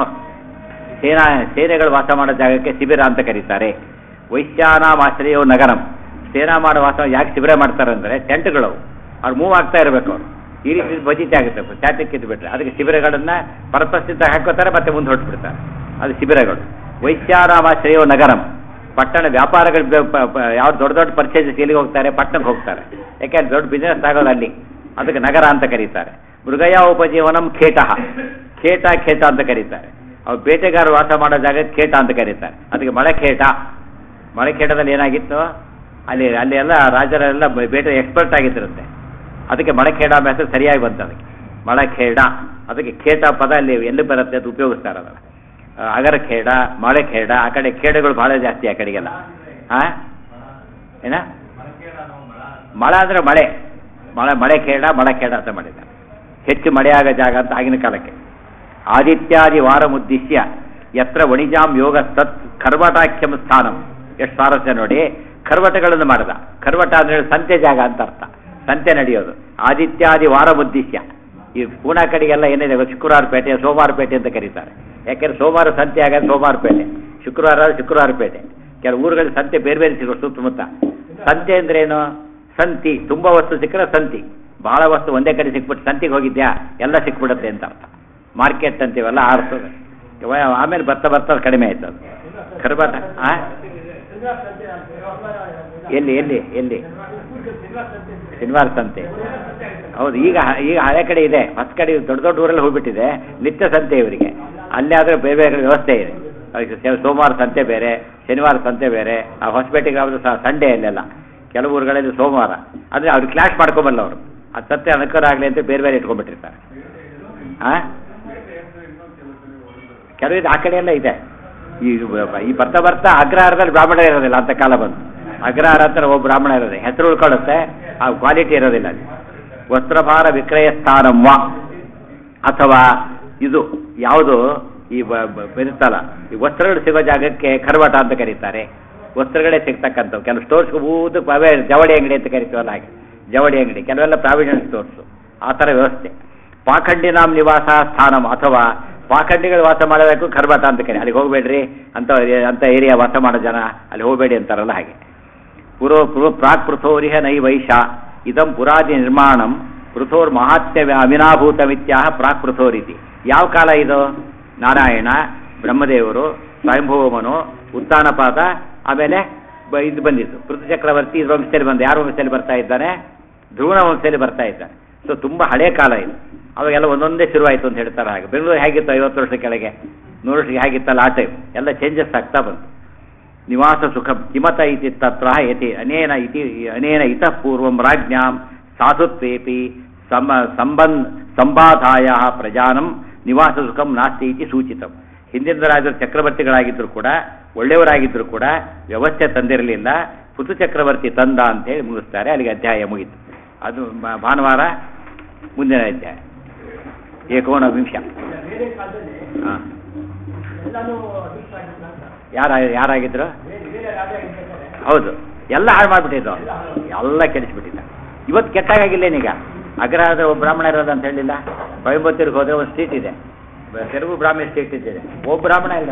ಸೇನೆಗಳು ವಾಸ ಮಾಡೋ ಜಾಗಕ್ಕೆ ಶಿಬಿರ ಅಂತ ಕರೀತಾರೆ. ವೈಶ್ಯಾನಾಮಾಶ್ರಯೋ ನಗರಂ. ಸೇನಾ ಮಾಡೋ ವಾಸ ಯಾಕೆ ಶಿಬಿರ ಮಾಡ್ತಾರೆ ಅಂದರೆ ಟೆಂಟ್ಗಳು ಅವ್ರು ಮೂವ್ ಆಗ್ತಾ ಇರಬೇಕು. ಅವರು ಈ ರೀತಿ ಬಜಿತೆ ಆಗುತ್ತೆ, ಸ್ಟ್ಯಾಟಿಕ್ ಇದ್ದುಬಿಟ್ರೆ ಅದಕ್ಕೆ ಶಿಬಿರಗಳನ್ನು ಪರ್ಪಸ್ಸಿಂದ ಹಾಕೋತಾರೆ, ಮತ್ತೆ ಮುಂದೆ ಹೊರಟ್ಬಿಡ್ತಾರೆ. ಅದು ಶಿಬಿರಗಳು. ವೈಶ್ಯಾನಾಮಾಶ್ರಯೋ ನಗರಂ. ಪಟ್ಟಣ ವ್ಯಾಪಾರಗಳು ಯಾವ ದೊಡ್ಡ ದೊಡ್ಡ ಪರ್ಚೇಸಸ್ ಎಲ್ಲಿಗೆ ಹೋಗ್ತಾರೆ? ಪಟ್ಟಣಕ್ಕೆ ಹೋಗ್ತಾರೆ. ಯಾಕೆಂದ್ರೆ ದೊಡ್ಡ ಬಿಸ್ನೆಸ್ ಆಗೋದು ಅಲ್ಲಿ, ಅದಕ್ಕೆ ನಗರ ಅಂತ ಕರೀತಾರೆ. ಮೃಗಯ ಉಪಜೀವನಂ ಖೇಟ. ಖೇಟ ಅಂತ ಕರೀತಾರೆ. ಅವ್ರು ಬೇಟೆಗಾರರು ವಾಸ ಮಾಡೋ ಜಾಗ ಖೇಟ ಅಂತ ಕರೀತಾರೆ. ಅದಕ್ಕೆ ಮಳೆಖೇಟ. ಮಳೆಖೇಟದಲ್ಲಿ ಏನಾಗಿತ್ತು? ಅಲ್ಲಿ ಎಲ್ಲ ರಾಜರೆಲ್ಲ ಬೇಟೆ ಎಕ್ಸ್ಪರ್ಟ್ ಆಗಿತ್ತಿರುತ್ತೆ. ಅದಕ್ಕೆ ಮಳೆಖೇಡ ಹೆಸರು ಸರಿಯಾಗಿ ಬಂತು ಅದಕ್ಕೆ, ಮಳೆಖೇಡ. ಅದಕ್ಕೆ ಖೇಟ ಪದ ಅಲ್ಲಿ ಎಲ್ಲಿ ಬರುತ್ತೆ ಅದು ಉಪಯೋಗಿಸ್ತಾರೆ. ಅದನ್ನು ಅಗರಖೇಡ, ಮಳೆಖೇಡ. ಆ ಕಡೆ ಖೇಡಗಳು ಭಾಳ ಜಾಸ್ತಿ ಆ ಕಡೆಗೆಲ್ಲ. ಏನ ಮಳೆ ಅಂದರೆ ಮಳೆಖೇಡ ಅಂತ ಮಾಡಿದ್ದಾರೆ. ಹೆಚ್ಚು ಮಳೆಯಾಗ ಜಾಗ ಅಂತ ಆಗಿನ ಕಾಲಕ್ಕೆ. ಆದಿತ್ಯಾದಿ ವಾರ ಮುದ್ದಿಶ್ಯ ಯತ್ರ ವಣಿಜಾಂ ಯೋಗ ತತ್ ಖರ್ವಟಾಖ್ಯಂ ಸ್ಥಾನಂ. ಎಷ್ಟು ಸ್ವಾರಸ್ಯ ನೋಡಿ. ಖರ್ವಟಗಳನ್ನು ಮಾಡಿದ. ಖರ್ವಟ ಅಂದರೆ ಸಂತೆ ಜಾಗ ಅಂತ ಅರ್ಥ, ಸಂತೆ ನಡೆಯೋದು. ಆದಿತ್ಯಾದಿ ವಾರ ಮುದ್ದಿಶ್ಯ. ಈ ಪೂನಾ ಕಡೆಗೆಲ್ಲ ಏನಿದೆ ಶುಕ್ರವಾರಪೇಟೆ, ಸೋಮವಾರಪೇಟೆ ಅಂತ ಕರೀತಾರೆ. ಯಾಕೆಂದ್ರೆ ಸೋಮವಾರ ಸಂತೆ ಆಗೋದು ಸೋಮವಾರಪೇಟೆ, ಶುಕ್ರವಾರಪೇಟೆ. ಕೆಲವು ಊರುಗಳಲ್ಲಿ ಸಂತೆ ಬೇರೆ ಬೇರೆ ಸಿಗೋ ಸುತ್ತಮುತ್ತ. ಸಂತೆ ಅಂದ್ರೇನು? ಸಂತಿ, ತುಂಬ ವಸ್ತು ಸಿಕ್ಕರೆ ಸಂತಿ. ಬಹಳ ವಸ್ತು ಒಂದೇ ಕಡೆ ಸಿಕ್ಬಿಟ್ಟು ಸಂತಿಗೆ ಹೋಗಿದ್ಯಾ ಎಲ್ಲ ಸಿಕ್ಬಿಡುತ್ತೆ ಅಂತ ಅರ್ಥ. ಮಾರ್ಕೆಟ್ ಅಂತೀವಲ್ಲ ಆರ್ತದೆ. ಆಮೇಲೆ ಬರ್ತಾ ಕಡಿಮೆ ಆಯ್ತು ಅದು. ಖರ್ಬಟ ಎಲ್ಲಿ ಶನಿವಾರ ಸಂತೆ. ಹೌದು, ಈಗ ಹಳೆ ಕಡೆ ಇದೆ, ಹೊಸ ಕಡೆ ದೊಡ್ಡ ಊರಲ್ಲಿ ಹೋಗ್ಬಿಟ್ಟಿದೆ. ನಿತ್ಯ ಸಂತೆ ಇವರಿಗೆ. ಅಲ್ಲೇ ಆದರೆ ಬೇರೆ ಬೇರೆ ವ್ಯವಸ್ಥೆ ಇದೆ. ಸೋಮವಾರ ಸಂತೆ ಬೇರೆ, ಶನಿವಾರ ಸಂತೆ ಬೇರೆ. ಆ ಹೊಸಪೇಟೆಗೆ ಯಾವುದು ಸಂಡೇ ಅಲ್ಲೆಲ್ಲ. ಕೆಲವು ಊರುಗಳಲ್ಲಿ ಸೋಮವಾರ. ಅಂದರೆ ಅವ್ರು ಕ್ಲಾಶ್ ಮಾಡ್ಕೊಂಬಲ್ಲ ಅವರು. ಅದು ಸತ್ಯ ಅನುಕೂಲ ಆಗಲಿ ಅಂತ ಬೇರೆ ಬೇರೆ ಇಟ್ಕೊಂಡ್ಬಿಟ್ಟಿರ್ತಾರೆ. ಕೆಲವಿದು ಆ ಕಡೆ ಎಲ್ಲ ಇದೆ. ಈ ಬರ್ತಾ ಅಗ್ರಹಾರದಲ್ಲಿ ಬ್ರಾಹ್ಮಣ ಇರೋದಿಲ್ಲ ಅಂತ ಕಾಲ ಬಂತು. ಅಗ್ರಹಾರ ಹತ್ರ ಒಬ್ಬ ಬ್ರಾಹ್ಮಣ ಇರೋದೆ, ಹೆಸರು ಉಳ್ಕೊಳ್ಳುತ್ತೆ, ಆ ಕ್ವಾಲಿಟಿ ಇರೋದಿಲ್ಲ ಅಲ್ಲಿ. ವಸ್ತ್ರಭಾರ ವಿಕ್ರಯ ಸ್ಥಾನಂವ. ಅಥವಾ ಇದು ಯಾವುದು ಈ ಬೆರೆಸ್ತಲ್ಲ, ಈ ವಸ್ತ್ರಗಳು ಸಿಗೋ ಜಾಗಕ್ಕೆ ಖರ್ವಟ ಅಂತ ಕರೀತಾರೆ. ವಸ್ತ್ರಗಳೇ ಸಿಗ್ತಕ್ಕಂಥವು. ಕೆಲವು ಸ್ಟೋರ್ಸ್ ಊದಕ್ಕೆ ಅವೇ ಜವಳಿ ಅಂಗಡಿ ಅಂತ ಕರಿತೀವಲ್ಲ, ಹಾಗೆ ಜವಳಿ ಅಂಗಡಿ. ಕೆಲವೆಲ್ಲ ಪ್ರಾವಿಷನ್ ಸ್ಟೋರ್ಸು, ಆ ಥರ ವ್ಯವಸ್ಥೆ. ಪಾಖಂಡಿನಾಂ ನಿವಾಸ ಸ್ಥಾನಂ. ಅಥವಾ ಪಾಖಂಡಿಗಳು ವಾಸ ಮಾಡಬೇಕು ಖರ್ವಟ ಅಂತ ಕರಿ. ಅಲ್ಲಿಗೆ ಹೋಗಬೇಡ್ರಿ ಅಂತ ಏರಿಯಾ ವಾಸ ಮಾಡೋ ಜನ ಅಲ್ಲಿ ಹೋಗಬೇಡಿ ಅಂತಾರಲ್ಲ, ಹಾಗೆ. ಪ್ರಾಕ್ ಪೃಥೋರಿಹ ನೈ ವೈಶ ಇದಂ ಪುರಾದಿ ನಿರ್ಮಾಣಂ ಪೃಥೋರ್ ಮಹಾತ್ಮ್ಯ ಅವಿನಾಭೂತಮಿತ್ಯಾಹ ಪ್ರಾಕ್ ಪೃಥೋರಿತಿ. ಯಾವ ಕಾಲ ಇದು? ನಾರಾಯಣ, ಬ್ರಹ್ಮದೇವರು, ಸ್ವಯಂಭೂಮನು, ಉತ್ಥಾನಪಾದ, ಆಮೇಲೆ ಇದು ಬಂದಿತ್ತು ಪೃಥು ಚಕ್ರವರ್ತಿ. ಇದು ವಂಶದಲ್ಲಿ ಬಂದ. ಯಾರ ವಂಶದಲ್ಲಿ ಬರ್ತಾ ಇದ್ದಾನೆ? ಧ್ರುವನ ವಂಶದಲ್ಲಿ ಬರ್ತಾ ಇದ್ದಾನೆ. ಸೊ ತುಂಬ ಹಳೆ ಕಾಲ ಇದು. ಅವಾಗೆಲ್ಲ ಒಂದೊಂದೇ ಶುರುವಾಯಿತು ಅಂತ ಹೇಳ್ತಾರೆ. ಹಾಗೆ ಬೆಂಗಳೂರು ಹೇಗಿತ್ತು 50 ವರ್ಷ ಕೆಳಗೆ, 100 ವರ್ಷಕ್ಕೆ ಹೇಗಿತ್ತಲ್ಲ ಆ ಟೈಮ್ ಎಲ್ಲ ಚೇಂಜಸ್ ಆಗ್ತಾ ಬಂತು. ನಿವಾಸ ಸುಖ ಕಿಮತ ಇತಿ ತತ್ರ ಯತಿ ಅನೇನ ಇತಃ ಪೂರ್ವಂ ರಾಜ್ಞಾಂ ಸಾಧುತ್ವೇಪಿ ಸಂಬಾಧಾಯ ಪ್ರಜಾನಂ ನಿವಾಸ ಸುಖಂ ನಾಸ್ತಿ ಇತಿ ಸೂಚಿತಂ. ಹಿಂದಿನ ರಾಜರು ಚಕ್ರವರ್ತಿಗಳಾಗಿದ್ದರೂ ಕೂಡ, ಒಳ್ಳೆಯವರಾಗಿದ್ದರೂ ಕೂಡ ವ್ಯವಸ್ಥೆ ತಂದಿರಲಿಲ್ಲ. ಪೃಥು ಚಕ್ರವರ್ತಿ ತಂದ ಅಂತೇಳಿ ಮುಗಿಸ್ತಾರೆ. ಅಲ್ಲಿಗೆ ಅಧ್ಯಾಯ ಮುಗಿತು. ಅದು ಭಾನುವಾರ ಮುಂದಿನ ಅಧ್ಯಾಯ 19 ಹಾಂ. ಯಾರಾಗಿದ್ರು? ಹೌದು, ಎಲ್ಲ ಹಾಳು ಮಾಡಿಬಿಟ್ಟಿದ್ದು, ಎಲ್ಲ ಕೆಡಿಸ್ಬಿಟ್ಟಿದ್ದ. ಇವತ್ತು ಕೆಟ್ಟಾಗಿಲ್ಲೇನೀಗ. ಅಗ್ರಹಾರದ ಒಬ್ಬ ಬ್ರಾಹ್ಮಣ ಇರೋದು ಅಂತ ಹೇಳಿಲ್ಲ. ಕೊಯಂಬತ್ತೂರಿಗೆ ಹೋದರೆ ಒಂದು ಸೀಟ್ ಇದೆ, ತೆಲುಗು ಬ್ರಾಹ್ಮಣ ಸೀಟ್ ಇದ್ದಿದೆ. ಒಬ್ಬ ಬ್ರಾಹ್ಮಣ ಇಲ್ಲ.